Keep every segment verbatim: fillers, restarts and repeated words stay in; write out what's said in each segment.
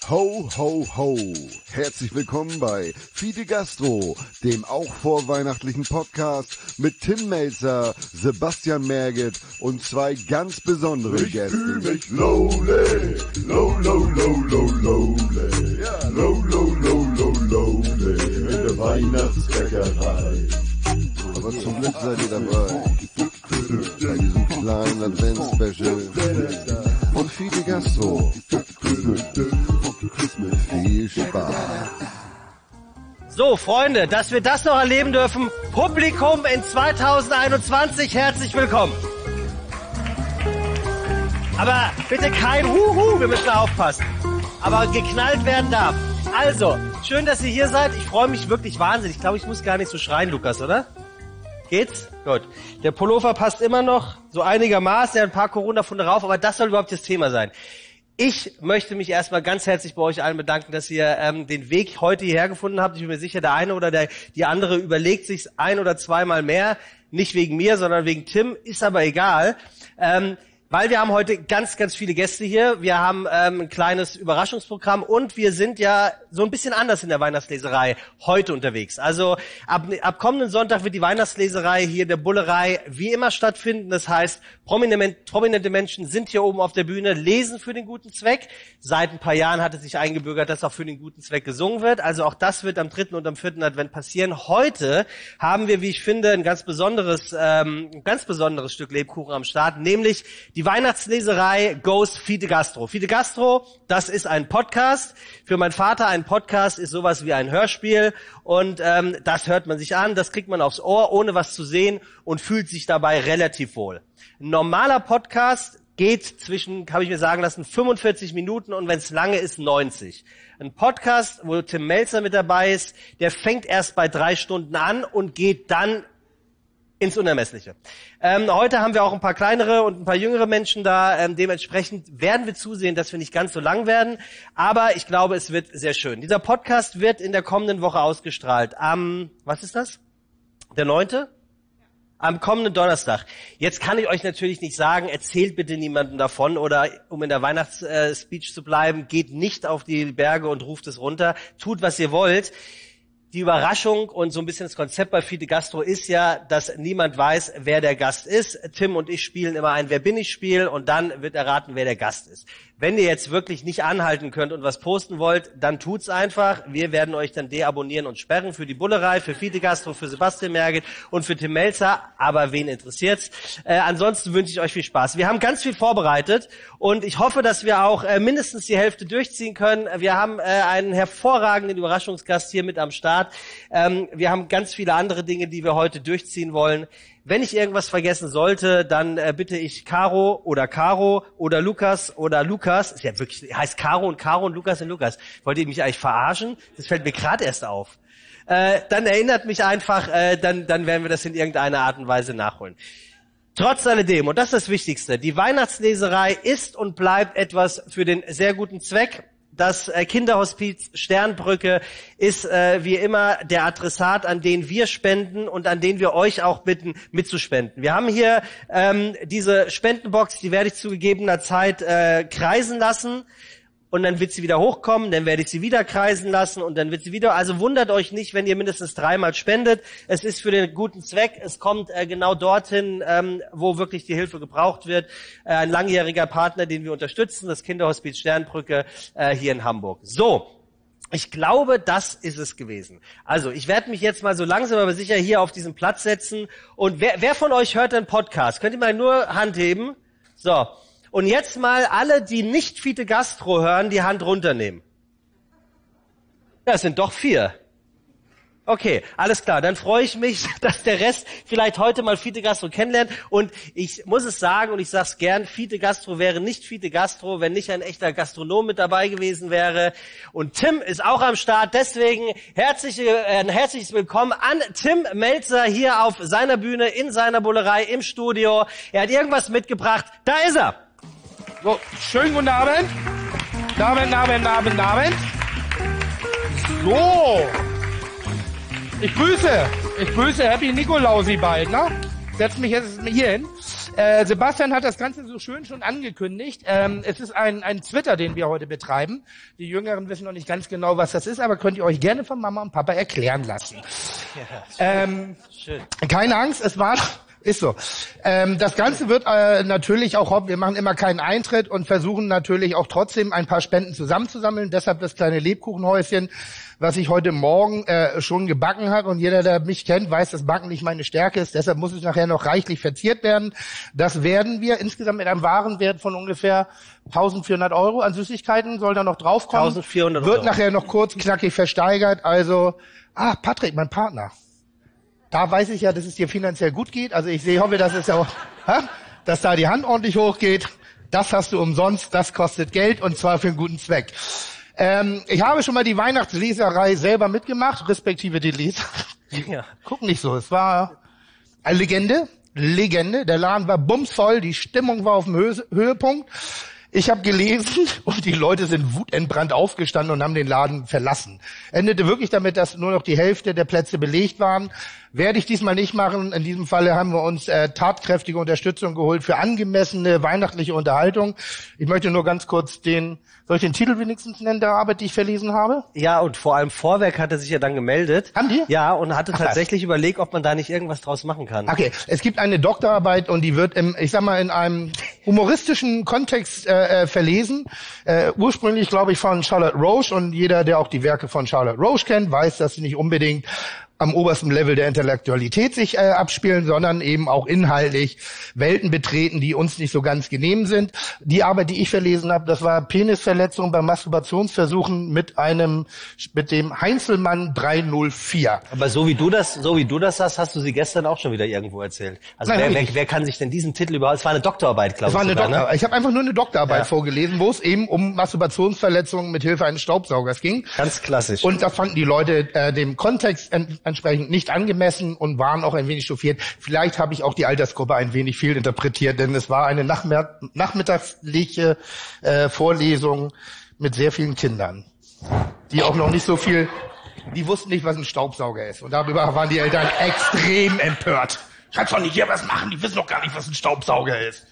Ho, ho, ho. Herzlich willkommen bei Fide Gastro, dem auch vorweihnachtlichen Podcast mit Tim Melzer, Sebastian Merget und zwei ganz besondere ich Gäste. Ich fühl mich lowly, low, low, low, low, lowly, ja, low, low, low, low, lowly, in der Weihnachtsbäckerei. Aber zum Glück seid ihr dabei. Bei diesem kleinen Advents-Special von Fide Gastro. Viel Spaß. So, Freunde, dass wir das noch erleben dürfen. Publikum in zweitausendeinundzwanzig, herzlich willkommen. Aber bitte kein Huhu, wir müssen aufpassen. Aber geknallt werden darf. Also, schön, dass ihr hier seid. Ich freue mich wirklich wahnsinnig. Ich glaube, ich muss gar nicht so schreien, Lukas, oder? Geht's? Gut. Der Pullover passt immer noch, so einigermaßen, ja, ein paar Corona-Funde rauf, aber das soll überhaupt das Thema sein. Ich möchte mich erstmal ganz herzlich bei euch allen bedanken, dass ihr ähm, den Weg heute hierher gefunden habt. Ich bin mir sicher, der eine oder der, die andere überlegt sich ein oder zweimal mehr. Nicht wegen mir, sondern wegen Tim. Ist aber egal. Ähm, Weil wir haben heute ganz, ganz viele Gäste hier. Wir haben ähm, ein kleines Überraschungsprogramm und wir sind ja so ein bisschen anders in der Weihnachtsleserei heute unterwegs. Also ab, ab kommenden Sonntag wird die Weihnachtsleserei hier in der Bullerei wie immer stattfinden. Das heißt, prominente, prominente Menschen sind hier oben auf der Bühne, lesen für den guten Zweck. Seit ein paar Jahren hat es sich eingebürgert, dass auch für den guten Zweck gesungen wird. Also auch das wird am dritten und am vierten Advent passieren. Heute haben wir, wie ich finde, ein ganz besonderes, ähm, ein ganz besonderes Stück Lebkuchen am Start, nämlich die Die Weihnachtsleserei goes Fide Gastro. Fide Gastro, das ist ein Podcast. Für meinen Vater ein Podcast ist sowas wie ein Hörspiel. Und ähm, das hört man sich an, das kriegt man aufs Ohr, ohne was zu sehen und fühlt sich dabei relativ wohl. Ein normaler Podcast geht zwischen, habe ich mir sagen lassen, fünfundvierzig Minuten und wenn es lange ist, neunzig. Ein Podcast, wo Tim Melzer mit dabei ist, der fängt erst bei drei Stunden an und geht dann ins Unermessliche. Ähm, heute haben wir auch ein paar kleinere und ein paar jüngere Menschen da. Ähm, dementsprechend werden wir zusehen, dass wir nicht ganz so lang werden. Aber ich glaube, es wird sehr schön. Dieser Podcast wird in der kommenden Woche ausgestrahlt. Am, was ist das? Der neunte? Am kommenden Donnerstag. Jetzt kann ich euch natürlich nicht sagen, erzählt bitte niemandem davon oder um in der Weihnachtsspeech zu bleiben, geht nicht auf die Berge und ruft es runter. Tut, was ihr wollt. Die Überraschung und so ein bisschen das Konzept bei Fide Gastro ist ja, dass niemand weiß, wer der Gast ist. Tim und ich spielen immer ein Wer-bin-ich-Spiel und dann wird erraten, wer der Gast ist. Wenn ihr jetzt wirklich nicht anhalten könnt und was posten wollt, dann tut's einfach. Wir werden euch dann deabonnieren und sperren für die Bullerei, für Fide Gastro, für Sebastian Merget und für Tim Melzer. Aber wen interessiert's? Äh, ansonsten wünsche ich euch viel Spaß. Wir haben ganz viel vorbereitet und ich hoffe, dass wir auch äh, mindestens die Hälfte durchziehen können. Wir haben äh, einen hervorragenden Überraschungsgast hier mit am Start. Ähm, wir haben ganz viele andere Dinge, die wir heute durchziehen wollen. Wenn ich irgendwas vergessen sollte, dann äh, bitte ich Caro oder Caro oder Lukas oder Lukas. Ist ja wirklich, heißt Caro und Caro und Lukas und Lukas. Wollt ihr mich eigentlich verarschen? Das fällt mir gerade erst auf. Äh, dann erinnert mich einfach, äh, dann, dann werden wir das in irgendeiner Art und Weise nachholen. Trotz alledem, und das ist das Wichtigste, die Weihnachtsleserei ist und bleibt etwas für den sehr guten Zweck. Das äh, Kinderhospiz Sternbrücke ist äh, wie immer der Adressat, an den wir spenden und an den wir euch auch bitten, mitzuspenden. Wir haben hier ähm, diese Spendenbox, die werde ich zu gegebener Zeit äh, kreisen lassen. Und dann wird sie wieder hochkommen, dann werde ich sie wieder kreisen lassen und dann wird sie wieder, also wundert euch nicht, wenn ihr mindestens dreimal spendet. Es ist für den guten Zweck, es kommt äh, genau dorthin, ähm, wo wirklich die Hilfe gebraucht wird. Äh, ein langjähriger Partner, den wir unterstützen, das Kinderhospiz Sternbrücke äh, hier in Hamburg. So. Ich glaube, das ist es gewesen. Also, ich werde mich jetzt mal so langsam aber sicher hier auf diesen Platz setzen. Und wer, wer von euch hört den Podcast? Könnt ihr mal nur Hand heben? So. Und jetzt mal alle, die nicht Fide Gastro hören, die Hand runternehmen. Ja, es sind doch vier. Okay, alles klar. Dann freue ich mich, dass der Rest vielleicht heute mal Fide Gastro kennenlernt. Und ich muss es sagen, und ich sage es gern, Fide Gastro wäre nicht Fide Gastro, wenn nicht ein echter Gastronom mit dabei gewesen wäre. Und Tim ist auch am Start. Deswegen herzliche, äh, ein herzliches Willkommen an Tim Melzer hier auf seiner Bühne, in seiner Bullerei, im Studio. Er hat irgendwas mitgebracht. Da ist er. So, schönen guten Abend. Abend, Abend, Abend, Abend. So. Ich grüße. Ich grüße Happy Nikolausi bald, ne? Setz mich jetzt hier hin. Äh, Sebastian hat das Ganze so schön schon angekündigt. Ähm, es ist ein, ein Twitter, den wir heute betreiben. Die Jüngeren wissen noch nicht ganz genau, was das ist, aber könnt ihr euch gerne von Mama und Papa erklären lassen. Ja, schön. Ähm, schön. Keine Angst, es war... Ist so. Ähm, das Ganze wird äh, natürlich auch, wir machen immer keinen Eintritt und versuchen natürlich auch trotzdem ein paar Spenden zusammenzusammeln. Deshalb das kleine Lebkuchenhäuschen, was ich heute Morgen äh, schon gebacken habe. Und jeder, der mich kennt, weiß, dass Backen nicht meine Stärke ist. Deshalb muss es nachher noch reichlich verziert werden. Das werden wir insgesamt mit einem Warenwert von ungefähr eintausendvierhundert Euro an Süßigkeiten, soll da noch draufkommen. eintausendvierhundert Euro. Wird nachher noch kurz knackig versteigert. Also, ah, Patrick, mein Partner. Da weiß ich ja, dass es dir finanziell gut geht. Also ich sehe, hoffe, dass es auch, dass da die Hand ordentlich hochgeht. Das hast du umsonst, das kostet Geld und zwar für einen guten Zweck. Ähm, ich habe schon mal die Weihnachtsleserei selber mitgemacht, respektive die Leser. Ja. Guck nicht so, es war eine Legende, Legende. Der Laden war bumsvoll, die Stimmung war auf dem Höhe, Höhepunkt. Ich habe gelesen und die Leute sind wutentbrannt aufgestanden und haben den Laden verlassen. Endete wirklich damit, dass nur noch die Hälfte der Plätze belegt waren. Werde ich diesmal nicht machen. In diesem Falle haben wir uns äh, tatkräftige Unterstützung geholt für angemessene weihnachtliche Unterhaltung. Ich möchte nur ganz kurz den, soll ich den Titel wenigstens nennen, der Arbeit, die ich verlesen habe? Ja, und vor allem Vorwerk hatte sich ja dann gemeldet. Haben die? Ja, und hatte Ach, tatsächlich überlegt, ob man da nicht irgendwas draus machen kann. Okay, es gibt eine Doktorarbeit und die wird im, ich sag mal, in einem humoristischen Kontext äh, verlesen. Äh, ursprünglich, glaube ich, von Charlotte Roche, und jeder, der auch die Werke von Charlotte Roche kennt, weiß, dass sie nicht unbedingt am obersten Level der Intellektualität sich äh, abspielen, sondern eben auch inhaltlich Welten betreten, die uns nicht so ganz genehm sind. Die Arbeit, die ich verlesen habe, das war Penisverletzung bei Masturbationsversuchen mit einem, mit dem Heinzelmann drei null vier. Aber so wie du das, so wie du das hast, hast du sie gestern auch schon wieder irgendwo erzählt. Also Nein, wer, hab ich wer, wer kann sich denn diesen Titel überhaupt? Es war eine Doktorarbeit, glaube ich. Es war eine sogar, Doktorarbeit. ne? Ich habe einfach nur eine Doktorarbeit Ja. vorgelesen, wo es eben um Masturbationsverletzungen mit Hilfe eines Staubsaugers ging. Ganz klassisch. Und da fanden die Leute äh, dem Kontext en entsprechend nicht angemessen und waren auch ein wenig chauffiert. Vielleicht habe ich auch die Altersgruppe ein wenig viel interpretiert, denn es war eine nachmer nachmittagsliche äh, Vorlesung mit sehr vielen Kindern, die auch noch nicht so viel, die wussten nicht, was ein Staubsauger ist. Und darüber waren die Eltern extrem empört. Kannst doch nicht hier was machen, die wissen doch gar nicht, was ein Staubsauger ist.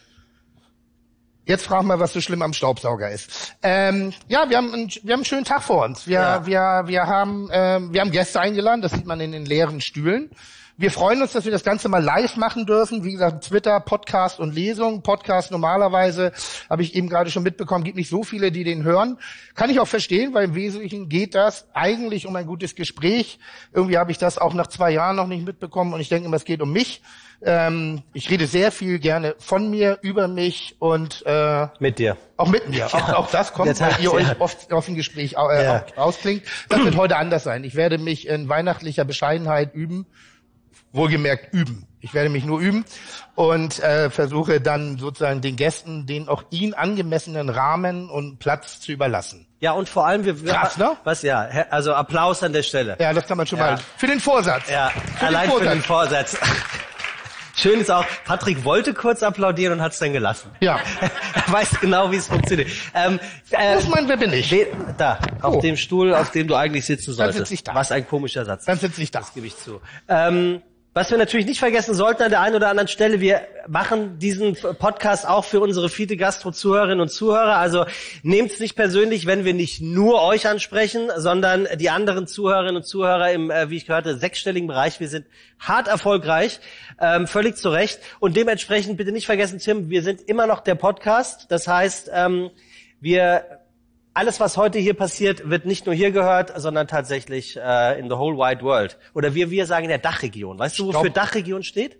Jetzt frag mal, was so schlimm am Staubsauger ist. Ähm, ja, wir haben, einen, wir haben einen schönen Tag vor uns. Wir, Ja. wir, wir haben, ähm, wir haben Gäste eingeladen. Das sieht man in den leeren Stühlen. Wir freuen uns, dass wir das Ganze mal live machen dürfen. Wie gesagt, Twitter, Podcast und Lesung. Podcast normalerweise, habe ich eben gerade schon mitbekommen, gibt nicht so viele, die den hören. Kann ich auch verstehen, weil im Wesentlichen geht das eigentlich um ein gutes Gespräch. Irgendwie habe ich das auch nach zwei Jahren noch nicht mitbekommen und ich denke immer, es geht um mich. Ähm, ich rede sehr viel gerne von mir, über mich und äh, Mit dir. auch mit mir. Auch, auch das kommt, Der Tag, weil ihr ja. euch oft aus dem Gespräch äh, Ja. ausklingt. Das wird heute anders sein. Ich werde mich in weihnachtlicher Bescheidenheit üben. Wohlgemerkt üben. Ich werde mich nur üben und äh, versuche dann sozusagen den Gästen den auch ihnen angemessenen Rahmen und Platz zu überlassen. Ja, und vor allem, wir, wir Krass, ne? was, ja, also Applaus an der Stelle. Ja, das kann man schon Ja. mal. Für den Vorsatz. Ja, für allein den für Vorsatz. den Vorsatz. Schön ist auch, Patrick wollte kurz applaudieren und hat es dann gelassen. Ja. Er weiß genau, wie es funktioniert. Ähm, äh, Wo ist mein, wer bin ich? we- da, auf Oh. dem Stuhl, auf dem du eigentlich sitzen Dann solltest. sitz ich da. Was ein komischer Satz. Dann sitze ich da. Das gebe ich zu. Ähm, was wir natürlich nicht vergessen sollten an der einen oder anderen Stelle, wir machen diesen Podcast auch für unsere Fiete Gastro-Zuhörerinnen und Zuhörer. Also nehmt es nicht persönlich, wenn wir nicht nur euch ansprechen, sondern die anderen Zuhörerinnen und Zuhörer im, äh, wie ich gehörte, sechsstelligen Bereich. Wir sind hart erfolgreich, ähm, völlig zu Recht. Und dementsprechend bitte nicht vergessen, Tim, wir sind immer noch der Podcast. Das heißt, ähm, wir... Alles, was heute hier passiert, wird nicht nur hier gehört, sondern tatsächlich äh, in the whole wide world. Oder wir, wir sagen in der Dachregion. Weißt du, wofür Stopp. Dachregion steht?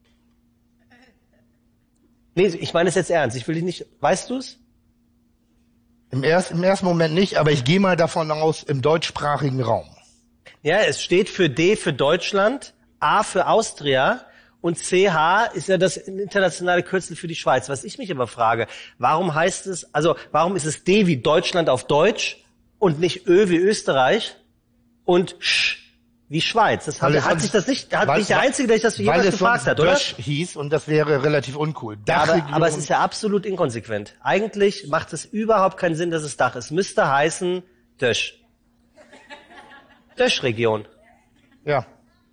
Nee, ich meine es jetzt ernst. Ich will dich nicht... Weißt du es? Im, erst, Im ersten Moment nicht, aber ich gehe mal davon aus, im deutschsprachigen Raum. Ja, es steht für D für Deutschland, A für Austria und C H ist ja das internationale Kürzel für die Schweiz. Was ich mich aber frage, warum heißt es, also warum ist es D wie Deutschland auf Deutsch und nicht Ö wie Österreich und Sch wie Schweiz? Das hat, Weil es hat sonst- sich das nicht, hat weil- nicht der Einzige, der ich das Weil jemals es gefragt sonst hat, oder? Dösch hieß und das wäre relativ uncool. Ja, aber, Dachregion. aber es ist ja absolut inkonsequent. Eigentlich macht es überhaupt keinen Sinn, dass es Dach ist. Es müsste heißen Dösch. Dösch-Region. Ja.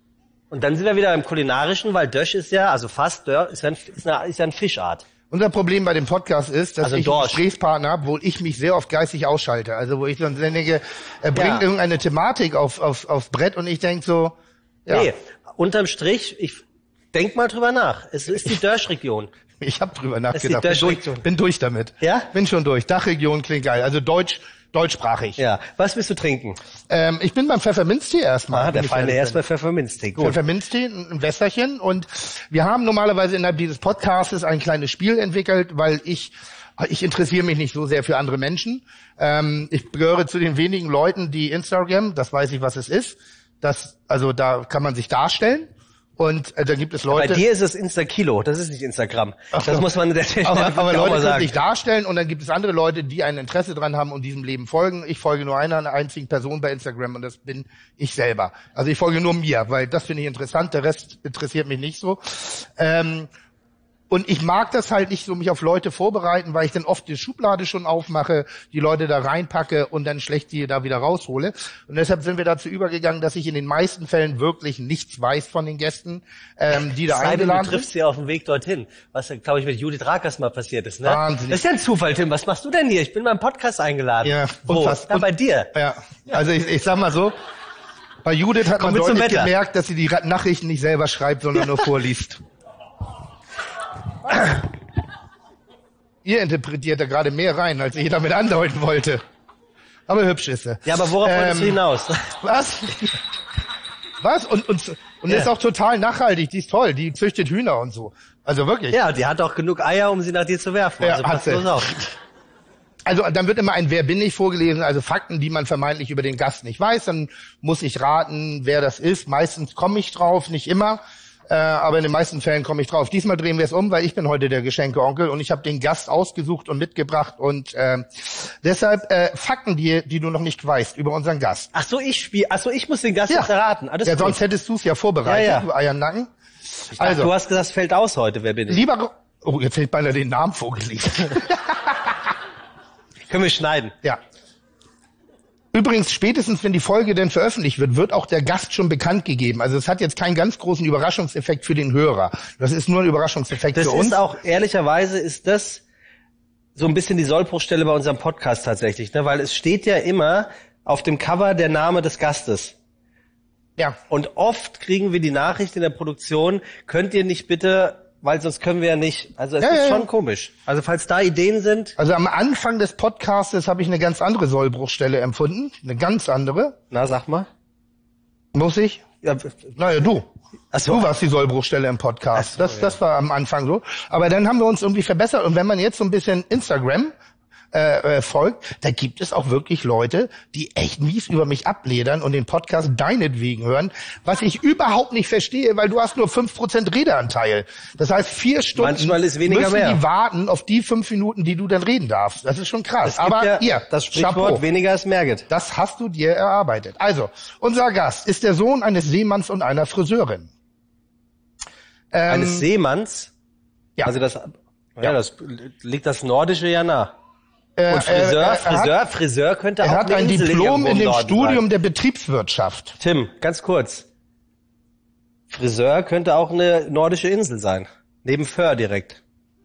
Und dann sind wir wieder im Kulinarischen, weil Dösch ist ja, also fast Dörr, ist ja, ein, ist eine, ist ja eine Fischart. Unser Problem bei dem Podcast ist, dass Also ich einen Dorsch. Gesprächspartner habe, wo ich mich sehr oft geistig ausschalte. Also wo ich dann denke, er bringt Ja. irgendeine Thematik auf, auf, aufs Brett und ich denk so, ja, Nee, unterm Strich, ich denk mal drüber nach. Es ist die Dörsch-Region. ich habe drüber ist die nachgedacht, bin durch, Dörsch-Region. bin durch damit. Ja? Bin schon durch. Dachregion klingt geil. Also deutsch, deutschsprachig. Ja. Was willst du trinken? Ähm, ich bin beim Pfefferminztee erstmal. Ah, der wenn ich feine ehrlich erst bin. bei Pfefferminztee. Gut. Pfefferminztee, ein Wässerchen. Und wir haben normalerweise innerhalb dieses Podcasts ein kleines Spiel entwickelt, weil ich ich interessiere mich nicht so sehr für andere Menschen. Ähm, ich gehöre zu den wenigen Leuten, die Instagram, das weiß ich, was es ist. Das, also da kann man sich darstellen. Und äh, da gibt es Leute. Bei dir ist es Insta-Kilo, das ist nicht Instagram. Ach Das so. muss man der aber, aber auch Leute mal können sagen. sich darstellen und dann gibt es andere Leute, die ein Interesse dran haben und diesem Leben folgen. Ich folge nur einer, einer einzigen Person bei Instagram und das bin ich selber. Also ich folge nur mir, weil das finde ich interessant, der Rest interessiert mich nicht so. Ähm, Und ich mag das halt nicht so, mich auf Leute vorbereiten, weil ich dann oft die Schublade schon aufmache, die Leute da reinpacke und dann schlecht die da wieder raushole. Und deshalb sind wir dazu übergegangen, dass ich in den meisten Fällen wirklich nichts weiß von den Gästen, ähm, die da Sei denn, eingeladen du sind. triffst sie auf dem Weg dorthin. Was, glaube ich, mit Judith Rakers mal passiert ist, ne? Wahnsinnig. Das ist ja ein Zufall, Tim. Was machst du denn hier? Ich bin beim Podcast eingeladen. Ja, Wo? unfassbar. Ja, bei dir. Ja, also ich, ich sag mal so, bei Judith hat man Komm mit zum deutlich Wetter. gemerkt, dass sie die Ra- Nachrichten nicht selber schreibt, sondern nur vorliest. Ihr interpretiert da gerade mehr rein, als ich damit andeuten wollte. Aber hübsch ist sie. Ja, aber worauf wolltest du Ähm, hinaus? Was? Was? Und, und, und Ja. ist auch total nachhaltig, die ist toll, die züchtet Hühner und so. Also wirklich. Ja, die hat auch genug Eier, um sie nach dir zu werfen. Ja, Also hat pass sie. bloß auf. Also dann wird immer ein Wer bin ich vorgelesen, also Fakten, die man vermeintlich über den Gast nicht weiß. Dann muss ich raten, wer das ist. Meistens komme ich drauf, nicht immer, äh, aber in den meisten Fällen komme ich drauf. Diesmal drehen wir es um, weil ich bin heute der Geschenkeonkel und ich habe den Gast ausgesucht und mitgebracht und äh, deshalb äh, Fakten, die, die du noch nicht weißt über unseren Gast. Ach so, ich spiel. Ach so, ich muss den Gast Ja. jetzt erraten. Alles Ja, gut. sonst hättest du es ja vorbereitet, Ja, ja. du Eiernacken. Ach, Also, du hast gesagt, es fällt aus heute. Wer bin ich? lieber... Oh, jetzt hätte ich beinahe den Namen vorgelesen. Können wir schneiden. Ja. Übrigens, spätestens wenn die Folge denn veröffentlicht wird, wird auch der Gast schon bekannt gegeben. Also es hat jetzt keinen ganz großen Überraschungseffekt für den Hörer. Das ist nur ein Überraschungseffekt Das für uns. ist auch, ehrlicherweise ist das so ein bisschen die Sollbruchstelle bei unserem Podcast tatsächlich, ne? Weil es steht ja immer auf dem Cover der Name des Gastes. Ja. Und oft kriegen wir die Nachricht in der Produktion, könnt ihr nicht bitte, weil sonst können wir ja nicht. Also es Ja, ist ja, ja. schon komisch. Also falls da Ideen sind, Also am Anfang des Podcastes habe ich eine ganz andere Sollbruchstelle empfunden. Eine ganz andere. na sag mal. Muss ich? Ja, Naja, du. ach so. Du warst die Sollbruchstelle im Podcast. Ach so, das, ja. das war am Anfang so. Aber dann haben wir uns irgendwie verbessert. Und wenn man jetzt so ein bisschen Instagram äh, äh, folgt, da gibt es auch wirklich Leute, die echt mies über mich abledern und den Podcast deinetwegen hören, was ich überhaupt nicht verstehe, weil du hast nur fünf Prozent Redeanteil. Das heißt, vier Stunden Manchmal ist weniger müssen mehr. die warten auf die fünf Minuten, die du dann reden darfst. Das ist schon krass. Es gibt Aber ja ihr, das Sprichwort, Chapeau. weniger ist mehr geht. Das hast du dir erarbeitet. Also, unser Gast ist der Sohn eines Seemanns und einer Friseurin. Ähm, Eines Seemanns, ja. also das, ja, das liegt das Nordische ja nah. äh, Und Friseur, äh, er Friseur, hat, Friseur könnte er auch hat eine ein Insel Diplom irgendwo im in dem Norden Studium sein. der Betriebswirtschaft. Tim, ganz kurz. Friseur könnte auch eine nordische Insel sein. Neben Föhr direkt.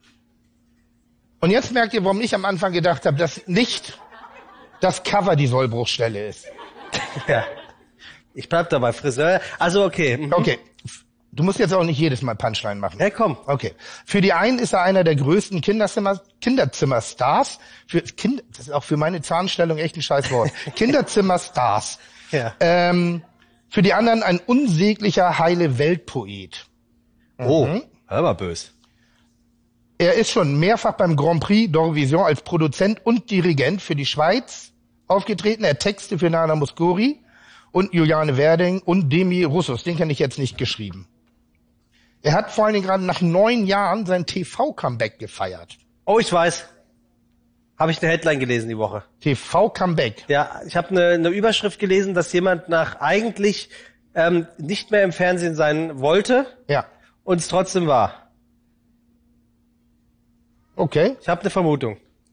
Und jetzt merkt ihr, warum ich am Anfang gedacht habe, dass nicht das Cover die Sollbruchstelle ist. Ja. Ich bleib dabei, Friseur. Also okay. Mhm. Okay. Du musst jetzt auch nicht jedes Mal Punchline machen. Ja, komm. Okay. Für die einen ist er einer der größten Kinderzimmer, Kinderzimmerstars. Für kind, das ist auch für meine Zahnstellung echt ein scheiß Wort. Kinderzimmerstars. Ja. Ähm, für die anderen ein unsäglicher heile Weltpoet. Oh, Mhm. hör mal bös. Er ist schon mehrfach beim Grand Prix d'Eurovision als Produzent und Dirigent für die Schweiz aufgetreten. Er hat Texte für Nana Mouskouri und Juliane Werding und Demi Russos. Den kenne ich jetzt nicht geschrieben. Er hat vor allen Dingen gerade nach neun Jahren sein T V-Comeback gefeiert. Oh, ich weiß. Habe ich eine Headline gelesen die Woche. T V-Comeback. Ja, ich habe eine, eine Überschrift gelesen, dass jemand nach eigentlich ähm, nicht mehr im Fernsehen sein wollte Ja. und es trotzdem war. Okay. Ich habe eine Vermutung.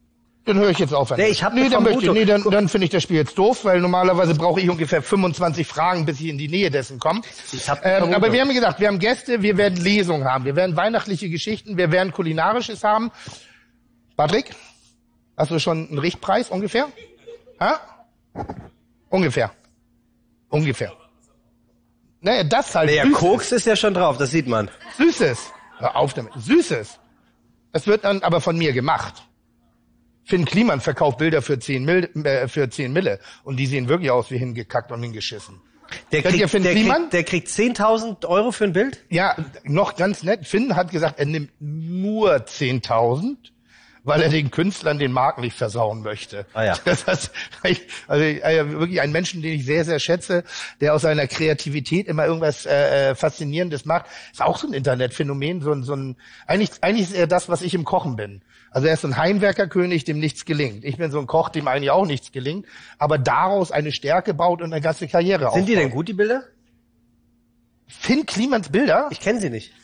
Dann höre ich jetzt auf. Nee, ich hab nee, eine dann, möchte ich, Vermutung. nee, dann, dann finde ich das Spiel jetzt doof, weil normalerweise brauche ich ungefähr fünfundzwanzig Fragen, bis ich in die Nähe dessen komme. Ich hab eine Ähm, Vermutung. aber wir haben gesagt, wir haben Gäste, wir werden Lesungen haben, wir werden weihnachtliche Geschichten, wir werden Kulinarisches haben. Patrick, hast du schon einen Richtpreis ungefähr? Ha? Ungefähr. Ungefähr. Naja, das halt. Naja, Süßes. Koks ist ja schon drauf, das sieht man. Süßes. Hör auf damit. Süßes. Es wird dann aber von mir gemacht. Finn Kliman verkauft Bilder für zehn Mil, äh, für zehn Mille. Und die sehen wirklich aus wie hingekackt und hingeschissen. Der Kennt ihr kriegt, Finn der Kliman? kriegt, der kriegt zehntausend Euro für ein Bild? Ja, noch ganz nett. Finn hat gesagt, er nimmt nur zehntausend, weil er den Künstlern den Markt nicht versauen möchte. Ah ja. Das heißt, ich- also äh, wirklich ein Menschen, den ich sehr, sehr schätze, der aus seiner Kreativität immer irgendwas äh, Faszinierendes macht. Ist auch so ein Internetphänomen, so ein, so ein eigentlich, eigentlich ist er das, was ich im Kochen bin. Also er ist so ein Heimwerkerkönig, dem nichts gelingt. Ich bin so ein Koch, dem eigentlich auch nichts gelingt, aber daraus eine Stärke baut und eine ganze Karriere aufbaut. Sind die denn gut, die Bilder? Finn Klimans Bilder? Ich kenne sie nicht.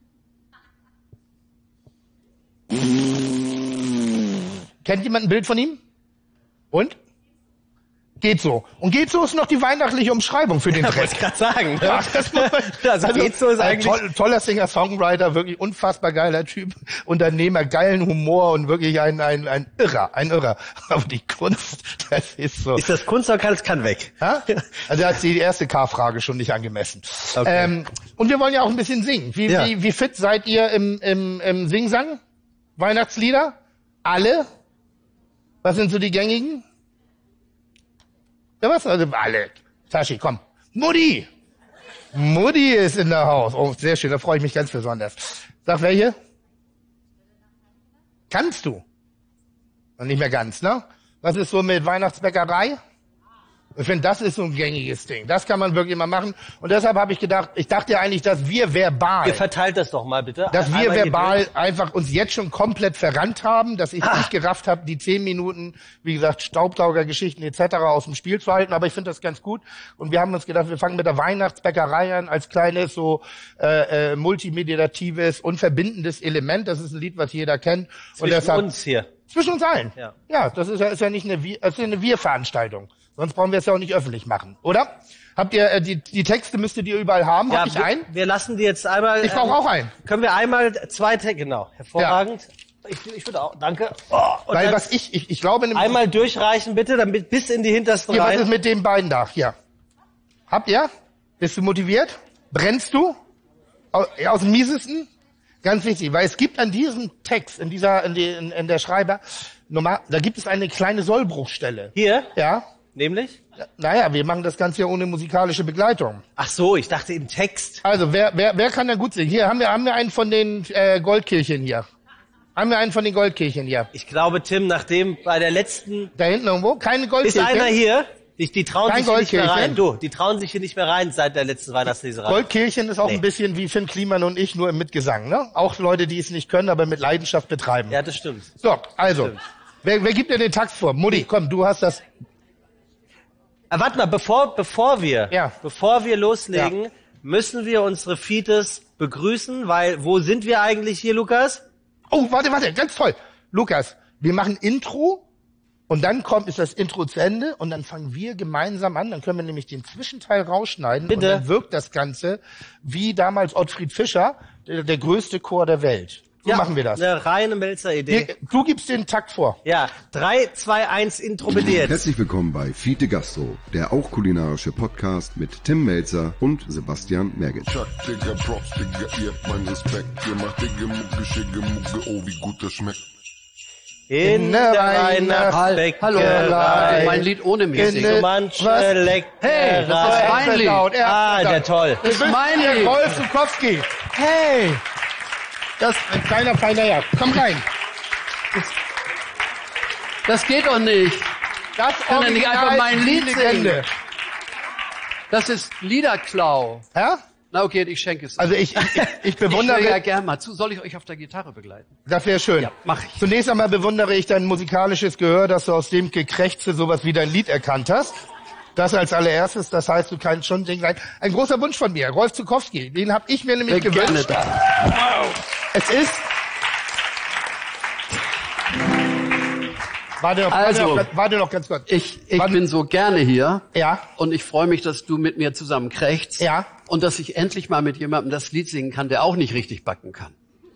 Kennt jemand ein Bild von ihm? Und? Geht so. Und geht so ist noch die weihnachtliche Umschreibung für den Ja, Dreck. wollte ich gerade sagen. Ne? Ja, das muss man, Also geht so ist ein eigentlich- toll, toller Singer, Songwriter, wirklich unfassbar geiler Typ, Unternehmer, geilen Humor und wirklich ein, ein, ein Irrer, ein Irrer. Aber die Kunst, das ist so. Ist das Kunst oder kann es kann weg? Ja? Also er hat die erste K-Frage schon nicht angemessen. Okay. Ähm, und wir wollen ja auch ein bisschen singen. Wie, Ja. wie, wie fit seid ihr im, im, im Singsang? Weihnachtslieder? Alle? Was sind so die gängigen? Ja, was? Also alle. Tashi, komm. Mutti! Mutti ist in der Haus. Oh, sehr schön, da freue ich mich ganz besonders. Sag welche? Kannst du? Und nicht mehr ganz, ne? Was ist so mit Weihnachtsbäckerei? Ich finde, das ist so ein gängiges Ding. Das kann man wirklich mal machen. Und deshalb habe ich gedacht, ich dachte ja eigentlich, dass wir verbal, Ihr verteilt das doch mal bitte. dass wir Einmal hier verbal durch. einfach uns jetzt schon komplett verrannt haben, dass ich Ah. nicht gerafft habe, die zehn Minuten, wie gesagt, Staubsaugergeschichten et cetera aus dem Spiel zu halten. Aber ich finde das ganz gut. Und wir haben uns gedacht, wir fangen mit der Weihnachtsbäckerei an als kleines, so äh, äh, multimediatives und verbindendes Element. Das ist ein Lied, was jeder kennt. Und Zwischen deshalb, uns hier. Zwischen uns allen. Ja. Ja, das ist ja, ist ja nicht eine, Wir- das ist ja eine Wir-Veranstaltung. Sonst brauchen wir es ja auch nicht öffentlich machen, oder? Habt ihr äh, die, die Texte müsstet ihr überall haben? Hab ich wir, einen? wir lassen die jetzt einmal. Ich brauche ähm, auch einen. Können wir einmal zwei Texte, genau, hervorragend. Ich, ich würde auch, danke. Oh, und Weil dann was ich, ich, ich glaube, nämlich- einmal durchreichen bitte, damit bis in die hintersten hier, was ist Reihen. mit den beiden da? Hier. Habt ihr? Bist du motiviert? Brennst du? Aus, aus dem Miesesten? Ganz wichtig, weil es gibt an diesem Text, in dieser, in, die, in, in der Schreiber, normal, da gibt es eine kleine Sollbruchstelle. Hier, Ja? nämlich? Naja, wir machen das Ganze ja ohne musikalische Begleitung. Ach so, ich dachte im Text. Also, wer, wer, wer kann da gut singen? Hier, haben wir, haben wir einen von den äh, Goldkirchen hier. Haben wir einen von den Goldkirchen hier. Ich glaube, Tim, nachdem bei der letzten Da hinten irgendwo? Keine ist Goldkirche? einer hier. Die, die trauen Kein sich hier nicht mehr Goldkirchen? rein. Du, die trauen sich hier nicht mehr rein seit der letzten Weihnachtsleserei. Goldkirchen ist auch Nee. ein bisschen wie Finn Kliman und ich, nur im Mitgesang, ne? Auch Leute, die es nicht können, aber mit Leidenschaft betreiben. Ja, das stimmt. So, also. Stimmt. Wer, wer gibt dir den Text vor? Mutti, komm, du hast das. Ah, warte mal, bevor, bevor wir, Ja. bevor wir loslegen, müssen wir unsere Fites begrüßen, weil wo sind wir eigentlich hier, Lukas? Oh, warte, warte, ganz toll. Lukas, wir machen Intro und dann kommt, ist das Intro zu Ende und dann fangen wir gemeinsam an. Dann können wir nämlich den Zwischenteil rausschneiden. Bitte. Und dann wirkt das Ganze wie damals Ottfried Fischer, der, der größte Chor der Welt. So machen wir das. Eine reine Melzer-Idee. Wir, du gibst den Takt vor. Ja, drei, zwei, eins, Intro bitte jetzt. Herzlich willkommen bei Fite Gastro, der auch kulinarische Podcast mit Tim Melzer und Sebastian Merget. Chuck, Digga, Props, Digga, ihr habt meinen Respekt. Ihr macht Digga, Mucke, Schicke, Mucke, oh, wie gut das schmeckt. In der Weihnachtsbäckerei. Hallo, Mein Lied ohne mich In singen. der- So manche Was? Leckerei. Hey, das ist mein wird Lied. laut, er Ah, wird der laut. toll. Du bist mein der Lied. Rolf Zukowski. Hey! Das ist ein kleiner, feiner Jagd. Komm rein. Das geht doch nicht. Das kann ja nicht einfach mein Lied Legende. singen. Das ist Liederklau. Ja? Na okay, ich schenke es. Also ich, ich, ich ich bewundere, höre ja gern mal zu. Soll ich euch auf der Gitarre begleiten? das wäre schön. Ja, mach ich. Zunächst einmal bewundere ich dein musikalisches Gehör, dass du aus dem Gekrächze sowas wie dein Lied erkannt hast. Das als allererstes, das heißt, du kannst schon singen. Ein großer Wunsch von mir, Rolf Zukowski, den habe ich mir nämlich Sehr gerne gewünscht. Es ist Warte noch, Also, warte noch, warte noch ganz kurz. Ich, ich Wann- bin so gerne hier. Ja. Und ich freue mich, dass du mit mir zusammen krächzt. Ja. Und dass ich endlich mal mit jemandem das Lied singen kann, der auch nicht richtig backen kann.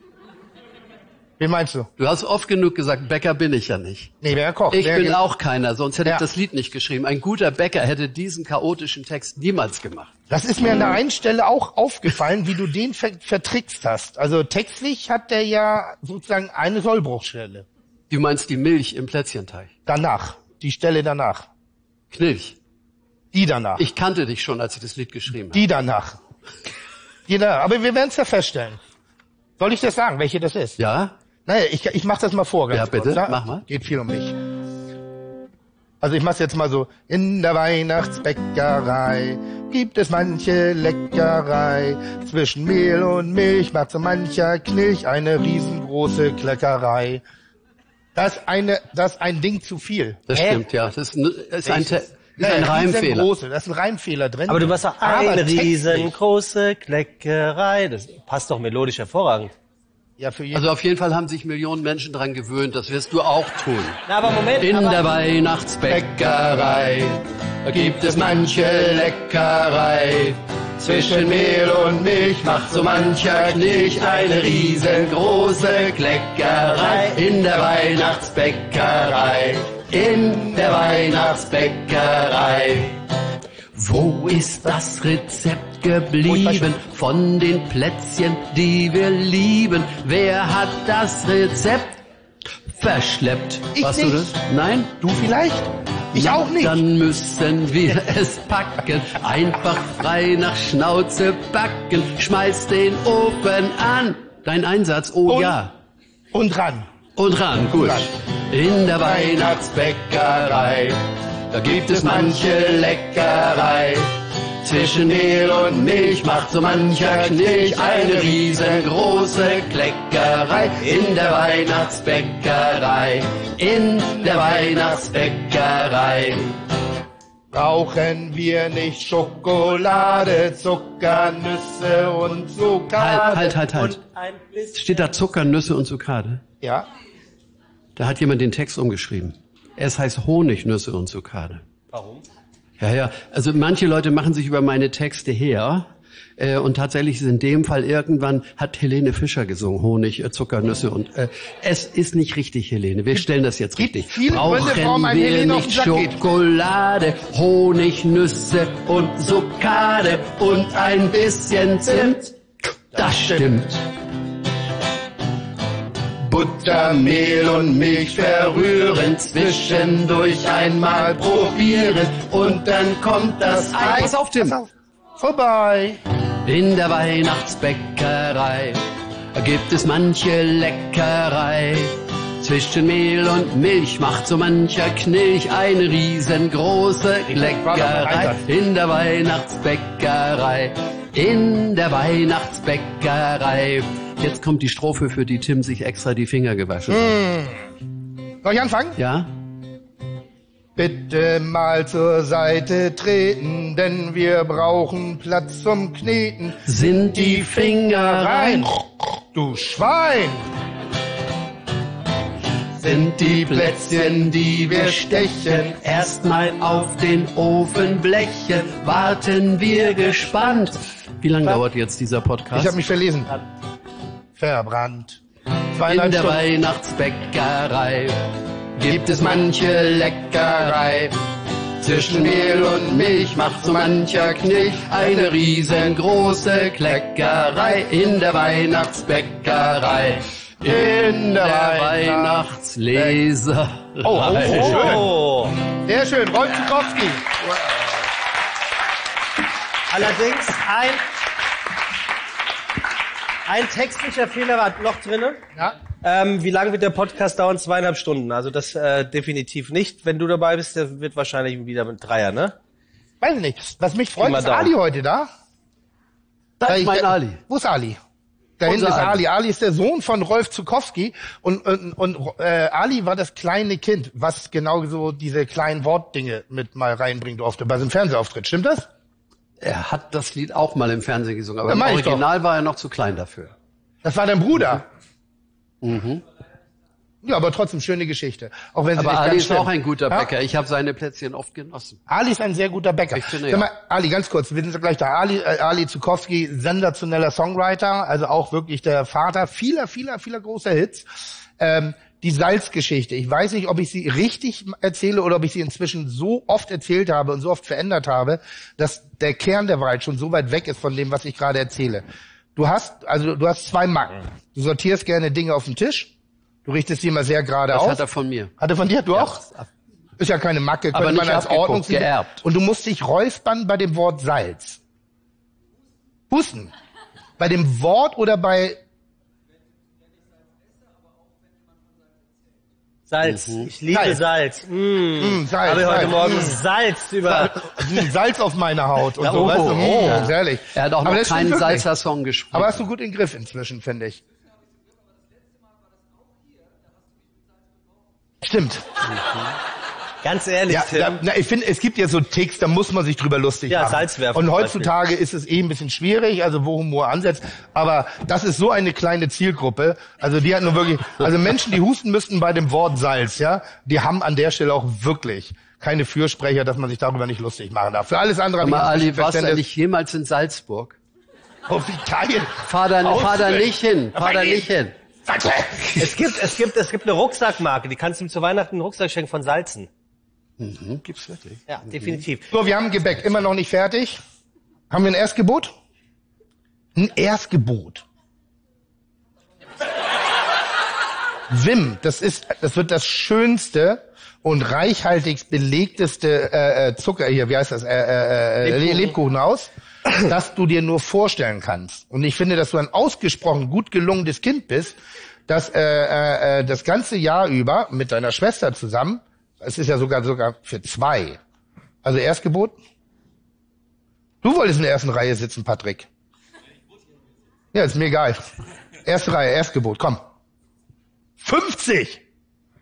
Wie meinst du? Du hast oft genug gesagt, Bäcker bin ich ja nicht. Nee, wer kocht. Ich wer bin ge- auch keiner, sonst hätte Ja. ich das Lied nicht geschrieben. Ein guter Bäcker hätte diesen chaotischen Text niemals gemacht. Das ist mir an der einen Stelle auch aufgefallen, wie du den ver vertrickst hast. Also textlich hat der ja sozusagen eine Sollbruchstelle. Du meinst die Milch im Plätzchenteig. Danach. Die Stelle danach. Knilch. Die danach. Ich kannte dich schon, als ich das Lied geschrieben habe. Die danach. Die danach. Aber wir werden es ja feststellen. Soll ich das sagen, welche das ist? Ja? Naja, ich, ich mach das mal vor. Ganz Ja, bitte, kurz, mach mal. Geht viel um mich. Also ich mach's jetzt mal so. In der Weihnachtsbäckerei gibt es manche Leckerei. Zwischen Mehl und Milch macht so mancher Knilch eine riesengroße Kleckerei. Das ist eine, das ist ein Ding zu viel. Das Hä? stimmt, ja. Das ist ein, das ist ein, Te- das ist Naja, ein Reimfehler. riesengroße, da ist ein Reimfehler drin. Aber du warst doch Aber eine textlich- riesengroße Kleckerei. Das passt doch melodisch hervorragend. Ja, für jeden. Also auf jeden Fall haben sich Millionen Menschen dran gewöhnt. Das wirst du auch tun. Na, aber Moment. In aber der Weihnachtsbäckerei da gibt es manche Leckerei. Zwischen Mehl und Milch macht so mancher Knilch eine riesengroße Kleckerei. In der Weihnachtsbäckerei, in der Weihnachtsbäckerei. Wo ist das Rezept geblieben von den Plätzchen, die wir lieben? Wer hat das Rezept verschleppt? Ich Warst du nicht. das? Nein? Du vielleicht? Ich Na, auch nicht. Dann müssen wir es packen, einfach frei nach Schnauze backen. Schmeiß den Ofen an. Dein Einsatz, oh Und? ja. Und ran. Und ran, gut. Ran. In der Weihnachtsbäckerei, da gibt es manche Leckerei. Zwischen Mehl und Milch macht so mancher Knilch eine riesengroße Kleckerei. In der Weihnachtsbäckerei, in der Weihnachtsbäckerei. Brauchen wir nicht Schokolade, Zucker, Nüsse und Zuckade? Halt, halt, halt, halt. Und ein bisschen. Steht da Zucker, Nüsse und Zuckade? Ja. Da hat jemand den Text umgeschrieben. Es heißt Honig, Nüsse und Zuckade. Warum? Ja, ja. Also manche Leute machen sich über meine Texte her. Äh, und tatsächlich ist in dem Fall irgendwann hat Helene Fischer gesungen, Honig, äh, Zucker, Nüsse und äh, es ist nicht richtig, Helene. Wir stellen das jetzt Gibt richtig. viele Gründe, warum Brauchen ein wir Helene auf nicht den Sack geht. Schokolade, Honig, Nüsse und Zuckade und ein bisschen Zimt? Das stimmt. Butter, Mehl und Milch verrühren, zwischendurch einmal probieren und dann kommt das Ei. Pass auf, Tim. Pass auf. Vorbei. In der Weihnachtsbäckerei gibt es manche Leckerei. Zwischen Mehl und Milch macht so mancher Knilch eine riesengroße Leckerei. In der Weihnachtsbäckerei, in der Weihnachtsbäckerei. Jetzt kommt die Strophe, für die Tim sich extra die Finger gewaschen hat. Soll ich anfangen? Ja? Bitte mal zur Seite treten, denn wir brauchen Platz zum Kneten. Sind die Finger rein? Du Schwein! Sind die Plätzchen, die wir stechen, erstmal auf den Ofen blechen, warten wir gespannt. Wie lange dauert jetzt dieser Podcast? Ich habe mich verlesen. Verbrannt. In Zweieinhalb der Stunden. Weihnachtsbäckerei gibt es manche Leckerei. Zwischen Mehl und Milch macht so mancher Knilch eine riesengroße Kleckerei. In der Weihnachtsbäckerei, in der Weihnachtsleserei. Oh, oh, oh. Oh. Sehr schön, Rolf Zukowski. Allerdings ein, ein textlicher Fehler war noch drinne. Ja. Ähm, wie lange wird der Podcast dauern? Zweieinhalb Stunden. Also das äh, definitiv nicht. Wenn du dabei bist, der wird wahrscheinlich wieder mit Dreier, ne? Weiß ich nicht. Was mich freut, Gib mal ist Daumen. Ali heute da. Das ist mein Ali. Wo ist Ali? Da hinten Unser ist Ali. Ali. Ali ist der Sohn von Rolf Zukowski und, und, und äh, Ali war das kleine Kind, was genau so diese kleinen Wortdinge mit mal reinbringen durfte bei seinem Fernsehauftritt. Stimmt das? Er hat das Lied auch mal im Fernsehen gesungen, aber Ja, im mein ich Original war er noch zu klein dafür. Das war dein Bruder. Mhm. Ja, aber trotzdem schöne Geschichte. Auch wenn sie Aber nicht Ali ganz ist stimmt. auch ein guter Ja? Bäcker. Ich habe seine Plätzchen oft genossen. Ali ist ein sehr guter Bäcker. Ich finde, Sag mal, ja. Ali, ganz kurz, wir sind gleich da. Ali, äh, Ali Zukowski, sensationeller Songwriter, also auch wirklich der Vater vieler, vieler, vieler großer Hits. Ähm, die Salzgeschichte. Ich weiß nicht, ob ich sie richtig erzähle oder ob ich sie inzwischen so oft erzählt habe und so oft verändert habe, dass der Kern der Wahrheit schon so weit weg ist von dem, was ich gerade erzähle. Du hast, also du hast zwei Macken. Du sortierst gerne Dinge auf den Tisch. Du richtest sie immer sehr gerade Das aus. hat er von mir. Hat er von dir? Du auch? Ist ja keine Macke, Aber könnte man nicht als abgeguckt, Ordnung geerbt. Und du musst dich räuspern bei dem Wort Salz. Husten. Bei dem Wort oder bei... Salz. Mhm. Ich liebe Salz. Salz. Mm. Mm, Salz, Habe ich heute Salz. Morgen Mm. Salz über... Salz auf meiner Haut und Ja, so, oh, weißt du? oh. Mm, ganz ehrlich. Er hat auch Aber noch das stimmt keinen wirklich. Salzer Song gespielt. Aber hast du gut in den Griff inzwischen, finde ich. Stimmt. Ganz ehrlich, Ja, Tim. da, na, ich finde, es gibt ja so Ticks, da muss man sich drüber lustig Ja, machen. Salz werfen Und zum heutzutage ist es eh ein bisschen schwierig, also wo Humor ansetzt. Aber das ist so eine kleine Zielgruppe. Also die hat nur wirklich, also Menschen, die husten müssten bei dem Wort Salz, ja, die haben an der Stelle auch wirklich keine Fürsprecher, dass man sich darüber nicht lustig machen darf. Für alles andere habe ich Aber Ali, inzwischen warst du Verständnis. nicht jemals in Salzburg? Oh, wie geil. Fahr da, fahr da Ausweg. nicht hin. Fahr da nicht hin. Es gibt, es gibt, es gibt eine Rucksackmarke, die kannst du ihm zu Weihnachten einen Rucksack schenken von Salzen. Mhm, gibt's wirklich. Ja, definitiv. So, wir haben Gebäck, immer noch nicht fertig. Haben wir ein Erstgebot? Ein Erstgebot. Wim, das ist, das wird das schönste und reichhaltigst belegteste äh, äh, Zucker hier, wie heißt das, äh, äh, äh, Lebkuchen. Lebkuchenhaus, das du dir nur vorstellen kannst. Und ich finde, dass du ein ausgesprochen gut gelungenes Kind bist, das äh, äh, das ganze Jahr über mit deiner Schwester zusammen, es ist ja sogar sogar für zwei. Also Erstgebot. Du wolltest in der ersten Reihe sitzen, Patrick. Ja, ist mir egal. Erste Reihe, Erstgebot, komm. fünfzig!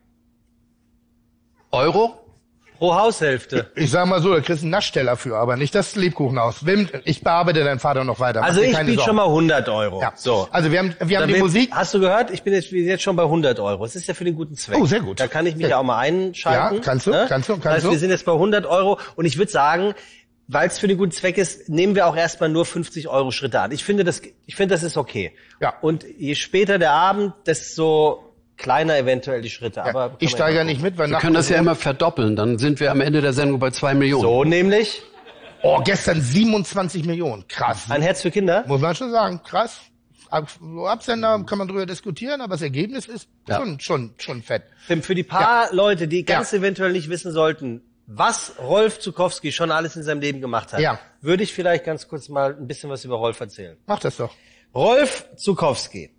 Euro? Pro Haushälfte. Ich sag mal so, da kriegst du einen Naschteller für, aber nicht das Lebkuchenhaus. Wim, ich bearbeite deinen Vater noch weiter. Mach Also dir ich keine biete Sorgen. schon mal hundert Euro. Ja. So. Also wir haben, wir haben Dann die bin- Musik. Hast du gehört? Ich bin jetzt, wir sind jetzt schon bei hundert Euro. Es ist ja für den guten Zweck. Oh, sehr gut. Da kann ich mich Sehr ja auch mal einschalten. Ja, kannst du, kannst du, kannst das heißt, du. wir sind jetzt bei hundert Euro und ich würde sagen, weil es für den guten Zweck ist, nehmen wir auch erstmal nur fünfzig Euro Schritte an. Ich finde das, ich finde das ist okay. Ja. Und je später der Abend, desto kleiner eventuell die Schritte. Aber Ja, kann ich man steigere ja nicht mit, weil Wir nach können das ja immer verdoppeln. Dann sind wir am Ende der Sendung bei zwei Millionen. so nämlich Oh, gestern siebenundzwanzig Millionen. Krass. ein Herz für Kinder. Muss man schon sagen, krass. Ab- so Absender kann man drüber diskutieren, aber das Ergebnis ist Ja. schon, schon, schon fett. Tim, für die paar Leute, die ganz Ja. eventuell nicht wissen sollten, was Rolf Zukowski schon alles in seinem Leben gemacht hat, Ja. würde ich vielleicht ganz kurz mal ein bisschen was über Rolf erzählen. Mach das doch. Rolf Zukowski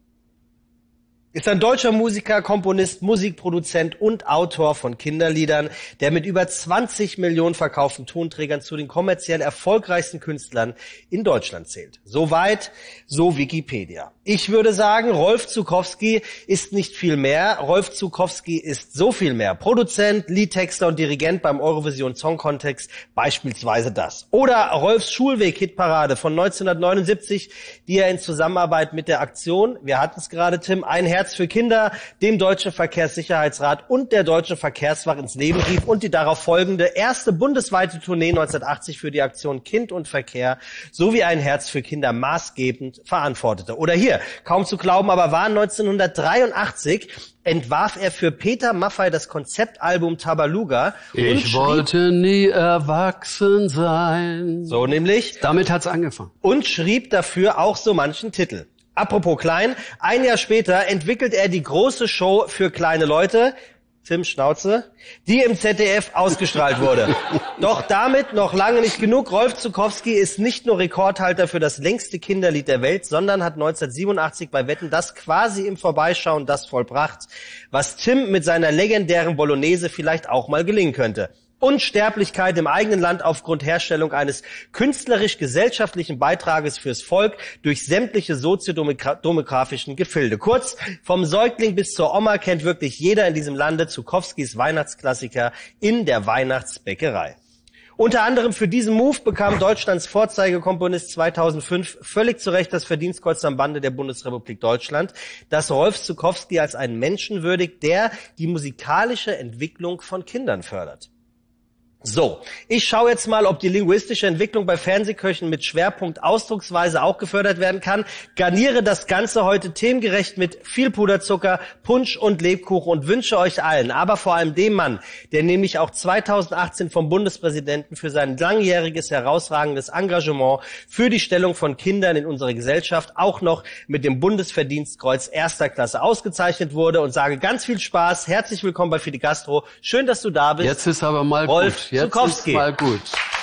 ist ein deutscher Musiker, Komponist, Musikproduzent und Autor von Kinderliedern, der mit über zwanzig Millionen verkauften Tonträgern zu den kommerziell erfolgreichsten Künstlern in Deutschland zählt. Soweit, so Wikipedia. Ich würde sagen, Rolf Zukowski ist nicht viel mehr. Rolf Zukowski ist so viel mehr. Produzent, Liedtexter und Dirigent beim Eurovision Song Contest, beispielsweise das. Oder Rolfs Schulweg-Hitparade von neunzehnhundertneunundsiebzig, die er in Zusammenarbeit mit der Aktion, wir hatten es gerade, Tim, Ein Herz für Kinder, dem Deutschen Verkehrssicherheitsrat und der Deutschen Verkehrswacht ins Leben rief und die darauf folgende erste bundesweite Tournee neunzehnhundertachtzig für die Aktion Kind und Verkehr sowie Ein Herz für Kinder maßgebend verantwortete. Oder hier, kaum zu glauben, aber war neunzehnhundertdreiundachtzig, entwarf er für Peter Maffay das Konzeptalbum Tabaluga. und Ich schrieb- wollte nie erwachsen sein. So nämlich. Damit hat's angefangen. Und schrieb dafür auch so manchen Titel. Apropos klein, ein Jahr später entwickelt er die große Show für kleine Leute, Tim Schnauze, die im Z D F ausgestrahlt wurde. Doch damit noch lange nicht genug. Rolf Zukowski ist nicht nur Rekordhalter für das längste Kinderlied der Welt, sondern hat neunzehnhundertsiebenundachtzig bei Wetten das quasi im Vorbeischauen das vollbracht, was Tim mit seiner legendären Bolognese vielleicht auch mal gelingen könnte. Unsterblichkeit im eigenen Land aufgrund Herstellung eines künstlerisch-gesellschaftlichen Beitrages fürs Volk durch sämtliche soziodemografischen Gefilde. Kurz, vom Säugling bis zur Oma kennt wirklich jeder in diesem Lande Zukowskis Weihnachtsklassiker in der Weihnachtsbäckerei. Unter anderem für diesen Move bekam Deutschlands Vorzeigekomponist zweitausendfünf völlig zu Recht das Verdienstkreuz am Bande der Bundesrepublik Deutschland, das Rolf Zuckowski als einen Menschen würdigt, der die musikalische Entwicklung von Kindern fördert. So, ich schaue jetzt mal, ob die linguistische Entwicklung bei Fernsehköchen mit Schwerpunkt Ausdrucksweise auch gefördert werden kann. Garniere das Ganze heute themengerecht mit viel Puderzucker, Punsch und Lebkuchen und wünsche euch allen, aber vor allem dem Mann, der nämlich auch zweitausendachtzehn vom Bundespräsidenten für sein langjähriges, herausragendes Engagement für die Stellung von Kindern in unserer Gesellschaft auch noch mit dem Bundesverdienstkreuz erster Klasse ausgezeichnet wurde, und sage ganz viel Spaß. Herzlich willkommen bei Fide Gastro. Schön, dass du da bist. Jetzt ist aber mal Rolf gut. Jetzt Zuckowski. ist mal gut.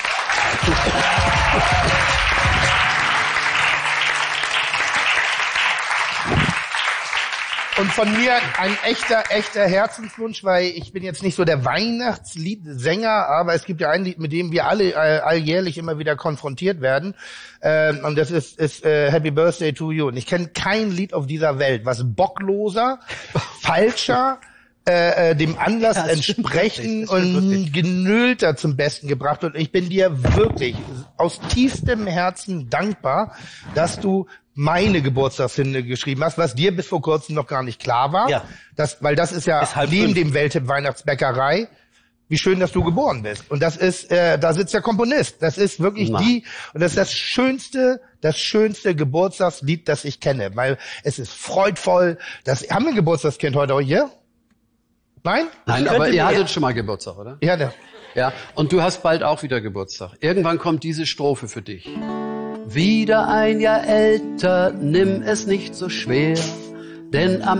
Und von mir ein echter, echter Herzenswunsch, weil ich bin jetzt nicht so der Weihnachtsliedsänger, aber es gibt ja ein Lied, mit dem wir alle äh, alljährlich immer wieder konfrontiert werden. Ähm, und das ist, ist äh, Happy Birthday to You. Und ich kenne kein Lied auf dieser Welt, was bockloser, falscher, Äh, dem Anlass ja, entsprechen und genüllter zum Besten gebracht. Und ich bin dir wirklich aus tiefstem Herzen dankbar, dass du meine Geburtstagshymne geschrieben hast, was dir bis vor kurzem noch gar nicht klar war. Ja. Das, weil das ist ja ist halb neben fünf. dem Welttipp Weihnachtsbäckerei. Wie schön, dass du geboren bist. Und das ist, äh, da sitzt der Komponist. Das ist wirklich Na. die, und das ist das schönste, das schönste Geburtstagslied, das ich kenne. Weil es ist freudvoll. Das, haben wir ein Geburtstagskind heute auch hier? Nein? Nein, aber ihr hattet schon mal Geburtstag, oder? Ja, ne. Ja, und du hast bald auch wieder Geburtstag. Irgendwann kommt diese Strophe für dich. Wieder ein Jahr älter, nimm es nicht so schwer, denn am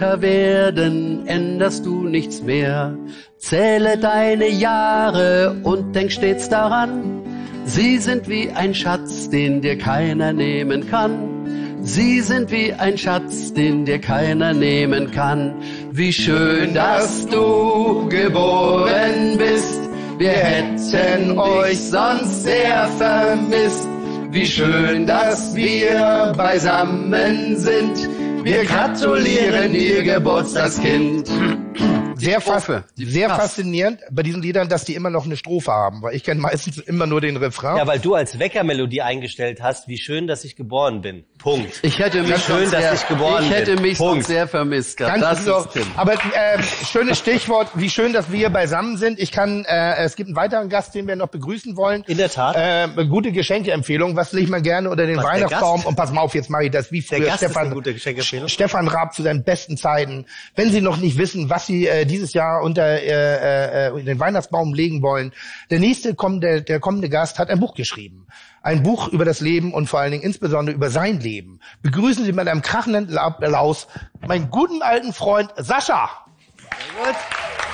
Älterwerden änderst du nichts mehr. Zähle deine Jahre und denk stets daran, sie sind wie ein Schatz, den dir keiner nehmen kann. Sie sind wie ein Schatz, den dir keiner nehmen kann. Wie schön, dass du geboren bist. Wir hätten euch sonst sehr vermisst. Wie schön, dass wir beisammen sind. Wir gratulieren dir, Geburtstagskind. Sehr, fas Strophe, die sehr passt. faszinierend bei diesen Liedern, dass die immer noch eine Strophe haben, weil ich kenne meistens immer nur den Refrain. Ja, weil du als Weckermelodie eingestellt hast, wie schön, dass ich geboren bin. Punkt. Ich hätte mich schön, schon dass sehr, ich geboren ich hätte bin. mich Punkt. schon sehr vermisst gehabt. Ganz Das so, ist Tim. aber äh, schönes Stichwort, wie schön, dass wir beisammen sind. Ich kann, äh, es gibt einen weiteren Gast, den wir noch begrüßen wollen. In der Tat. Äh, gute Geschenkeempfehlung. Was legt man gerne unter den Was, der Weihnachtsbaum? Gast? Und pass mal auf, jetzt mache ich das wie Der früher. Gast ist Stefan, eine gute Geschenkeempfehlung. Stefan Raab zu seinen besten Zeiten. Wenn Sie noch nicht wissen, was Sie äh, dieses Jahr unter äh, äh, den Weihnachtsbaum legen wollen, der nächste kommende, der kommende Gast hat ein Buch geschrieben. Ein Buch über das Leben und vor allen Dingen insbesondere über sein Leben. Begrüßen Sie mit einem krachenden Applaus meinen guten alten Freund Sascha. Sehr gut.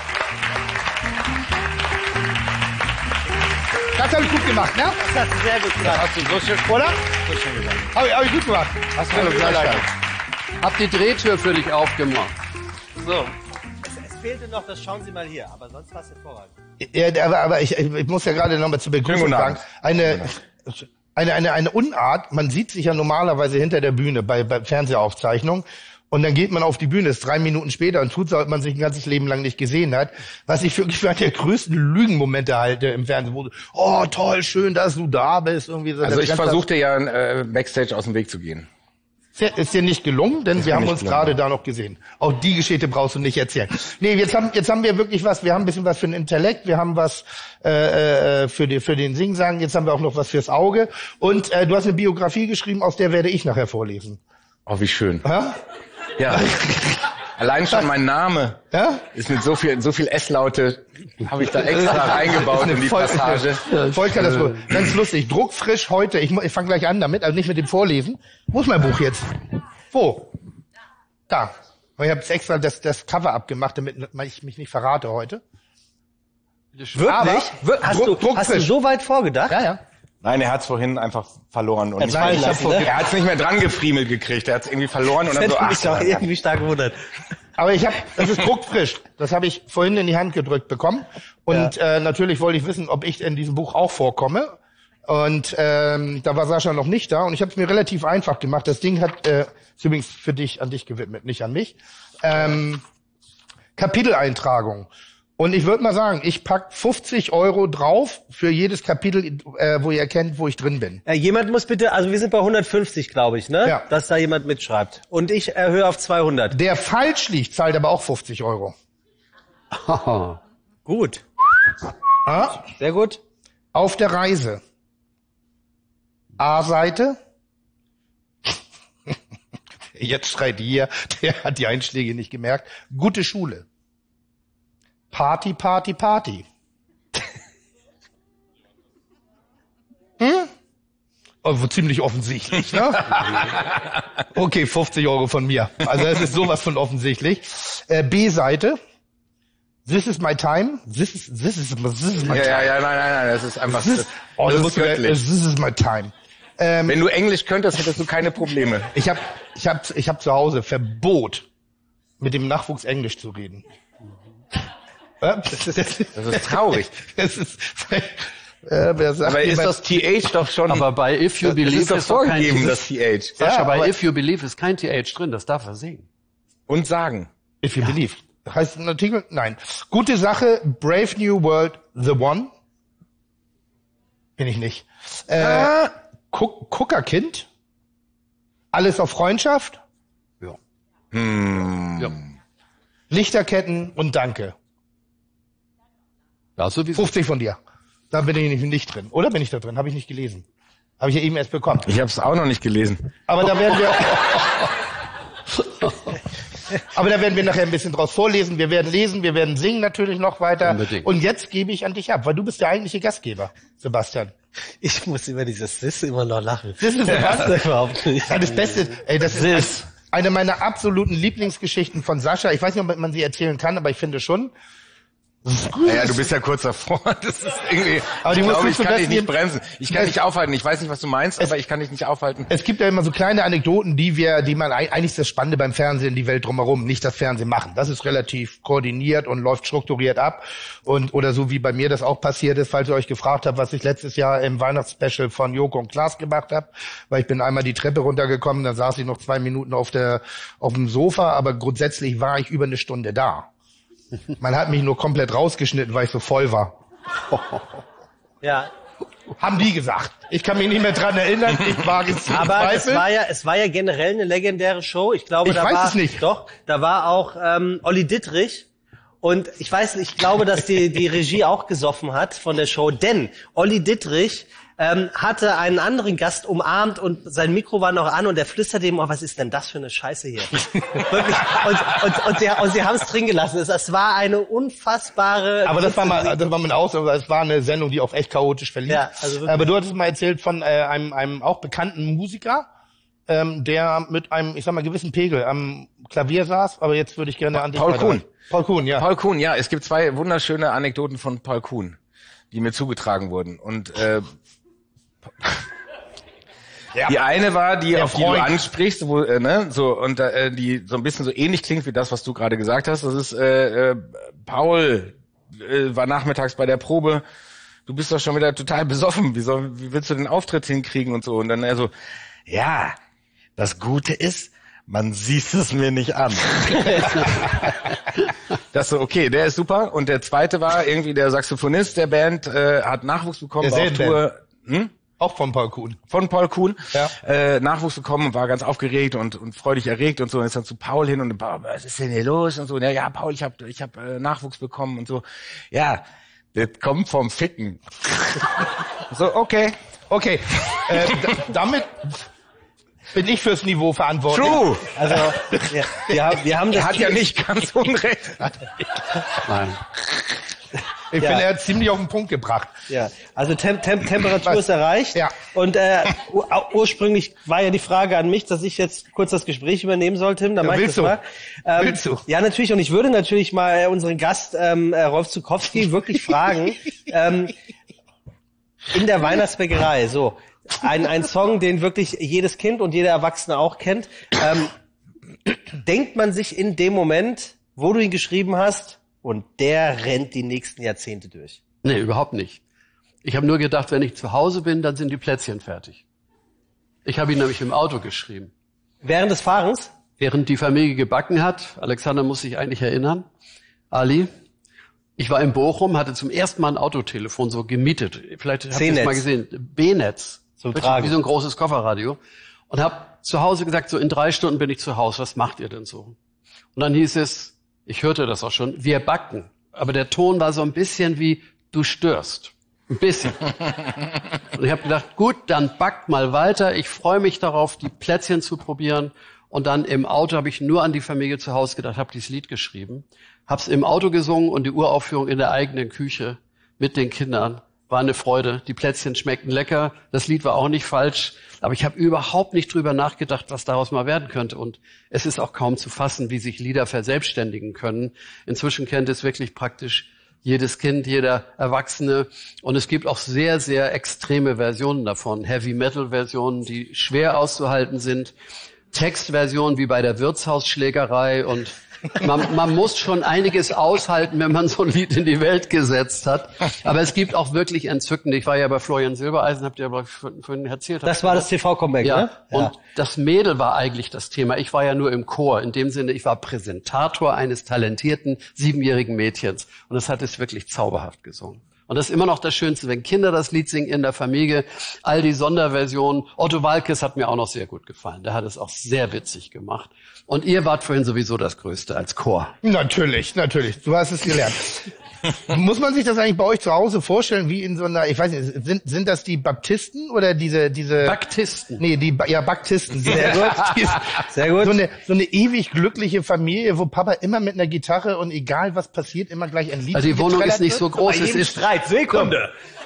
Das habe ich gut gemacht, ne? Das hast du sehr gut gemacht. Hast du so schön, oder? So schön gesagt. Habe ich, hab ich gut gemacht. Hast du Hallo, gleich Sascha. Hab die Drehtür für dich aufgemacht. So. Es, es fehlte noch, das schauen Sie mal hier, aber sonst war es hervorragend. Ja, aber, aber ich, ich muss ja gerade nochmal zur Begrüßung Schönen guten sagen. Eine, eine, eine, eine Unart, man sieht sich ja normalerweise hinter der Bühne bei, bei Fernsehaufzeichnungen. Und dann geht man auf die Bühne, ist drei Minuten später und tut so, als ob man sich ein ganzes Leben lang nicht gesehen hat. Was ich wirklich für einen der größten Lügenmomente halte im Fernsehen, wo du, oh toll, schön, dass du da bist. Irgendwie so. Also Das ich ganze- versuchte ja äh, Backstage aus dem Weg zu gehen. Ist dir nicht gelungen, denn wir haben nicht uns gelungen. gerade da noch gesehen. Auch die Geschichte brauchst du nicht erzählen. Nee, jetzt haben, jetzt haben wir wirklich was, wir haben ein bisschen was für den Intellekt, wir haben was äh, äh, für, die, für den Singsang, jetzt haben wir auch noch was fürs Auge. Und äh, du hast eine Biografie geschrieben, aus der werde ich nachher vorlesen. Oh, wie schön. Ja? Ja. Allein schon mein Name Ja? ist mit so viel, so viel S-Laute, habe ich da extra reingebaut in die Voll- Passage. Vollkatastrophe. Ganz lustig. Druckfrisch heute. Ich, mu- ich fange gleich an damit, also nicht mit dem Vorlesen. Wo ist mein Buch jetzt? Wo? Da. Und ich habe jetzt extra das, das Cover abgemacht, damit ich mich nicht verrate heute. Wirklich? Aber- Wir- hast, Druck- du, hast du Druckfisch. so weit vorgedacht? Ja, ja. Nein, er hat es vorhin einfach verloren. Und Jetzt war ich lassen, ne? er hat es nicht mehr dran gefriemelt gekriegt. Er hat es irgendwie verloren und Das dann so, hätte mich ach, doch irgendwie stark gewundert. Aber ich habe, das ist druckfrisch. Das habe ich vorhin in die Hand gedrückt bekommen. Und äh, natürlich wollte ich wissen, ob ich in diesem Buch auch vorkomme. Und ähm, da war Sascha noch nicht da. Und ich habe es mir relativ einfach gemacht. Das Ding hat, äh, ist übrigens für dich, an dich gewidmet, nicht an mich. Ähm, Kapiteleintragung. Und ich würde mal sagen, ich pack fünfzig Euro drauf für jedes Kapitel, äh, wo ihr erkennt, wo ich drin bin. Äh, jemand muss bitte, also wir sind bei hundertfünfzig, glaube ich, ne? Ja. Dass da jemand mitschreibt. Und ich erhöhe auf zweihundert. Der falsch liegt, zahlt aber auch fünfzig Euro. Gut. Ah? Sehr gut. Auf der Reise. A-Seite. Jetzt schreit hier, der hat die Einschläge nicht gemerkt. Gute Schule. Party, Party, Party. Hm? Also ziemlich offensichtlich, ne? Okay, fünfzig Euro von mir. Also das ist sowas von offensichtlich. Äh, B-Seite. This is my time. This is, this is, this is my Ja, time. ja, ja, nein, nein, nein, das ist einfach, This das, is, oh, das das ist musst du, göttlich. this is my time. Ähm, Wenn du Englisch könntest, hättest du keine Probleme. Ich habe ich hab, ich hab zu Hause Verbot, mit dem Nachwuchs Englisch zu reden. Ja, das, ist, Das ist traurig. das ist, äh, wer sagt Aber ist jemand- das T H doch schon, Aber bei If You das Believe ist doch ist doch kein vorgegeben, T H. das T H. Sascha, Ja, bei aber- If You Believe ist kein T H drin, das darf er singen. Und sagen. If you believe. Heißt ein Artikel? Nein. Gute Sache, Brave New World, The One. Bin ich nicht. Äh, Guck, Guckerkind. Alles auf Freundschaft. Ja. Hm. Ja. Lichterketten und Danke. Ja, sowieso. fünfzig von dir. Da bin ich nicht, nicht drin. Oder bin ich da drin? Habe ich nicht gelesen. Habe ich ja eben erst bekommen. Ich habe es auch noch nicht gelesen. Aber da werden wir... Aber da werden wir nachher ein bisschen draus vorlesen. Wir werden lesen, wir werden singen natürlich noch weiter. Unbedingt. Und jetzt gebe ich an dich ab, weil du bist der eigentliche Gastgeber, Sebastian. Ich muss über dieses Sis immer noch lachen. Das ist Das ist überhaupt nicht. Das ist das Beste. Ey, das ist Sis. eine meiner absoluten Lieblingsgeschichten von Sascha. Ich weiß nicht, ob man sie erzählen kann, aber ich finde schon. Naja, du bist ja kurz davor. Das ist irgendwie, Aber die ich musst glaube, du ich zum kann dich Besten nicht geben. bremsen. Ich kann Es- dich aufhalten. Ich weiß nicht, was du meinst, aber ich kann dich nicht aufhalten. Es gibt ja immer so kleine Anekdoten, die wir, die man eigentlich ist das Spannende beim Fernsehen, die Welt drumherum, nicht das Fernsehen machen. Das ist relativ koordiniert und läuft strukturiert ab. Und oder so wie bei mir das auch passiert ist, falls ihr euch gefragt habt, was ich letztes Jahr im Weihnachtsspecial von Joko und Klaas gemacht habe, weil ich bin einmal die Treppe runtergekommen, dann saß ich noch zwei Minuten auf der auf dem Sofa, aber grundsätzlich war ich über eine Stunde da. Man hat mich nur komplett rausgeschnitten, weil ich so voll war. Ja. Haben die gesagt. Ich kann mich nicht mehr dran erinnern. Ich wage es zu Aber es bezweifeln. war ja, es war ja generell eine legendäre Show. Ich glaube, Ich da weiß war, es nicht. Doch, da war auch ähm, Olli Dittrich. Und ich weiß nicht, ich glaube, dass die, die Regie auch gesoffen hat von der Show. Denn Olli Dittrich ähm, hatte einen anderen Gast umarmt und sein Mikro war noch an und der flüsterte ihm, oh, was ist denn das für eine Scheiße hier? Wirklich. Und, und, und sie, und sie haben es drin gelassen. Es, es war eine unfassbare... Aber das war mal, das war mal aus, das war eine Sendung, die auf echt chaotisch verlief. Ja, also wirklich. Aber du hattest mal erzählt von äh, einem, einem auch bekannten Musiker, ähm, der mit einem, ich sag mal, gewissen Pegel am Klavier saß. Aber jetzt würde ich gerne an dich Paul weiter- Kuhn. Paul Kuhn, ja. Paul Kuhn, ja, es gibt zwei wunderschöne Anekdoten von Paul Kuhn, die mir zugetragen wurden. Und äh, Ja. die eine war, die Der auf die du Freund. ansprichst, wo äh, ne, so und äh, die so ein bisschen so ähnlich klingt wie das, was du gerade gesagt hast. Das ist äh, äh, Paul äh, war nachmittags bei der Probe. Du bist doch schon wieder total besoffen. Wie soll, wie willst du den Auftritt hinkriegen und so? Und dann er so, ja, das Gute ist, man sieht es mir nicht an. Das so, okay, der ist super. Und der zweite war irgendwie der Saxophonist der Band, äh, hat Nachwuchs bekommen, war auf Derselben Tour. Hm? Auch von Paul Kuhn. Von Paul Kuhn, Ja. äh, Nachwuchs bekommen und war ganz aufgeregt und, und freudig erregt und so. Und ist dann zu Paul hin und Paul, was ist denn hier los? Und so, ja, ja Paul, ich hab, ich hab äh, Nachwuchs bekommen und so. Ja, das kommt vom Ficken. So, okay. Okay, äh, d- damit bin ich fürs Niveau verantwortlich. True. Also, ja, wir haben, wir haben das Er hat ja nicht ganz unrecht. Nein. Ich Ja. finde, er hat ziemlich auf den Punkt gebracht. Ja, also Tem Tem Temperatur Was? ist erreicht. Ja. Und äh, ur ursprünglich war ja die Frage an mich, dass ich jetzt kurz das Gespräch übernehmen soll, Tim. Dann Ja, mach ich willst das du? mal. Ähm, Willst du? Ja, natürlich. Und ich würde natürlich mal äh, unseren Gast ähm, äh, Rolf Zukowski wirklich fragen. ähm, in der Weihnachtsbäckerei, so ein ein Song, den wirklich jedes Kind und jeder Erwachsene auch kennt. Ähm, denkt man sich in dem Moment, wo du ihn geschrieben hast, und der rennt die nächsten Jahrzehnte durch? Nee, überhaupt nicht. Ich habe nur gedacht, wenn ich zu Hause bin, dann sind die Plätzchen fertig. Ich habe ihn nämlich im Auto geschrieben. Während des Fahrens? Während die Familie gebacken hat, Alexander muss sich eigentlich erinnern, Ali, Ich war in Bochum, hatte zum ersten Mal ein Autotelefon so gemietet. Vielleicht habt ihr das mal gesehen. B-Netz. Zum Tragen. Wie so ein großes Kofferradio. Und hab zu Hause gesagt, so in drei Stunden bin ich zu Hause. Was macht ihr denn so? Und dann hieß es, ich hörte das auch schon, wir backen. Aber der Ton war so ein bisschen wie, du störst. Ein bisschen. Und ich habe gedacht, gut, dann backt mal weiter. Ich freue mich darauf, die Plätzchen zu probieren. Und dann im Auto habe ich nur an die Familie zu Hause gedacht, habe dieses Lied geschrieben. Hab's im Auto gesungen und die Uraufführung in der eigenen Küche mit den Kindern. War eine Freude. Die Plätzchen schmeckten lecker. Das Lied war auch nicht falsch. Aber ich habe überhaupt nicht drüber nachgedacht, was daraus mal werden könnte. Und es ist auch kaum zu fassen, wie sich Lieder verselbstständigen können. Inzwischen kennt es wirklich praktisch jedes Kind, jeder Erwachsene. Und es gibt auch sehr, sehr extreme Versionen davon. Heavy-Metal-Versionen, die schwer auszuhalten sind. Textversionen wie bei der Wirtshausschlägerei und man, man muss schon einiges aushalten, wenn man so ein Lied in die Welt gesetzt hat. Aber es gibt auch wirklich entzückende. Ich war ja bei Florian Silbereisen, habt ihr aber vorhin erzählt. Das war das T V-Comeback, ja. ne? Ja. Und ja. das Mädel war eigentlich das Thema. Ich war ja nur im Chor. In dem Sinne, ich war Präsentator eines talentierten siebenjährigen Mädchens. Und das hat es wirklich zauberhaft gesungen. Und das ist immer noch das Schönste, wenn Kinder das Lied singen in der Familie. All die Sonderversionen. Otto Waalkes hat mir auch noch sehr gut gefallen. Der hat es auch sehr witzig gemacht. Und ihr wart vorhin sowieso das Größte als Chor. Natürlich, natürlich. Du hast es gelernt. Muss man sich das eigentlich bei euch zu Hause vorstellen, wie in so einer, ich weiß nicht, sind, sind das die Baptisten oder diese, diese... Baptisten. Nee, die, ja, Baptisten. Sehr gut. Sehr gut. So eine, so eine ewig glückliche Familie, wo Papa immer mit einer Gitarre und egal was passiert, immer gleich ein Lied Also die Wohnung ist nicht so wird. groß. Bei Es jedem ist Streit, Sekunde.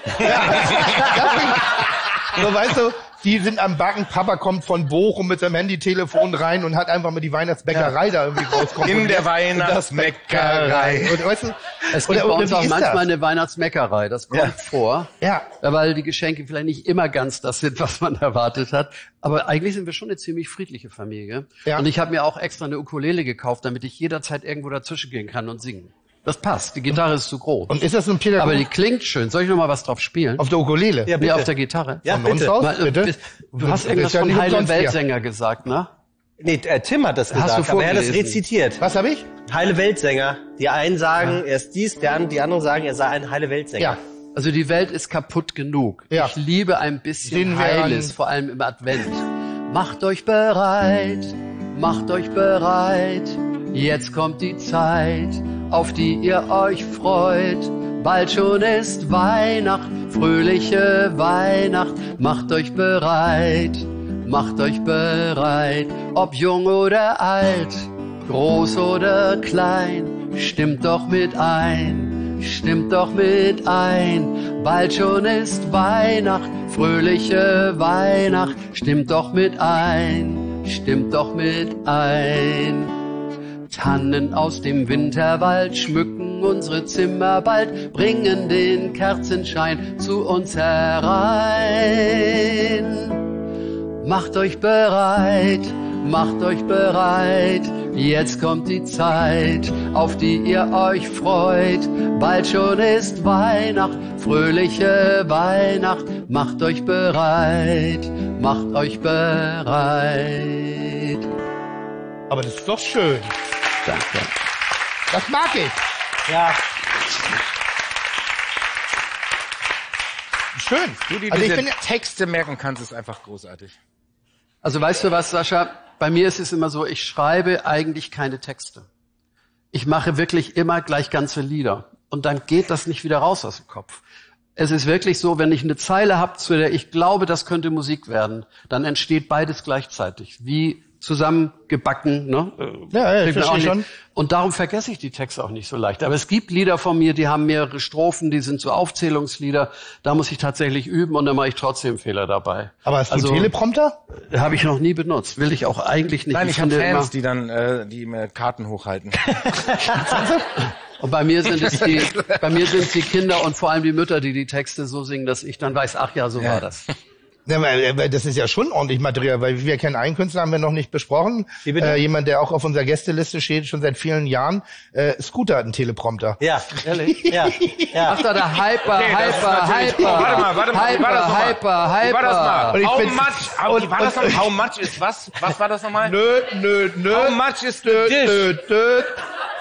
So, weißt du, die sind am Backen, Papa kommt von Bochum mit seinem Handytelefon rein und hat einfach mal die Weihnachtsbäckerei ja. da irgendwie rauskomponiert. In der Weihnachtsbäckerei. Und, weißt du, es gibt oder, bei oder uns auch wie ist manchmal das? eine Weihnachtsmeckerei. Das kommt Ja. vor. Ja. Weil die Geschenke vielleicht nicht immer ganz das sind, was man erwartet hat. Aber eigentlich sind wir schon eine ziemlich friedliche Familie. Ja. Und ich habe mir auch extra eine Ukulele gekauft, damit ich jederzeit irgendwo dazwischen gehen kann und singen. Das passt. Die Gitarre ist zu groß. Und ist das so ein Pädagog Aber die klingt schön. Soll ich noch mal was drauf spielen? auf der Ukulele? Ja, Nee, bitte. auf der Gitarre. Ja, Von uns bitte. aus, Mal, äh, bitte? Du hast Das irgendwas ist ja von nicht Heile umsonst hier. Weltsänger gesagt, ne? Nee, äh, Tim hat das Hast gesagt, du aber er hat das vorgelesen. rezitiert. Was habe ich? Heile Weltsänger. Die einen sagen, er ist dies, der an- die anderen sagen, er sei ein Heile Weltsänger. Ja. Also die Welt ist kaputt genug. Ja. Ich liebe ein bisschen Sehen wir Heiles, an. vor allem im Advent. Macht euch bereit, macht euch bereit. Jetzt kommt die Zeit, auf die ihr euch freut. Bald schon ist Weihnacht, fröhliche Weihnacht. Macht euch bereit, macht euch bereit. Ob jung oder alt, groß oder klein, stimmt doch mit ein, stimmt doch mit ein. Bald schon ist Weihnacht, fröhliche Weihnacht. Stimmt doch mit ein, stimmt doch mit ein. Tannen aus dem Winterwald schmücken unsere Zimmer bald, bringen den Kerzenschein zu uns herein. Macht euch bereit, macht euch bereit, jetzt kommt die Zeit, auf die ihr euch freut. Bald schon ist Weihnacht, fröhliche Weihnacht, macht euch bereit, macht euch bereit. Aber das ist doch schön. Danke. Das mag ich. Ja. Schön. Du, die Also ich diese finde, Texte merken kannst, ist einfach großartig. Also weißt du was, Sascha? Bei mir ist es immer so, ich schreibe eigentlich keine Texte. Ich mache wirklich immer gleich ganze Lieder. Und dann geht das nicht wieder raus aus dem Kopf. Es ist wirklich so, wenn ich eine Zeile habe, zu der ich glaube, das könnte Musik werden, dann entsteht beides gleichzeitig. Wie zusammengebacken, ne? Ja, ja, ich Kriegt man auch verstehe nicht. schon. Und darum vergesse ich die Texte auch nicht so leicht. Aber es gibt Lieder von mir, die haben mehrere Strophen, die sind so Aufzählungslieder. Da muss ich tatsächlich üben und dann mache ich trotzdem Fehler dabei. aber hast du Also, Teleprompter? habe ich noch nie benutzt. Will ich auch eigentlich nicht. Nein, ich, habe finde Fans, immer- die dann äh, die mir Karten hochhalten. Und bei mir sind es die, bei mir sind es die Kinder und vor allem die Mütter, die die Texte so singen, dass ich dann weiß, ach ja, so war das. Ja, weil, weil das ist ja schon ordentlich Material, weil wir kennen einen Künstler, haben wir noch nicht besprochen. Wie bitte? Äh, jemand, der auch auf unserer Gästeliste steht, schon seit vielen Jahren. Äh, Scooter hat einen Teleprompter. Ja, ehrlich? Ja, ja. Ach da, der Hyper, Nee, das ist Hyper, natürlich- Hyper, Warte mal, warte mal, wie war das Hyper, nochmal? Hyper, Wie war das mal? Und ich How find's- much, how, wie war das noch? How much ist was? Was war das nochmal? Nö, nö, nö. How much is the Nö, dish? nö, nö.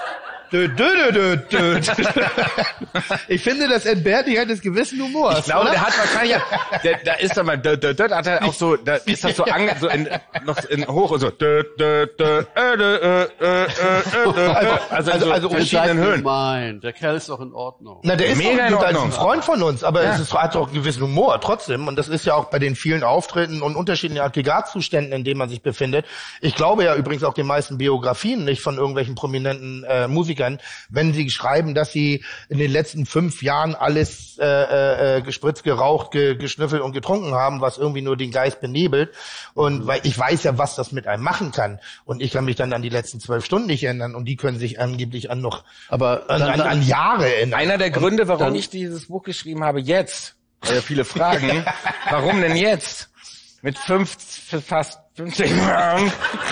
Dö, dö, dö, dö, dö. Ich finde, das entbehrt nicht eines gewissen Humors. Ich glaube, oder? der hat wahrscheinlich, der, da ist er mal, dö, dö, dö, hat er auch so, da ist das so, ange, so in, noch in hoch und so, dö, dö, dö, äh, dö, äh, äh, äh, dö, also, also, also in verschiedenen Höhen. Nein, der Kerl ist doch in Ordnung. Na, der ist Mega doch in ein, ein Freund von uns, aber Ja. es ist, hat doch einen gewissen Humor trotzdem. Und das ist ja auch bei den vielen Auftritten und unterschiedlichen Aggregatzuständen, in denen man sich befindet. Ich glaube ja übrigens auch den meisten Biografien nicht von irgendwelchen prominenten äh, Musikern, wenn sie schreiben, dass sie in den letzten fünf Jahren alles äh, äh, gespritzt, geraucht, ge, geschnüffelt und getrunken haben, was irgendwie nur den Geist benebelt. Und weil ich weiß ja, was das mit einem machen kann. Und ich kann mich dann an die letzten zwölf Stunden nicht erinnern. Und die können sich angeblich an noch Aber an, dann, an, an Jahre erinnern. Einer der Gründe, warum dann- ich dieses Buch geschrieben habe, jetzt, weil ja viele fragen, warum denn jetzt? Mit fünf, fast fünfzig Jahren.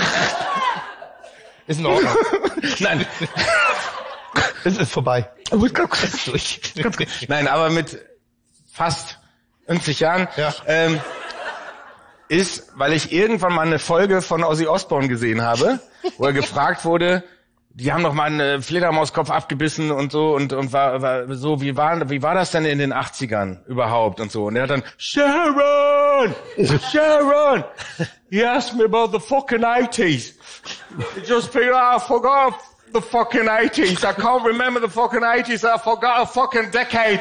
Ist in Ordnung. Nein. Es ist vorbei. Nein, aber mit fast fünfzig Jahren, Ja. ähm, ist, weil ich irgendwann mal eine Folge von Ozzy Osbourne gesehen habe, wo er gefragt wurde, die haben doch mal einen Fledermauskopf abgebissen und so und und war, war so, wie war wie war das denn in den achtzigern überhaupt und so, und er hat dann Sharon, Sharon, he asked me about the fucking eighties. Just figured out I forgot the fucking eighties. I can't remember the fucking eighties. I forgot a fucking decade.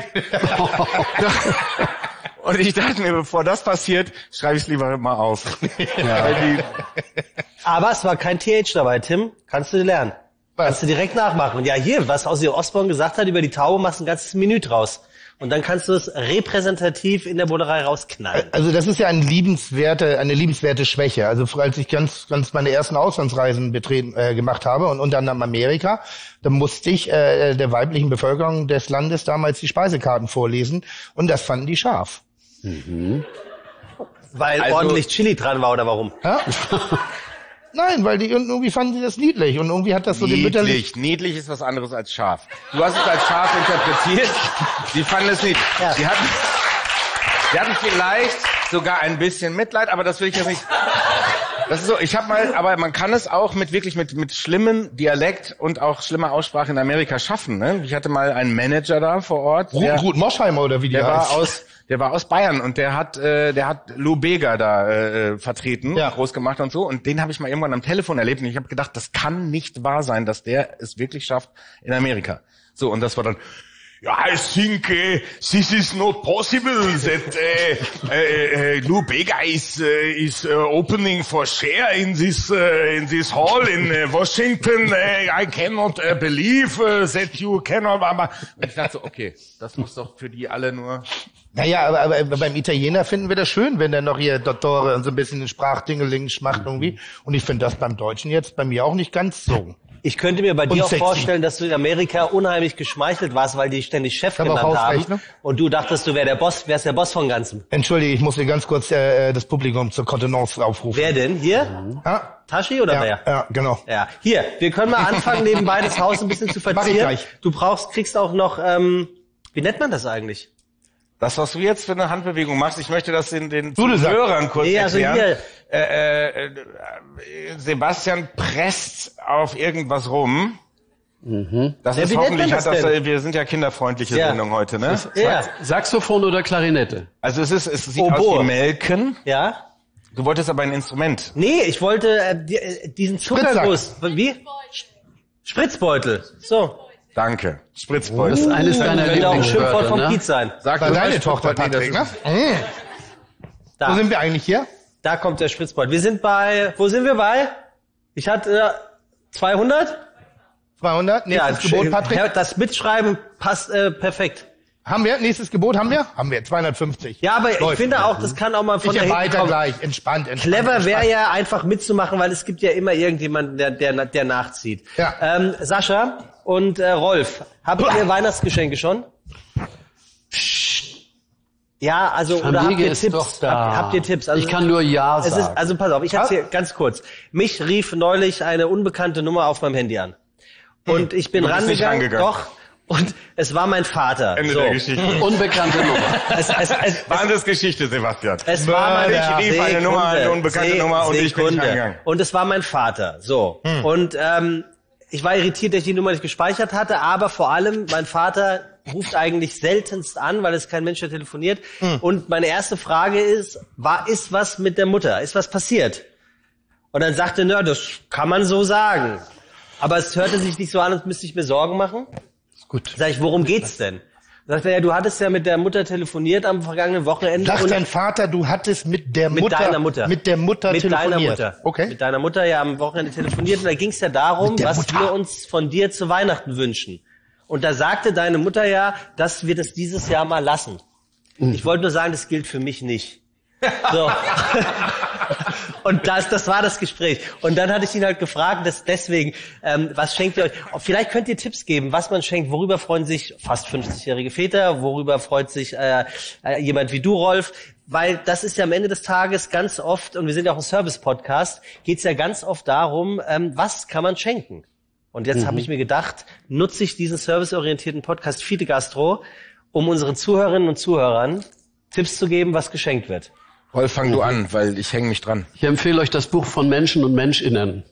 Und ich dachte mir, bevor das passiert, schreibe ich es lieber mal auf. Weil die, Aber es war kein T H dabei, Tim. Kannst du lernen. Kannst du direkt nachmachen. Und ja, hier, was Ozzy Osbourne gesagt hat über die Taube, machst ein ganzes Menü draus. Und dann kannst du es repräsentativ in der Bullerei rausknallen. Also das ist ja ein liebenswerte, eine liebenswerte Schwäche. Also als ich ganz, ganz meine ersten Auslandsreisen betreten, äh, gemacht habe und unter anderem Amerika, da musste ich äh, der weiblichen Bevölkerung des Landes damals die Speisekarten vorlesen und das fanden die scharf. Weil Also- ordentlich Chili dran war, oder warum? Ja? Nein, weil die irgendwie fanden sie das niedlich und irgendwie hat das so den mütterlichen... niedlich. Niedlich ist was anderes als scharf. Du hast es als scharf interpretiert. Die fanden es nicht. Ja. Die hatten, die hatten vielleicht sogar ein bisschen Mitleid, aber das will ich jetzt nicht. Das ist so, ich habe mal, aber man kann es auch mit wirklich mit mit schlimmen Dialekt und auch schlimmer Aussprache in Amerika schaffen. Ne? Ich hatte mal einen Manager da vor Ort. Ruth, der- Ruth Moschheimer oder wie die Der war heißt. aus, der war aus Bayern und der hat, äh, der hat Lou Bega da äh, vertreten, Ja. groß gemacht und so. Und den habe ich mal irgendwann am Telefon erlebt und ich habe gedacht, das kann nicht wahr sein, dass der es wirklich schafft in Amerika. So, und das war dann, Yeah, I think uh, this is not possible that uh, uh, uh, Lou Bega is uh, is uh, opening for share in this uh, in this hall in uh, Washington. Uh, I cannot uh, believe uh, that you cannot. Aber und ich dachte so, okay, das muss doch für die alle nur. Naja, aber, aber beim Italiener finden wir das schön, wenn der noch hier Dottore und so ein bisschen den Sprachdingeling macht irgendwie. Und ich finde das beim Deutschen jetzt bei mir auch nicht ganz so. Ich könnte mir bei Und dir auch sexy. vorstellen, dass du in Amerika unheimlich geschmeichelt warst, weil die ständig Chef Aber genannt haben. Hausrechnung? Und du dachtest, du wärst der Boss, wärst der Boss von Ganzem. Entschuldige, ich muss dir ganz kurz äh, das Publikum zur Kontenance aufrufen. Wer denn? Hier? Ja, Tashi oder ja, wer? ja, genau. Ja, hier, wir können mal anfangen, nebenbei das Haus ein bisschen zu Mach ich verzieren. gleich. Du brauchst, kriegst auch noch, ähm, wie nennt man das eigentlich? Das, was du jetzt für eine Handbewegung machst, ich möchte das den, den Du, du sagst. Hörern kurz Nee, also erklären. hier. Äh, äh, äh, Sebastian presst auf irgendwas rum. Das Ja, ist wie nennt hoffentlich, man hat das das, denn? äh, wir sind ja kinderfreundliche Ja. Sendung heute, ne? Ja, Saxophon oder Klarinette? Also es ist, es sieht Oboe. aus wie Melken. ja. Du wolltest aber ein Instrument. Nee, ich wollte äh, die, äh, diesen Zuckerguss. Wie? Spritzbeutel. So. Danke. Spritzbeutel. Das ist eines deiner Könnte auch ein Schimpfwort Lieblingswörter, vom ne? Kiez sein. Sag War du deine mal Tochter, Spritzbeutel, nee, Patrick, das ne? ist- Mhm. Wo Da, sind wir eigentlich hier? da kommt der Spritzbeutel. Wir sind bei, wo sind wir bei? Ich hatte äh, zweihundert? zweihundert? Nächstes Gebot, Patrick? Ja, das Mitschreiben passt äh, perfekt. Haben wir? Nächstes Gebot haben wir? Haben wir. zweihundertfünfzig. Ja, aber ich Läuft. finde auch, das kann auch mal von Ich der hinten weiter kommen. gleich. Entspannt, entspannt. Clever wäre entspannt. ja einfach mitzumachen, weil es gibt ja immer irgendjemanden, der, der, der nachzieht. Ja. Ähm, Sascha und äh, Rolf, habt ihr Weihnachtsgeschenke schon? Ja, also, oder habt Familie ihr ist Tipps? doch da. Habt, habt ihr Tipps? Also, Ich kann nur Ja es ist, sagen. also pass auf, ich erzähle ganz kurz. Mich rief neulich eine unbekannte Nummer auf meinem Handy an. Und ich bin Du bist nicht rangegangen, rangegangen. doch, und es war mein Vater. Ende so. der Geschichte. Unbekannte Nummer. Es, es, es, Wahnsinnsgeschichte, Sebastian. Es war mein Ich rief eine Nummer, eine unbekannte Se- Nummer und ich bin nicht Sekunde. rangegangen. Und es war mein Vater. So. Und ähm, ich war irritiert, dass ich die Nummer nicht gespeichert hatte, aber vor allem, mein Vater ruft eigentlich seltenst an, weil es kein Mensch, der telefoniert. Hm. Und meine erste Frage ist, war, ist was mit der Mutter? Ist was passiert? Und dann sagte, na, das kann man so sagen. Aber es hörte sich nicht so an, als müsste ich mir Sorgen machen. Gut. Sag ich, worum geht's denn? Sagt er, ja, du hattest ja mit der Mutter telefoniert am vergangenen Wochenende. Sagt dein Vater, du hattest mit der Mutter, mit deiner Mutter, mit der Mutter mit telefoniert. deiner Mutter, okay. Mit deiner Mutter ja am Wochenende telefoniert und da ging es ja darum, was Mutter. wir uns von dir zu Weihnachten wünschen. Und da sagte deine Mutter ja, dass wir das dieses Jahr mal lassen. Mhm. Ich wollte nur sagen, das gilt für mich nicht. So. Und das, das war das Gespräch. Und dann hatte ich ihn halt gefragt, dass deswegen, ähm, was schenkt ihr euch? Vielleicht könnt ihr Tipps geben, was man schenkt. Worüber freuen sich fast fünfzigjährige Väter? Worüber freut sich äh, äh, jemand wie du, Rolf? Weil das ist ja am Ende des Tages ganz oft, und wir sind ja auch ein Service-Podcast, geht es ja ganz oft darum, ähm, was kann man schenken? Und jetzt mhm. habe ich mir gedacht, nutze ich diesen serviceorientierten Podcast Fide Gastro, um unseren Zuhörerinnen und Zuhörern Tipps zu geben, was geschenkt wird. Rolf, fang du an, weil ich hänge mich dran. Ich empfehle euch das Buch von Menschen und MenschInnen.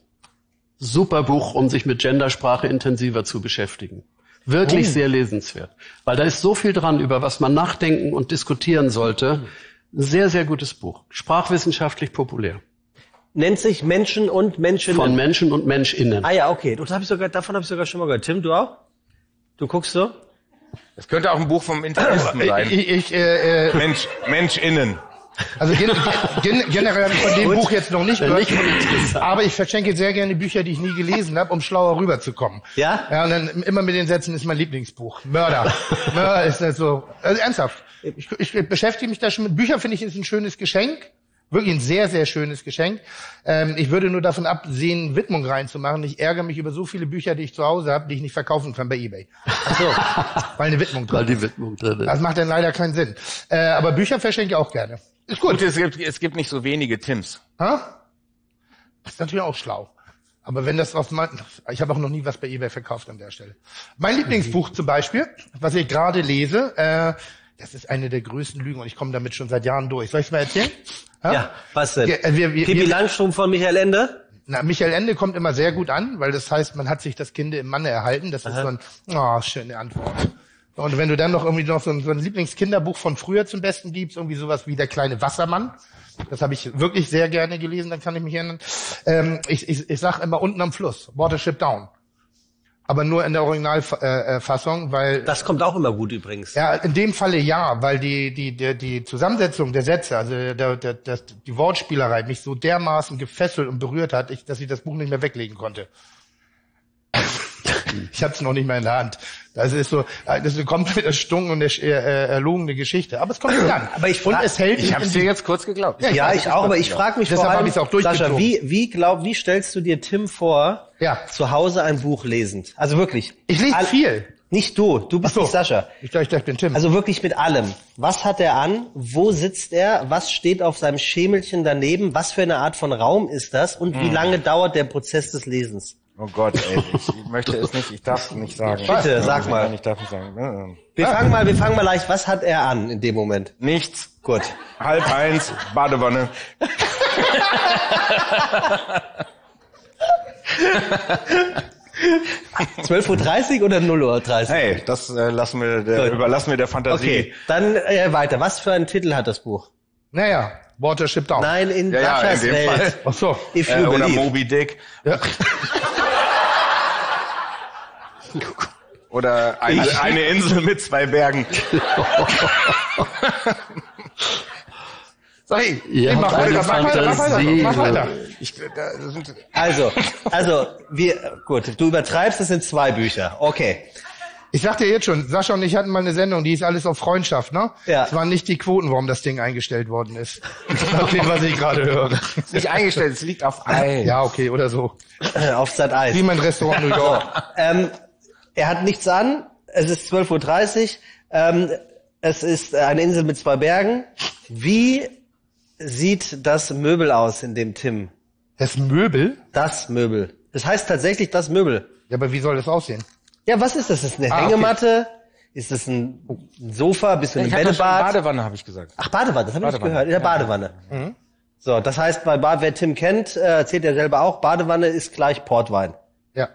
Super Buch, um sich mit Gendersprache intensiver zu beschäftigen. Wirklich oh. sehr lesenswert. Weil da ist so viel dran, über was man nachdenken und diskutieren sollte. Ein sehr, sehr gutes Buch. Sprachwissenschaftlich populär. Nennt sich Menschen und MenschInnen. Von Menschen und MenschInnen. Ah ja, okay. Das hab ich sogar, davon habe ich sogar schon mal gehört. Tim, du auch? Du guckst so? Das könnte auch ein Buch vom Internisten sein. Ich, ich, äh, äh, Mensch, MenschInnen. Also gen, gen, generell habe ich von dem Gut. Buch jetzt noch nicht gehört, aber ich verschenke sehr gerne Bücher, die ich nie gelesen habe, um schlauer rüberzukommen. Ja? Ja, und dann immer mit den Sätzen, ist mein Lieblingsbuch. Mörder. Mörder ist das so. Also ernsthaft. Ich, ich beschäftige mich da schon mit Büchern, finde ich, ist ein schönes Geschenk. Wirklich ein sehr, sehr schönes Geschenk. Ähm, ich würde nur davon absehen, Widmung reinzumachen. Ich ärgere mich über so viele Bücher, die ich zu Hause habe, die ich nicht verkaufen kann bei eBay. Ach so, weil eine Widmung drin ist. Weil die Widmung drin ist. Das macht dann leider keinen Sinn. Äh, aber Bücher verschenke ich auch gerne. Ist gut. Gut, es gibt, es gibt nicht so wenige Tims. Ha? Das ist natürlich auch schlau. Aber wenn das was mein, ich habe auch noch nie was bei eBay verkauft an der Stelle. Mein Lieblingsbuch zum Beispiel, was ich gerade lese, äh, das ist eine der größten Lügen und ich komme damit schon seit Jahren durch. Soll ich es mal erzählen? Ha? Ja, was denn? Ja, wir, wir, Pippi wir, Langstrumpf von Michael Ende? Na, Michael Ende kommt immer sehr gut an, weil das heißt, man hat sich das Kind im Manne erhalten. Das Aha. ist so ein, oh, schöne Antwort. Und wenn du dann noch irgendwie noch so ein, so ein Lieblingskinderbuch von früher zum Besten gibst, irgendwie sowas wie Der kleine Wassermann, das habe ich wirklich sehr gerne gelesen, dann kann ich mich erinnern. Ähm, ich, ich, ich sag immer unten am Fluss, Watership Down. Aber nur in der Originalfassung, weil... Das kommt auch immer gut übrigens. Ja, in dem Falle ja, weil die die die, die Zusammensetzung der Sätze, also der, der, der, die Wortspielerei mich so dermaßen gefesselt und berührt hat, ich, dass ich das Buch nicht mehr weglegen konnte. Ich habe es noch nicht mehr in der Hand. Das ist so, das ist eine komplett erstunken und äh, erlogene Geschichte. Aber es kommt nicht an. Aber ich und frag, es hält. Ich habe es dir jetzt kurz geglaubt. Ja, ich, ja, ich auch, aber ich frage mich Deshalb vor allem, hab ich's auch durchgezogen. Sascha, wie, wie glaub, wie stellst du dir Tim vor, Ja. zu Hause ein Buch lesend? Also wirklich. Ich lese All- viel. Nicht du, du bist Ach so. nicht Sascha. Ich dachte, ich bin Tim. Also wirklich mit allem. Was hat er an? Wo sitzt er? Was steht auf seinem Schemelchen daneben? Was für eine Art von Raum ist das? Und wie lange dauert der Prozess des Lesens? Oh Gott, ey, ich möchte es nicht, ich darf es nicht sagen. Bitte, sag mal. Nein, ich darf nicht sagen. Wir fangen mal, wir fangen mal leicht. Was hat er an in dem Moment? Nichts. Gut. Halb eins, Badewanne. zwölf Uhr dreißig oder null Uhr dreißig? Hey, das äh, lassen wir der, Gut. überlassen wir der Fantasie. Okay, dann äh, weiter. Was für einen Titel hat das Buch? Naja, Watership Down. Nein, in Ja, ja, Saschas in dem Welt. Fall. Ach so. If you Äh, oder believe. Moby Dick. Ja. Oder eine, eine Insel mit zwei Bergen. Sorry. Ihr mach habt weiter, eine mach weiter, mach weiter, Fantasie. mach weiter. Ich, da sind, Also, also, wir, gut, du übertreibst, es sind zwei Bücher. Okay. Ich sag dir jetzt schon, Sascha und ich hatten mal eine Sendung, die ist alles auf Freundschaft, ne? Ja. Es waren nicht die Quoten, warum das Ding eingestellt worden ist. Okay, was ich gerade höre. nicht eingestellt, es liegt auf Eis. Ja, okay, oder so. Auf Sat eins. Wie mein Restaurant New York. Ähm, er hat nichts an. Es ist zwölf Uhr dreißig. Ähm, es ist eine Insel mit zwei Bergen. Wie sieht das Möbel aus, in dem Tim? Das Möbel? Das Möbel. Das heißt tatsächlich das Möbel. Ja, aber wie soll das aussehen? Ja, was ist das? Ist das eine Ah, Hängematte? Ist das ein, ein Sofa? Bist du in Ich einem hab doch schon Bällebad? Badewanne, habe ich gesagt. Ach, Badewanne, das habe ich nicht Badewanne. gehört. In der Badewanne. Mhm. So, das heißt, bei Bad, wer Tim kennt, äh, erzählt er selber auch, Badewanne ist gleich Portwein. Ja.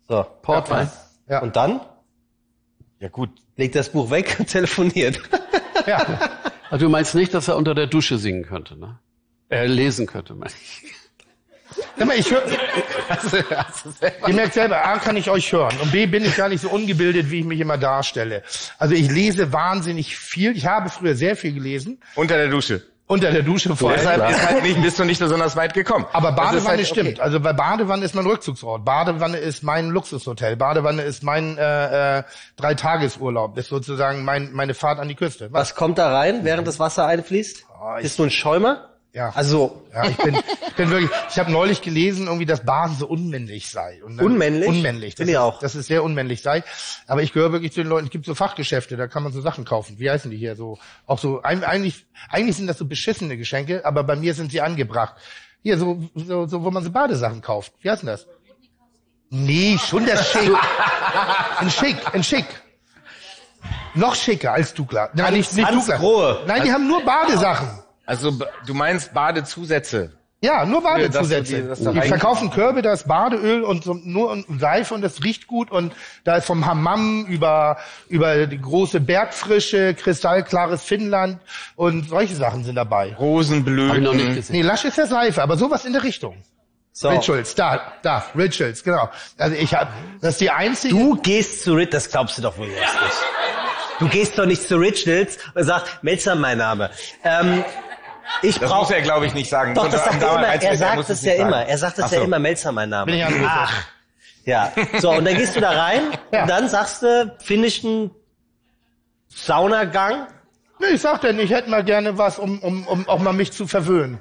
So. Portwein. Ja. Und dann? Ja gut. Legt das Buch weg und telefoniert. Ja. Also du meinst nicht, dass er unter der Dusche singen könnte, ne? Äh, lesen könnte, mein ich. Sag mal, ich höre, ihr merkt selber, A, kann ich euch hören und B, bin ich gar nicht so ungebildet, wie ich mich immer darstelle. Also ich lese wahnsinnig viel. Ich habe früher sehr viel gelesen. Unter der Dusche. Unter der Dusche vorher. Deshalb ist halt nicht, bist du nicht besonders weit gekommen. Aber Das ist Badewanne halt stimmt. okay. Also bei Badewanne ist mein Rückzugsort. Badewanne ist mein Luxushotel. Badewanne ist mein äh, äh, Dreitagesurlaub. Ist sozusagen mein, meine Fahrt an die Küste. Was? Was kommt da rein, während das Wasser einfließt? Oh, ich- Bist du ein Schäumer? Ja. Also, Ja, ich bin, ich bin wirklich, ich habe neulich gelesen, irgendwie, dass Baden so unmännlich sei. Und dann, Unmännlich? Unmännlich. Das Finde ich ist, auch. Dass es sehr unmännlich sei. Aber ich gehöre wirklich zu den Leuten, es gibt so Fachgeschäfte, da kann man so Sachen kaufen. Wie heißen die hier? So, auch so, ein- eigentlich, eigentlich sind das so beschissene Geschenke, aber bei mir sind sie angebracht. Hier, so, so, so, wo man so Badesachen kauft. Wie heißt denn das? Nee, schon das Schick. Ein Schick, ein Schick. Noch schicker als Douglas. Nein, nicht, nicht Hans Douglas. Grohe. Nein, die haben nur Badesachen. Also b- du meinst Badezusätze. Ja, nur Badezusätze. dass du die- dass da Die rein- verkaufen Körbe, da ist Badeöl und so, nur und Seife und das riecht gut und da ist vom Hammam über über die große Bergfrische, kristallklares Finnland und solche Sachen sind dabei. Rosenblüten. Hab ich noch nicht gesehen. Nee, Lasch ist ja Seife, aber sowas in der Richtung. so. Rituals, da, da, Rituals, genau. Also ich habe, das ist die einzige. Du gehst zu Rituals, das glaubst du doch wohl jetzt nicht. Du gehst doch nicht zu Rituals und sagst, Melzer mein Name. Ähm, ich Das brauche muss er, glaube ich, nicht sagen. Doch, Und das am sagt er Dauer- immer. als Er Witz, sagt muss es nicht ja sagen. immer. Er sagt es Ach ja so. immer, Melzer mein Name. Bin ich angerufen. Ach, ja. So, und dann gehst du da rein Ja. und dann sagst du, finnischen Saunagang. Nee, ich sag denn, ich hätte mal gerne was, um, um, um auch mal mich zu verwöhnen.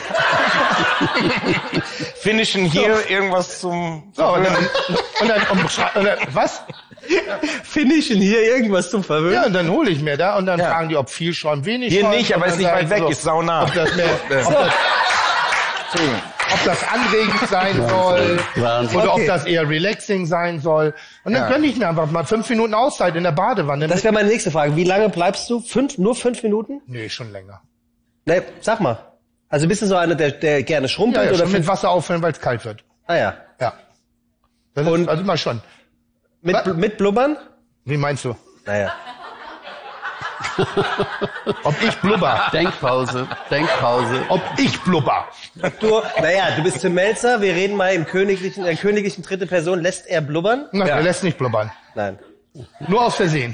Finnischen hier irgendwas zum... So, und dann, und dann, um, und dann was? Finnischen hier irgendwas zum Verwöhnen. Ja, und dann hole ich mir da und dann Ja. fragen die, ob viel Schäum, wenig Hier Schäum. nicht, aber Und ist dann nicht sag weit ich weg, so, ist saunah. Ob das, mehr, ob, das, ob das anregend sein soll Wahnsinn. oder Okay. ob das eher relaxing sein soll. Und dann Ja. gönne ich mir einfach mal fünf Minuten Auszeit in der Badewanne. Das wäre meine nächste Frage. Wie lange bleibst du? Fünf, nur fünf Minuten? Nee, schon länger. Ne, sag mal. Also bist du so einer, der, der gerne Ja, schrumpelt ja, oder schon mit fünf? Wasser auffüllen, weil es kalt wird. Ah ja. Ja. Das Und- ist, also immer schon. Mit, Was? mit Blubbern? Wie meinst du? Naja. Ob ich blubber? Denkpause, Denkpause. Ob ich blubber? Du, naja, du bist Tim Melzer, wir reden mal im königlichen, in der königlichen dritte Person. Lässt er blubbern? Na, der lässt nicht blubbern. Nein. Nur aus Versehen.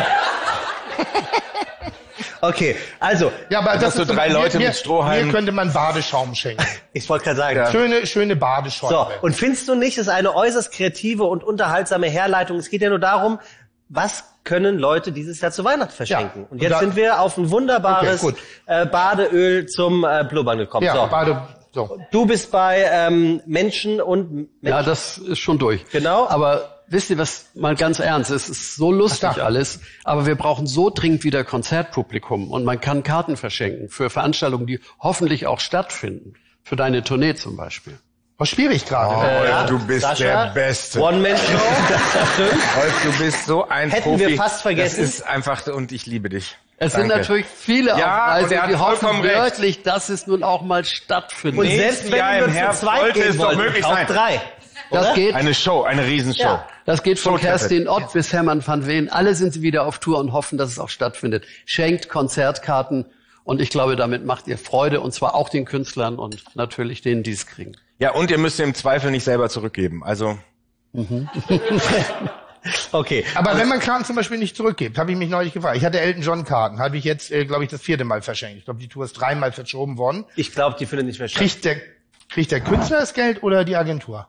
Okay, also, Ja, aber das so ist drei mir- Leute mir, mit Strohhalmen. Mir könnte man Badeschaum schenken. ich wollte gerade sagen. Schöne, schöne Badeschaum. So, und findest du nicht, es ist eine äußerst kreative und unterhaltsame Herleitung. Es geht ja nur darum, was können Leute dieses Jahr zu Weihnachten verschenken? Ja. Und jetzt Da- sind wir auf ein wunderbares Okay, gut. äh, Badeöl zum äh, Blubbern gekommen. Ja, so. Bade, so. Du bist bei ähm, Menschen und Menschen. Ja, das ist schon durch. Genau. Aber wisst ihr, was mal ganz ernst, es ist so lustig Ach da. alles, aber wir brauchen so dringend wieder Konzertpublikum und man kann Karten verschenken für Veranstaltungen, die hoffentlich auch stattfinden. Für deine Tournee zum Beispiel. Was schwierig gerade. Oh, Ja, du bist Sascha, der Beste. One-Man-Show, das stimmt. Rolf, du bist so ein Hätten Profi. wir fast vergessen. Das ist einfach, und ich liebe dich. Es Danke. sind natürlich viele Ja, auf und er Reise, hat die hoffen vollkommen recht. wirklich, dass es nun auch mal stattfindet. Und Nächstes selbst wenn Jahr wir im zu Herbst zweit sollte gehen es doch wollten, möglich auch sein. drei. das oder? geht, Eine Show, eine Riesenshow. Ja. das geht von Showtreppe. Kerstin Ott bis Hermann van Veen. Alle sind sie wieder auf Tour und hoffen, dass es auch stattfindet. Schenkt Konzertkarten und ich glaube, damit macht ihr Freude und zwar auch den Künstlern und natürlich denen, die es kriegen. Ja, und ihr müsst im Zweifel nicht selber zurückgeben. Also, Okay. Aber wenn man Karten zum Beispiel nicht zurückgibt, habe ich mich neulich gefragt. Ich hatte Elton John Karten, habe ich jetzt, äh, glaube ich, das vierte Mal verschenkt. Ich glaube, die Tour ist dreimal verschoben worden. Ich glaube, die findet nicht mehr statt. Kriegt der, kriegt der Künstler das Geld oder die Agentur?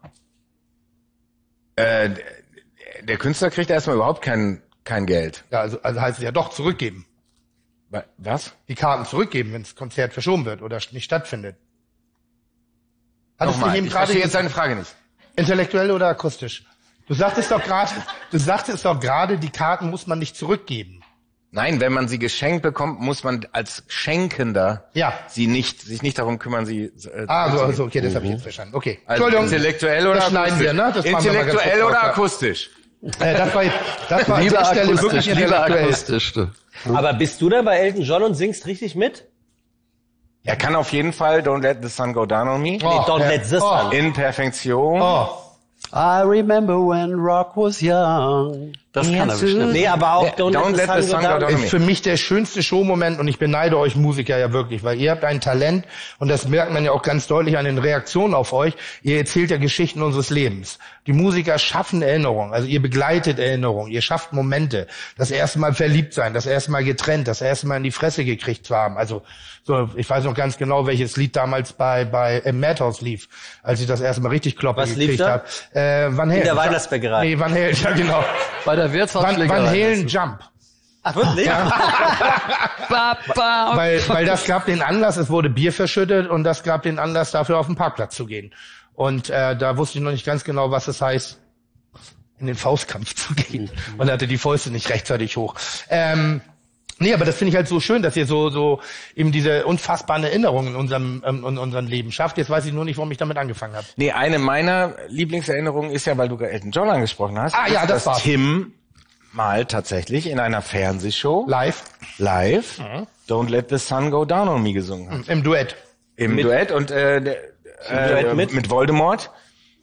äh, der Künstler kriegt erstmal überhaupt kein, kein Geld. Ja, also, also heißt es ja doch zurückgeben. Wa- Was? Die Karten zurückgeben, wenn das Konzert verschoben wird oder nicht stattfindet. Hattest du Nochmal, eben ich gerade verstehe jetzt deine Frage nicht. intellektuell oder akustisch? Du sagtest doch gerade, du sagtest doch gerade, die Karten muss man nicht zurückgeben. Nein, wenn man sie geschenkt bekommt, muss man als Schenkender Ja. sie nicht, sich nicht darum kümmern, sie äh, Ah, so, zurückzugeben. so okay, das habe ich jetzt verstanden. Okay. Also Entschuldigung. intellektuell oder das schneiden akustisch? wir, ne? Das machen wir mal ganz Intellektuell kurz oder raus, akustisch? ja. Äh, das war, das war an Lieber der Stelle wirklich akustisch, lieber intellektuell. akustisch. Du. Aber bist du da bei Elton John und singst richtig mit? Er kann auf jeden Fall Don't Let the Sun Go Down on Me Oh, Don't ja. let this Oh. an. in Perfektion. Oh, I remember when rock was young. Das kann er bestimmt. Nee, aber auch Don't, Don't Let the Sun Go Down. Ist für mich der schönste Showmoment und ich beneide euch Musiker ja wirklich, weil ihr habt ein Talent und das merkt man ja auch ganz deutlich an den Reaktionen auf euch. Ihr erzählt ja Geschichten unseres Lebens. Die Musiker schaffen Erinnerungen, also ihr begleitet Erinnerungen, ihr schafft Momente. Das erste Mal verliebt sein, das erste Mal getrennt, das erste Mal in die Fresse gekriegt zu haben. Also so, ich weiß noch ganz genau, welches Lied damals bei bei im Madhouse lief, als ich das erste Mal richtig Kloppe Was gekriegt lief da? habe. Äh, Van Halen. In der Weihnachtsbäckerei. Nee, Van Halen, ja genau. Bei der Van, Wirtshausschlägerei. Van Halen Jump. Ach, wirklich? Ba, ba. Weil, weil das gab den Anlass, es wurde Bier verschüttet und das gab den Anlass, dafür auf den Parkplatz zu gehen. Und äh, da wusste ich noch nicht ganz genau, was es heißt, in den Faustkampf zu gehen. Und hatte die Fäuste nicht rechtzeitig hoch. Ähm, nee, aber das finde ich halt so schön, dass ihr so so eben diese unfassbaren Erinnerungen in unserem ähm, in unserem Leben schafft. Jetzt weiß ich nur nicht, warum ich damit angefangen habe. Nee, eine meiner Lieblingserinnerungen ist ja, weil du gerade Elton John angesprochen hast. Ah, ja, ist, das dass war's. Tim mal tatsächlich in einer Fernsehshow Live, live Don't Let the Sun Go Down on Me gesungen hat. im Duett. Im Mit- Duett und äh, der, Duett äh, mit? mit Voldemort.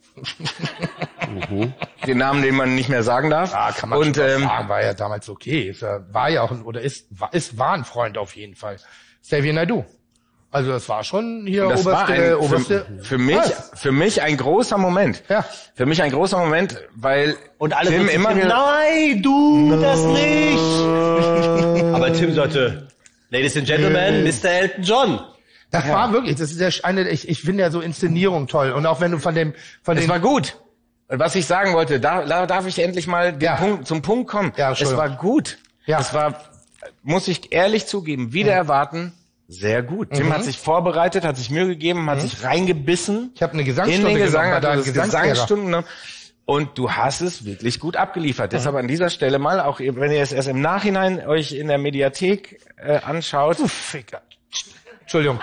Den Namen, den man nicht mehr sagen darf. Ja, kann man und schon ähm, sagen, war ja damals okay. Ist, ja- war ja auch ein, oder ist war, ist war ein Freund auf jeden Fall. Xavier Naidoo. Also das war schon hier das war oberste ein, oberste. für, für mich Was? für mich ein großer Moment. Ja. Für mich ein großer Moment, weil Und alle Tim so zu immer Tim, wieder- nein, du, das nicht. Aber Tim sagte, Ladies and Gentlemen, Mister Elton John. Das war wirklich, das ist ja eine, ich, ich finde ja so Inszenierung toll. Und auch wenn du von dem, von Es dem, war gut. Und was ich sagen wollte, da, da darf ich endlich mal den Ja. Punkt, zum Punkt kommen. Ja, es Entschuldigung. war gut. Ja. Es war, muss ich ehrlich zugeben, wieder erwarten, sehr gut. Tim Mhm. hat sich vorbereitet, hat sich Mühe gegeben, hat sich reingebissen. ich habe eine In Gesangsstunde den Gesang, genommen, hat bei das deinem Gesangslehrer. Gesangsstunden genommen. Und du hast es wirklich gut abgeliefert. Deshalb an dieser Stelle mal, auch ihr- wenn ihr es erst im Nachhinein euch in der Mediathek äh, anschaut, Ficker. Entschuldigung.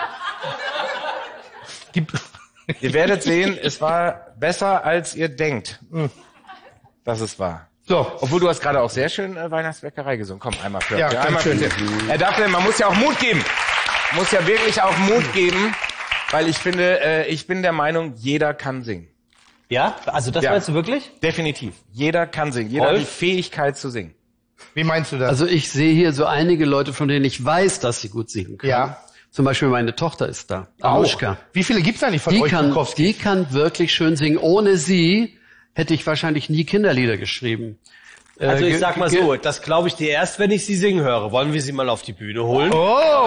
Gib, ihr werdet sehen, es war besser, als ihr denkt, dass es war. so. Obwohl du hast gerade auch sehr schön äh, Weihnachtsbäckerei gesungen. Komm, einmal für. Ja, Ja, ganz einmal schön. bitte. Er darf denn, man muss ja auch Mut geben. Muss ja wirklich auch Mut geben, weil ich finde, äh, ich bin der Meinung, jeder kann singen. Ja? Also das Ja. meinst du wirklich? Definitiv. Jeder kann singen. Jeder Rolf? hat die Fähigkeit zu singen. Wie meinst du das? Also ich sehe hier so einige Leute, von denen ich weiß, dass sie gut singen können. Ja. Zum Beispiel meine Tochter ist da, Auch. Anushka. Wie viele gibt's eigentlich von Die euch, kann, Bukowski? die kann wirklich schön singen. Ohne sie hätte ich wahrscheinlich nie Kinderlieder geschrieben. Äh, Also ich ge- sag mal ge- so, das glaube ich dir erst, wenn ich sie singen höre. Wollen wir sie mal auf die Bühne holen? Oh,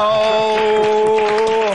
Oh!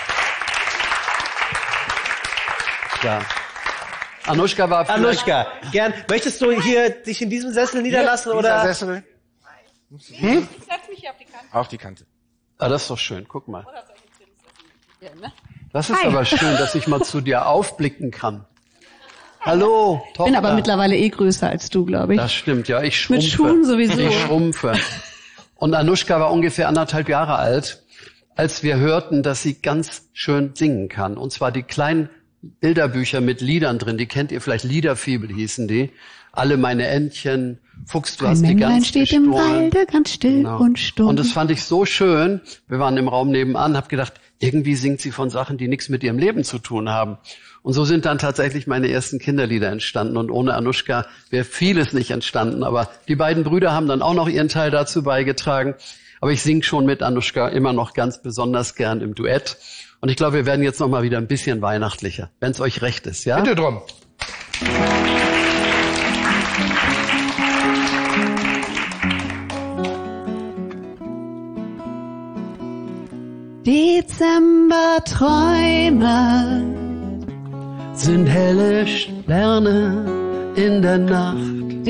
Ja. Anushka war vielleicht... Anushka, gern. Möchtest du hier dich in diesem Sessel niederlassen Dieser oder? Sessel Setz mich hier auf die Kante. auf die Kante. Ah, das ist doch schön. Guck mal. Oder soll ich den Sessel? Ja, ne? Das ist aber schön, dass ich mal zu dir aufblicken kann. Hallo, Tochter. Bin aber mittlerweile eh größer als du, glaube ich. Das stimmt, ja. Ich schrumpfe. Mit Schuhen sowieso. Ich schrumpfe. Und Anushka war ungefähr anderthalb Jahre alt, als wir hörten, dass sie ganz schön singen kann. Und zwar die kleinen Bilderbücher mit Liedern drin. Die kennt ihr vielleicht. Liederfibel hießen die. Alle meine Entchen, Fuchs, du Ein hast die Männlein ganz steht im gestohlen. Walde, ganz still Genau. und stumm. Und das fand ich so schön. Wir waren im Raum nebenan, hab gedacht, irgendwie singt sie von Sachen, die nichts mit ihrem Leben zu tun haben. Und so sind dann tatsächlich meine ersten Kinderlieder entstanden. Und ohne Anushka wäre vieles nicht entstanden. Aber die beiden Brüder haben dann auch noch ihren Teil dazu beigetragen. Aber ich singe schon mit Anushka immer noch ganz besonders gern im Duett. Und ich glaube, wir werden jetzt noch mal wieder ein bisschen weihnachtlicher, wenn es euch recht ist, ja? bitte drum. Dezemberträume Sind helle Sterne in der Nacht,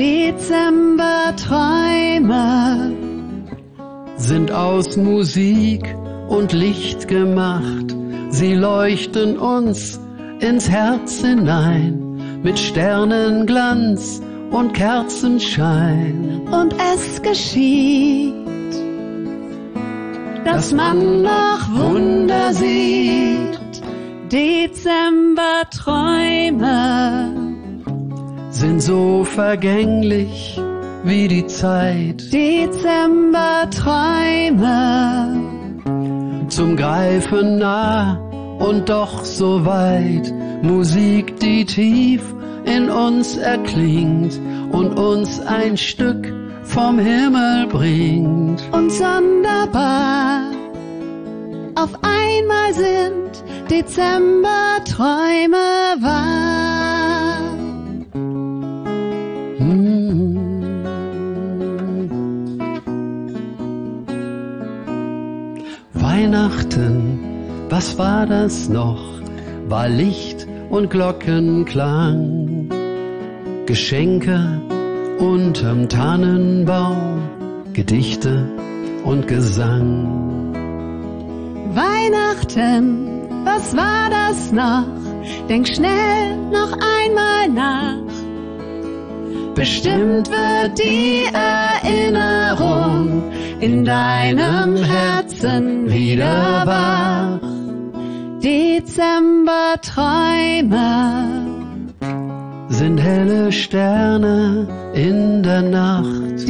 Dezemberträume sind aus Musik und Licht gemacht. Sie leuchten uns ins Herz hinein mit Sternenglanz und Kerzenschein. und es geschieht, dass man noch Wunder sieht. Dezemberträume, Sind so vergänglich wie die Zeit, Dezemberträume, zum Greifen nah und doch so weit. Musik, die tief in uns erklingt und uns ein Stück vom Himmel bringt. Und sonderbar, auf einmal sind Dezemberträume wahr. Hm. Weihnachten, was war das noch? War Licht und Glockenklang, Geschenke unterm Tannenbaum, Gedichte und Gesang. Weihnachten, was war das noch? Denk schnell noch einmal nach. Bestimmt wird die Erinnerung in deinem Herzen wieder wach. Dezemberträume sind helle Sterne in der Nacht.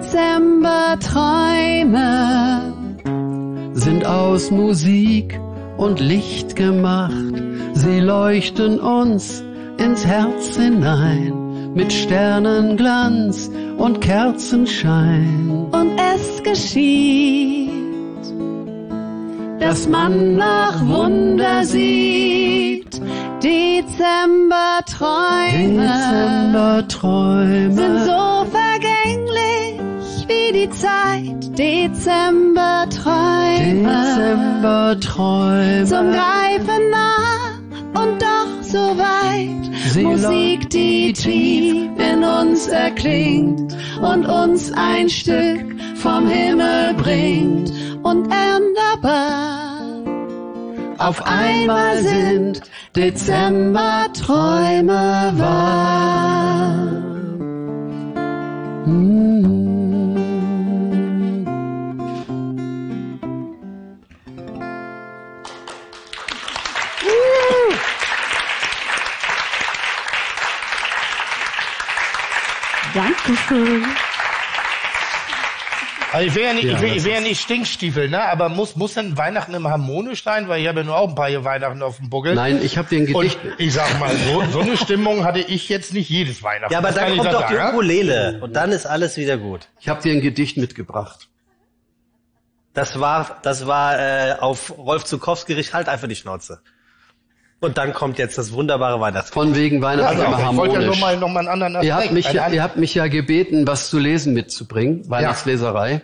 Dezemberträume sind aus Musik und Licht gemacht. Sie leuchten uns ins Herz hinein mit Sternenglanz und Kerzenschein. Und es geschieht, dass man nach Wunder sieht. Dezemberträume, Dezemberträume sind so vergänglich wie die Zeit. Dezemberträume, Dezemberträume zum Greifen nah und doch so weit. Sie Musik, die tief in uns erklingt und uns ein Stück vom Himmel bringt. Und änderbar, auf einmal sind Dezemberträume wahr. Hm. Dankeschön. Also ich will ja nicht, Ja, ich will, das ich will ja ist- nicht Stinkstiefel, ne? Aber muss, muss denn Weihnachten immer harmonisch sein? Weil ich habe ja nur auch ein paar hier Weihnachten auf dem Buckel. Nein, ich habe dir ein Und Gedicht. ich sag mal, so, so eine Stimmung hatte ich jetzt nicht jedes Weihnachten. Ja, aber Das kann dann ich kommt da doch die sagen, ja? Ukulele und dann ist alles wieder gut. Ich habe dir ein Gedicht mitgebracht. Das war, das war äh, auf Rolf Zukowski, halt einfach die Schnauze. Und dann kommt jetzt das wunderbare Weihnachtslied. Von wegen Weihnachten Also, immer ich wollte ja nur harmonisch. mal, noch mal einen anderen Aspekt. Ihr habt, mich, Ein ja- an- ihr habt mich ja gebeten, was zu lesen mitzubringen, Weihnachtsleserei.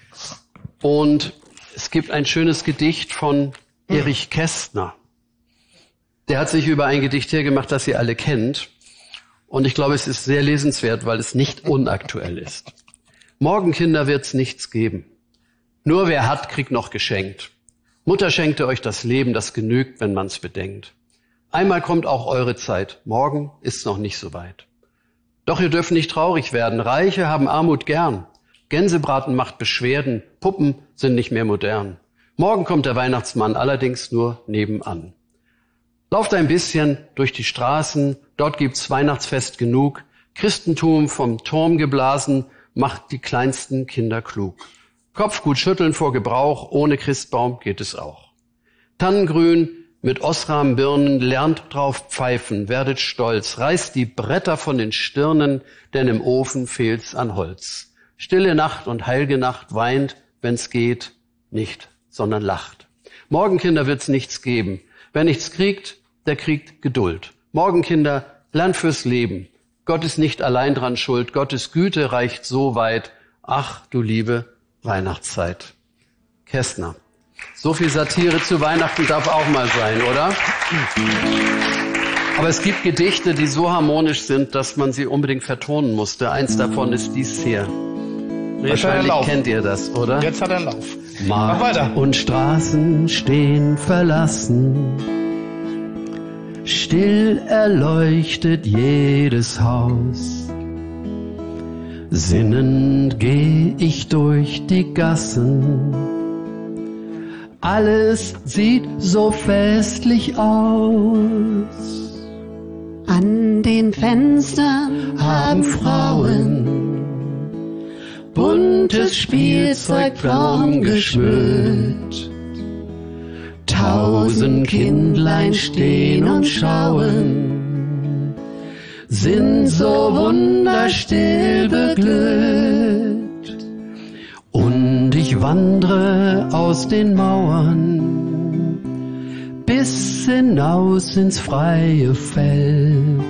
Und es gibt ein schönes Gedicht von Erich Kästner. Der hat sich über ein Gedicht hergemacht, das ihr alle kennt. Und ich glaube, es ist sehr lesenswert, weil es nicht unaktuell ist. Morgen, Kinder, wird's nichts geben. Nur wer hat, kriegt noch geschenkt. Mutter schenkte euch das Leben, das genügt, wenn man's bedenkt. Einmal kommt auch eure Zeit. Morgen ist's noch nicht so weit. Doch ihr dürft nicht traurig werden. Reiche haben Armut gern. Gänsebraten macht Beschwerden. Puppen sind nicht mehr modern. Morgen kommt der Weihnachtsmann, allerdings nur nebenan. Lauft ein bisschen durch die Straßen. Dort gibt's Weihnachtsfest genug. Christentum vom Turm geblasen macht die kleinsten Kinder klug. Kopf gut schütteln vor Gebrauch. Ohne Christbaum geht es auch. Tannengrün mit Osram-Birnen, lernt drauf pfeifen, werdet stolz, reißt die Bretter von den Stirnen, denn im Ofen fehlt's an Holz. Stille Nacht und heilge Nacht weint, wenn's geht, nicht, sondern lacht. Morgen, Kinder, wird's nichts geben. Wer nichts kriegt, der kriegt Geduld. Morgen, Kinder, lernt fürs Leben. Gott ist nicht allein dran schuld, Gottes Güte reicht so weit. Ach, du liebe Weihnachtszeit. Kästner. So viel Satire zu Weihnachten darf auch mal sein, oder? Aber es gibt Gedichte, die so harmonisch sind, dass man sie unbedingt vertonen musste. Eins davon ist dies hier. Jetzt hat er einen Wahrscheinlich Lauf. kennt ihr das, oder? Jetzt hat er einen Lauf. Markt Mach weiter. und Straßen stehen verlassen. Still erleuchtet jedes Haus. Sinnend geh ich durch die Gassen. Alles sieht so festlich aus. An den Fenstern haben Frauen buntes Spielzeug Pflaumen geschmückt. Tausend Kindlein stehen und schauen. sind so wunderstill beglückt. Und ich wandre aus den Mauern bis hinaus ins freie Feld.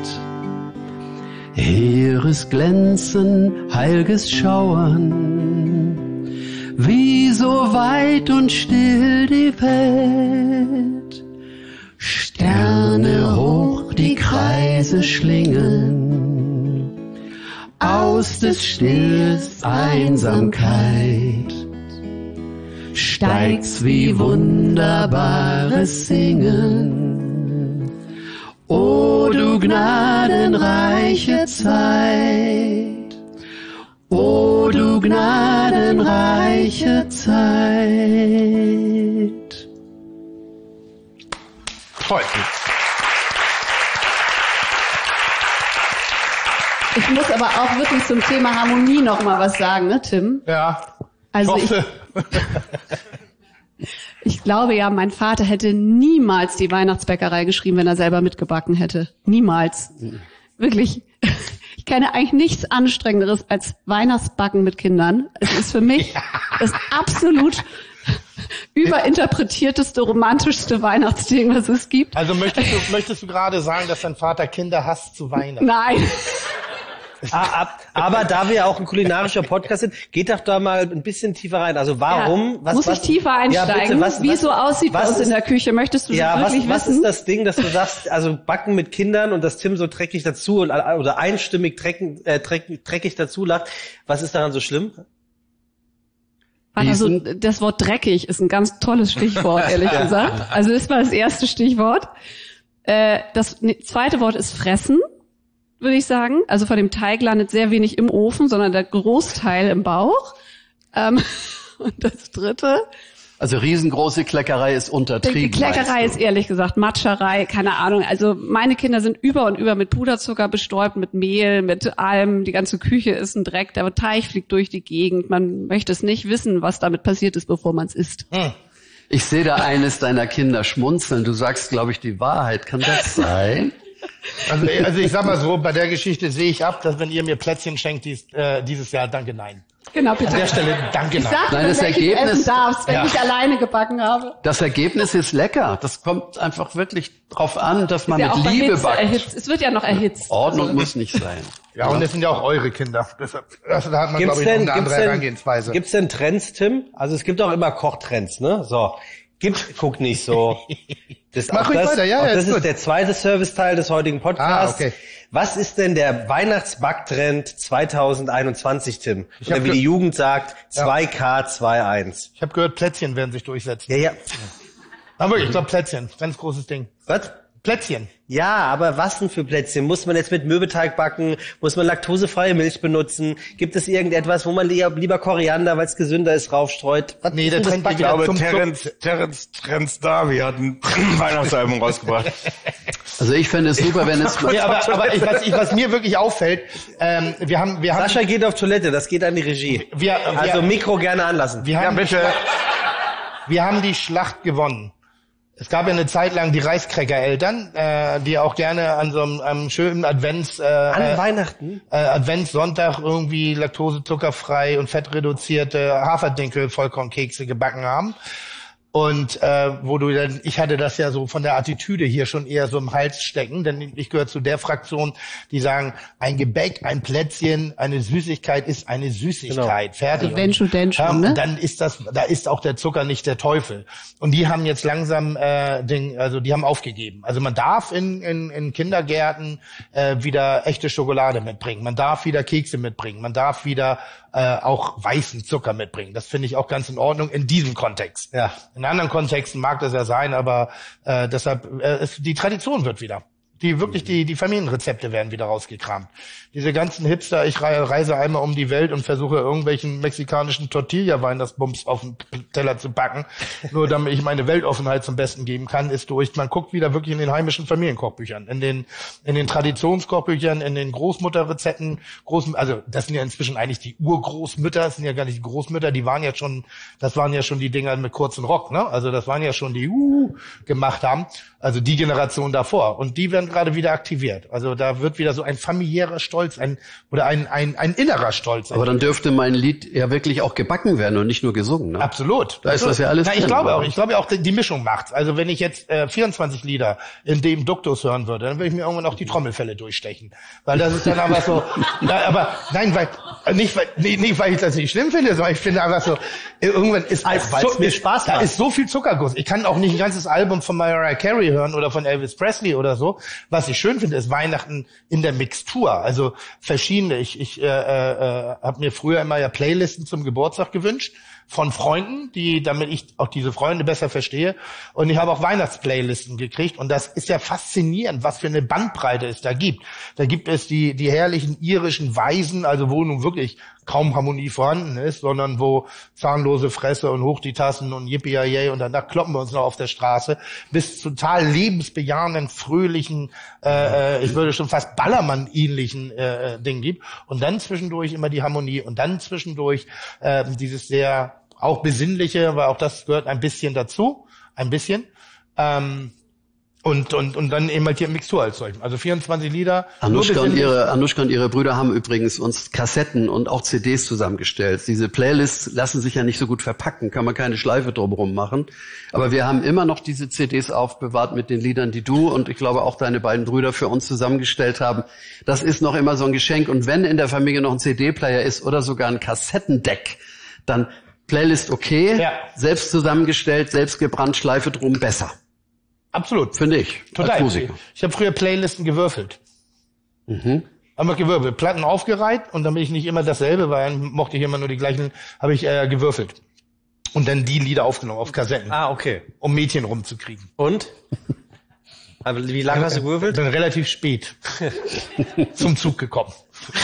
Heeres Glänzen, heilges Schauern, wie so weit und still die Welt. Sterne hoch die Kreise schlingen, aus des Stilles Einsamkeit steigt's wie wunderbares Singen. O du gnadenreiche Zeit, o du gnadenreiche Zeit. Toll. Ich muss aber auch wirklich zum Thema Harmonie noch mal was sagen, ne, Tim? Ja. Also ich, ich glaube ja, mein Vater hätte niemals die Weihnachtsbäckerei geschrieben, wenn er selber mitgebacken hätte. Niemals. Wirklich. Ich kenne eigentlich nichts Anstrengenderes als Weihnachtsbacken mit Kindern. Es ist für mich das absolut überinterpretierteste, romantischste Weihnachtsding, was es gibt. Also möchtest du, möchtest du gerade sagen, dass dein Vater Kinder hasst zu Weihnachten? Nein. Ah, ab, aber da wir ja auch ein kulinarischer Podcast sind, geht doch da mal ein bisschen tiefer rein. Also warum? Ja, was, muss was, ich tiefer einsteigen, ja, bitte, was, wie was, so aussieht bei uns in der Küche? Möchtest du ja, das wirklich was, wissen? Was ist das Ding, dass du sagst, also Backen mit Kindern und dass Tim so dreckig dazu und, oder einstimmig dreckig, äh, dreckig, dreckig dazu lacht? Was ist daran so schlimm? Also das Wort dreckig ist ein ganz tolles Stichwort, ehrlich Ja. gesagt. Also das war das erste Stichwort. Äh, das zweite Wort ist fressen, würde ich sagen. Also von dem Teig landet sehr wenig im Ofen, sondern der Großteil im Bauch. Ähm, und das dritte... Also riesengroße Kleckerei ist untertrieben. Die Kleckerei ist ehrlich gesagt Matscherei, keine Ahnung. Also meine Kinder sind über und über mit Puderzucker bestäubt, mit Mehl, mit allem. Die ganze Küche ist ein Dreck, der Teig fliegt durch die Gegend. Man möchte es nicht wissen, was damit passiert ist, bevor man es isst. Hm. Ich sehe da eines deiner Kinder schmunzeln. Du sagst, glaube ich, die Wahrheit. Kann das sein? Also, also ich sag mal so, bei der Geschichte sehe ich ab, dass wenn ihr mir Plätzchen schenkt dies, äh, dieses Jahr, danke, nein. Genau, bitte. An der Stelle, danke, Ich nein. sag dir, Nein, das welches Ergebnis- essen darfst, wenn Ja. ich alleine gebacken habe. Das Ergebnis ist lecker. Das kommt einfach wirklich drauf an, dass man Ja, mit auch Liebe erhitzt, backt. erhitzt. Es wird ja noch erhitzt. Ordnung Also, muss nicht sein. Ja, und es sind ja auch eure Kinder. Deshalb, also da hat man, Gibt's glaube ich, noch denn, eine gibt's andere denn, Herangehensweise. gibt's denn Trends, Tim? Also es gibt auch immer Kochtrends, ne? So. Gibt, guck nicht so. Das, Mach auch ruhig das, weiter, ja, auch ja, das ist ist gut. der zweite Serviceteil des heutigen Podcasts. Ah, okay. Was ist denn der Weihnachtsbacktrend zwanzig einundzwanzig, Tim? Ich Oder hab wie ge- die Jugend sagt, zwei K einundzwanzig. Ich habe gehört, Plätzchen werden sich durchsetzen. Ja, ja. Aber wirklich, ich glaube Plätzchen, ganz großes Ding. Was? Plätzchen. Ja, aber was denn für Plätzchen? Muss man jetzt mit Mürbeteig backen? Muss man laktosefreie Milch benutzen? Gibt es irgendetwas, wo man lieber, lieber Koriander, weil es gesünder ist, raufstreut? Was Nee, ist der denn das Trend geht Ich Backen? glaube, zum Terence, Terence Trends Darby hat ein Weihnachtsalbum rausgebracht. Also ich fände es super, wenn es... Nee, aber, aber ich, was, ich, was mir wirklich auffällt, ähm, wir haben, wir haben, Sascha geht auf Toilette, das geht an die Regie. wir, wir, Also Mikro gerne anlassen. wir haben, Ja, bitte. wir haben die Schlacht gewonnen. Es gab ja eine Zeit lang die Reiskräcker-Eltern, äh, die auch gerne an so einem, einem schönen Advents, äh, An äh, Weihnachten? äh, Adventssonntag irgendwie laktosezuckerfrei und fettreduzierte Haferdinkel-Vollkornkekse gebacken haben. Und äh, wo du dann, ich hatte das ja so von der Attitüde hier schon eher so im Hals stecken, denn ich gehöre zu der Fraktion, die sagen, ein Gebäck, ein Plätzchen, eine Süßigkeit ist eine Süßigkeit, fertig. Also wenn schon, denn schon, Ja, ne? und dann ist das, da ist auch der Zucker nicht der Teufel. Und die haben jetzt langsam, äh, den, also die haben aufgegeben. Also man darf in, in, in Kindergärten äh, wieder echte Schokolade mitbringen, man darf wieder Kekse mitbringen, man darf wieder äh, auch weißen Zucker mitbringen. Das finde ich auch ganz in Ordnung in diesem Kontext. Ja. In anderen Kontexten mag das ja sein, aber äh, deshalb äh, es, die Tradition wird wieder. Die wirklich die die Familienrezepte werden wieder rausgekramt. Diese ganzen Hipster, ich rei- reise einmal um die Welt und versuche irgendwelchen mexikanischen Tortilla-Weihnachtsbums auf den Teller zu backen, nur damit ich meine Weltoffenheit zum Besten geben kann, ist durch. Man guckt wieder wirklich in den heimischen Familienkochbüchern, in den in den Traditionskochbüchern, in den Großmutterrezepten, großen, also das sind ja inzwischen eigentlich die Urgroßmütter, das sind ja gar nicht die Großmütter, die waren ja schon, das waren ja schon die Dinger mit kurzen Rock, ne? Also das waren ja schon die uh, gemacht haben, also die Generation davor. Und die werden, gerade wieder aktiviert. Also da wird wieder so ein familiärer Stolz, ein oder ein ein ein innerer Stolz. Aber dann dürfte mein Lied ja wirklich auch gebacken werden und nicht nur gesungen. Ne? Absolut. Da ist das ja alles Na, ich drin, glaube oder? auch. Ich glaube auch, die Mischung macht's. Also wenn ich jetzt äh, vierundzwanzig Lieder in dem Duktus hören würde, dann würde ich mir irgendwann auch die Trommelfelle durchstechen, weil das ist dann einfach so. Na, aber nein, weil nicht weil nicht, nicht weil ich das nicht schlimm finde, sondern ich finde einfach so irgendwann ist Also, weil's mir Spaß da macht. ist so viel Zuckerguss. Ich kann auch nicht ein ganzes Album von Mariah Carey hören oder von Elvis Presley oder so. Was ich schön finde, ist Weihnachten in der Mixtur. Also verschiedene. Ich ich äh, äh, habe mir früher immer ja Playlisten zum Geburtstag gewünscht von Freunden, die, damit ich auch diese Freunde besser verstehe. Und ich habe auch Weihnachtsplaylisten gekriegt. Und das ist ja faszinierend, was für eine Bandbreite es da gibt. Da gibt es die, die herrlichen irischen Weisen, also wo nun wirklich kaum Harmonie vorhanden ist, sondern wo zahnlose Fresse und hoch die Tassen und yippie und danach kloppen wir uns noch auf der Straße, bis total lebensbejahenden, fröhlichen, äh, äh, ich würde schon fast Ballermann-ähnlichen äh, Ding gibt. Und dann zwischendurch immer die Harmonie und dann zwischendurch äh, dieses sehr auch besinnliche, weil auch das gehört ein bisschen dazu, ein bisschen. Ähm, und und und dann eben halt hier Mixtur als solchen. Also vierundzwanzig Lieder. Anushka und ihre Anushka und ihre Brüder haben übrigens uns Kassetten und auch C Ds zusammengestellt. Diese Playlists lassen sich ja nicht so gut verpacken, kann man keine Schleife drumherum machen. Aber wir haben immer noch diese C Ds aufbewahrt mit den Liedern, die du und ich glaube auch deine beiden Brüder für uns zusammengestellt haben. Das ist noch immer so ein Geschenk. Und wenn in der Familie noch ein C D-Player ist oder sogar ein Kassettendeck, dann Playlist okay, ja. Selbst zusammengestellt, selbst gebrannt, Schleife drum, besser. Absolut. Finde ich. Total. Als Musiker. Ich habe früher Playlisten gewürfelt. Mhm. Einfach gewürfelt. Platten aufgereiht und damit ich nicht immer dasselbe, weil dann mochte ich immer nur die gleichen, habe ich äh, gewürfelt. Und dann die Lieder aufgenommen auf Kassetten, Ah, okay. um Mädchen rumzukriegen. Und? Aber wie lange hast du gewürfelt? Bin relativ spät zum Zug gekommen.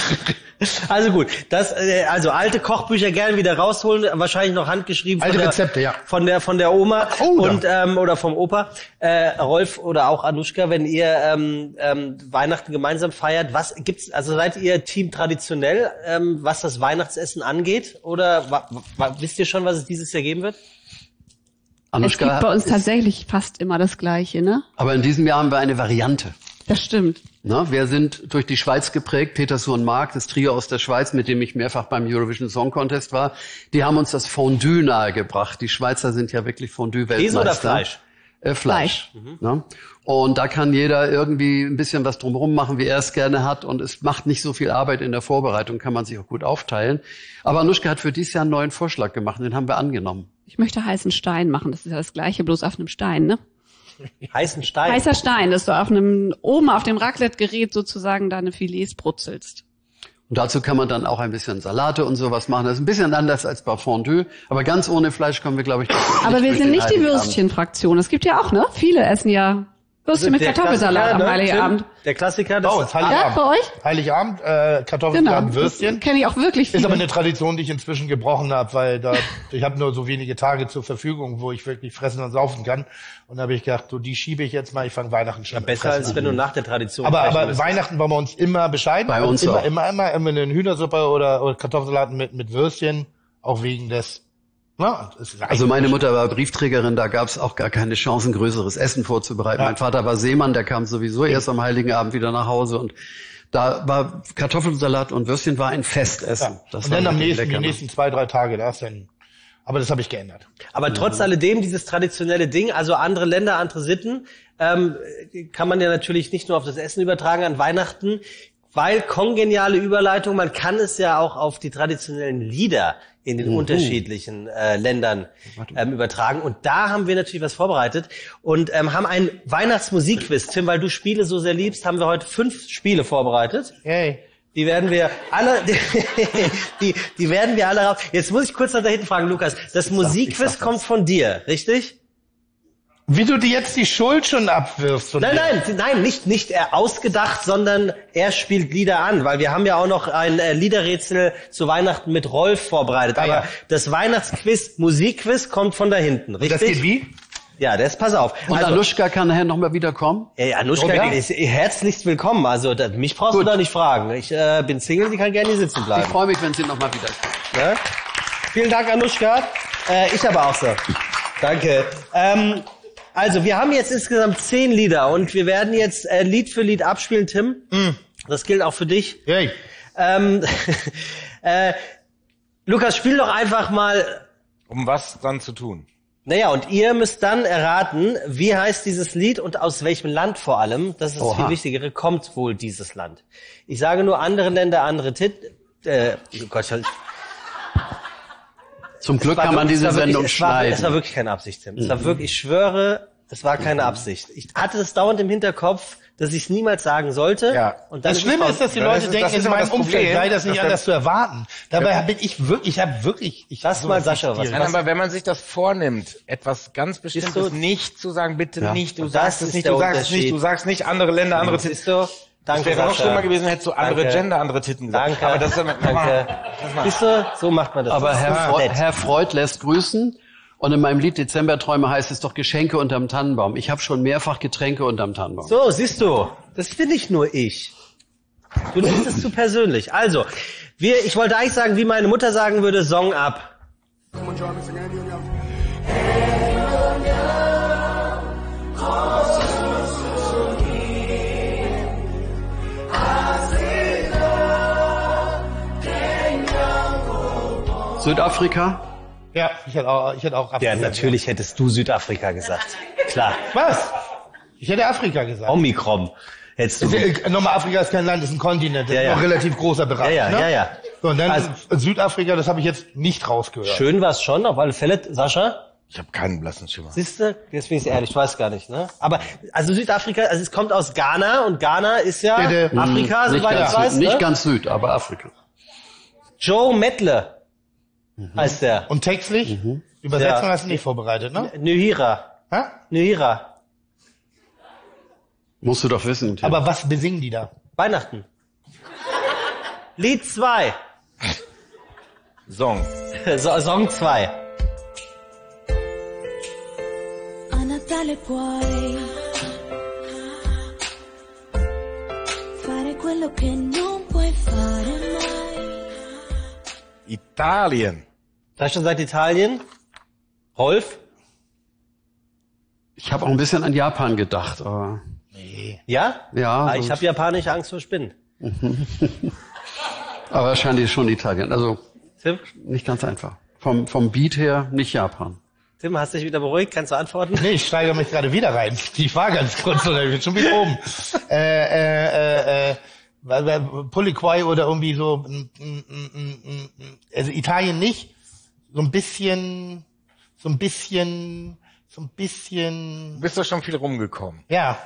Also gut, das äh, also alte Kochbücher gerne wieder rausholen, wahrscheinlich noch handgeschrieben von Alte der, Rezepte, ja. von der von der Oma Oh, und ähm, oder vom Opa. Äh, Rolf oder auch Anushka, wenn ihr ähm, ähm, Weihnachten gemeinsam feiert, was gibt's? Also seid ihr Team traditionell, ähm, was das Weihnachtsessen angeht, oder wa, wa, wisst ihr schon, was es dieses Jahr geben wird? Es gibt bei uns ist, tatsächlich fast immer das Gleiche, ne? aber in diesem Jahr haben wir eine Variante. Das stimmt. Na, wir sind durch die Schweiz geprägt. Peter Suhr Mark, das Trio aus der Schweiz, mit dem ich mehrfach beim Eurovision Song Contest war, die haben uns das Fondue nahegebracht. Die Schweizer sind ja wirklich Fondue-Weltmeister. Käse oder Fleisch? Äh, Fleisch. Fleisch. Mhm. Na? Und da kann jeder irgendwie ein bisschen was drumherum machen, wie er es gerne hat. Und es macht nicht so viel Arbeit in der Vorbereitung, kann man sich auch gut aufteilen. Aber Anushka hat für dieses Jahr einen neuen Vorschlag gemacht, den haben wir angenommen. Ich möchte heißen Stein machen. Das ist ja das Gleiche, bloß auf einem Stein, ne? Heißen Stein. Heißer Stein, dass du auf einem, oben auf dem Raclette-Gerät sozusagen deine Filets brutzelst. Und dazu kann man dann auch ein bisschen Salate und sowas machen. Das ist ein bisschen anders als bei Fondue. Aber ganz ohne Fleisch kommen wir, glaube ich, Aber wir durch sind den nicht die Heiligen Abend. Würstchenfraktion. Es gibt ja auch, ne? Viele essen ja Würstchen mit Der Kartoffelsalat am Klassiker, ne, Heiligabend. Tim? Der Klassiker, das Bei uns, Heiligabend. Ja, bei euch? Heiligabend, äh, Kartoffelsalat, Genau. Würstchen. Kenne ich auch wirklich viele. Ist aber eine Tradition, die ich inzwischen gebrochen habe, weil da ich habe nur so wenige Tage zur Verfügung, wo ich wirklich fressen und saufen kann. Und da habe ich gedacht, so die schiebe ich jetzt mal, ich fange Weihnachten schon mit besser, Fressen als an. wenn du nach der Tradition Aber, brechen aber musst. Weihnachten waren wir uns immer bescheiden. Bei Also uns immer, auch. immer, immer, immer eine Hühnersuppe oder, oder Kartoffelsalat mit, mit Würstchen, auch wegen des, na, es ist Also meine Mutter war Briefträgerin, da gab es auch gar keine Chance, ein größeres Essen vorzubereiten. Ja. Mein Vater war Seemann, der kam sowieso erst am Heiligen Abend wieder nach Hause und da war Kartoffelsalat und Würstchen war ein Festessen. Ja. Das Und war dann am wirklich nächsten, die lecker, ne? nächsten zwei, drei Tage, da ist dann, aber das habe ich geändert. Aber trotz alledem, dieses traditionelle Ding, also andere Länder, andere Sitten, ähm, kann man ja natürlich nicht nur auf das Essen übertragen an Weihnachten, weil kongeniale Überleitung, man kann es ja auch auf die traditionellen Lieder in den Mhm. unterschiedlichen äh, Ländern ähm, übertragen. Und da haben wir natürlich was vorbereitet und ähm, haben ein Weihnachtsmusikquiz. Tim, weil du Spiele so sehr liebst, haben wir heute fünf Spiele vorbereitet. Hey. Die werden wir alle, die, die werden wir alle raus. Jetzt muss ich kurz nach da hinten fragen, Lukas. Das Musikquiz kommt von dir, richtig? Wie du dir jetzt die Schuld schon abwirfst. von Nein, mir. nein, nein, nicht, nicht er ausgedacht, sondern er spielt Lieder an, weil wir haben ja auch noch ein äh, Liederrätsel zu Weihnachten mit Rolf vorbereitet. Ah, Aber ja. das Weihnachtsquiz, Musikquiz kommt von da hinten, richtig? Das geht wie? Ja, das, pass auf. Und Anushka kann nachher nochmal wiederkommen. Ey, Anushka, Ja. ist herzlichst willkommen. Also da, mich brauchst Gut. du da nicht fragen. Ich äh, bin Single, die kann gerne hier sitzen Ich bleiben. freue mich, wenn sie nochmal wiederkommt. Ne? Vielen Dank, Anushka. Äh, ich aber auch so. Danke. Ähm, Also, wir haben jetzt insgesamt zehn Lieder und wir werden jetzt äh, Lied für Lied abspielen, Tim. Mm. Das gilt auch für dich. Hey. Ähm, äh, Lukas, spiel doch einfach mal. Um was dann zu tun? Naja, und ihr müsst dann erraten, wie heißt dieses Lied und aus welchem Land vor allem, das ist das viel Wichtigere, kommt wohl dieses Land. Ich sage nur andere Länder, andere Titel. Äh, oh Gott, ich, Zum Glück kann man diese Sendung es war, schneiden. es war wirklich keine Absicht, Tim. Es war wirklich, ich schwöre, es war keine Absicht. Ich hatte das dauernd im Hinterkopf, dass ich es niemals sagen sollte. Ja. Und dann Das Schlimme ist, dass die Leute ist- denken, das ist in immer meinem das Umfeld Problem. sei das nicht Das- anders zu erwarten. Dabei bin ich wirklich, ich habe wirklich... Ich Lass mal Sascha was. Nein, aber wenn man sich das vornimmt, etwas ganz Bestimmtes Siehst du? nicht zu sagen, bitte Ja. nicht, du Und sagst das es ist nicht, der du sagst es Unterschied. nicht, du sagst nicht andere Länder, andere Siehst Titten. du? Danke, Das wäre noch Sascha. schlimmer gewesen, hättest du andere Danke. Gender, andere Titten gesagt. Danke, Aber das ist damit, danke. Siehst du, so macht man das. Aber Das ist Herr, so Freud, nett. Herr Freud lässt grüßen. Und in meinem Lied Dezemberträume heißt es doch Geschenke unterm Tannenbaum. Ich habe schon mehrfach Getränke unterm Tannenbaum. So, siehst du, das bin nicht nur ich. Du nimmst es zu persönlich. Also, wir, ich wollte eigentlich sagen, wie meine Mutter sagen würde, Song ab. Südafrika? Ja, ich hätte auch, ich hätte auch Afrika Ja, natürlich hättest du Südafrika gesagt. Klar. Was? Ich hätte Afrika gesagt. Omikron hättest du. Äh, Nochmal, Afrika ist kein Land, ist ein Kontinent. Das Ja, ist ja. ein relativ großer Bereich. Ja, ja, ne? ja, ja. So, und dann Also- Südafrika, das habe ich jetzt nicht rausgehört. Schön war es schon, auf alle Fälle. Sascha? Ich habe keinen blassen Schimmer. Siehst du? Jetzt bin ich ehrlich, ich weiß gar nicht, ne? Aber, also Südafrika, also es kommt aus Ghana und Ghana ist ja Bitte. Afrika, nicht, soweit ganz ich weiß, Süd, nicht ne? ganz Süd, aber Afrika. Joe Mettler heißt der. Und textlich? Übersetzung Ja. hast du nicht vorbereitet, ne? Nyhira. Hä? Nyhira. Musst du doch wissen. Tim. Aber was besingen die da? Weihnachten. Lied zwei. Song. So, Song zwei. A Natale puoi fare quello che non puoi fare mai. Italien. Sascha sagt Italien. Rolf? ich habe auch ein bisschen an Japan gedacht, aber Ja? ja, Ah, ich sonst- habe japanische Angst vor Spinnen. aber wahrscheinlich schon Italien. Also Tim? nicht ganz einfach. Vom vom Beat her nicht Japan. Tim, hast dich wieder beruhigt? Kannst du antworten? Nee, ich steigere mich gerade wieder rein. Die war ganz kurz, oder ich bin schon wieder oben. äh, äh, äh, äh, Poliquai oder irgendwie so, mm, mm, mm, mm, also Italien nicht, so ein bisschen, so ein bisschen, so ein bisschen, Du bist doch schon viel rumgekommen. ja,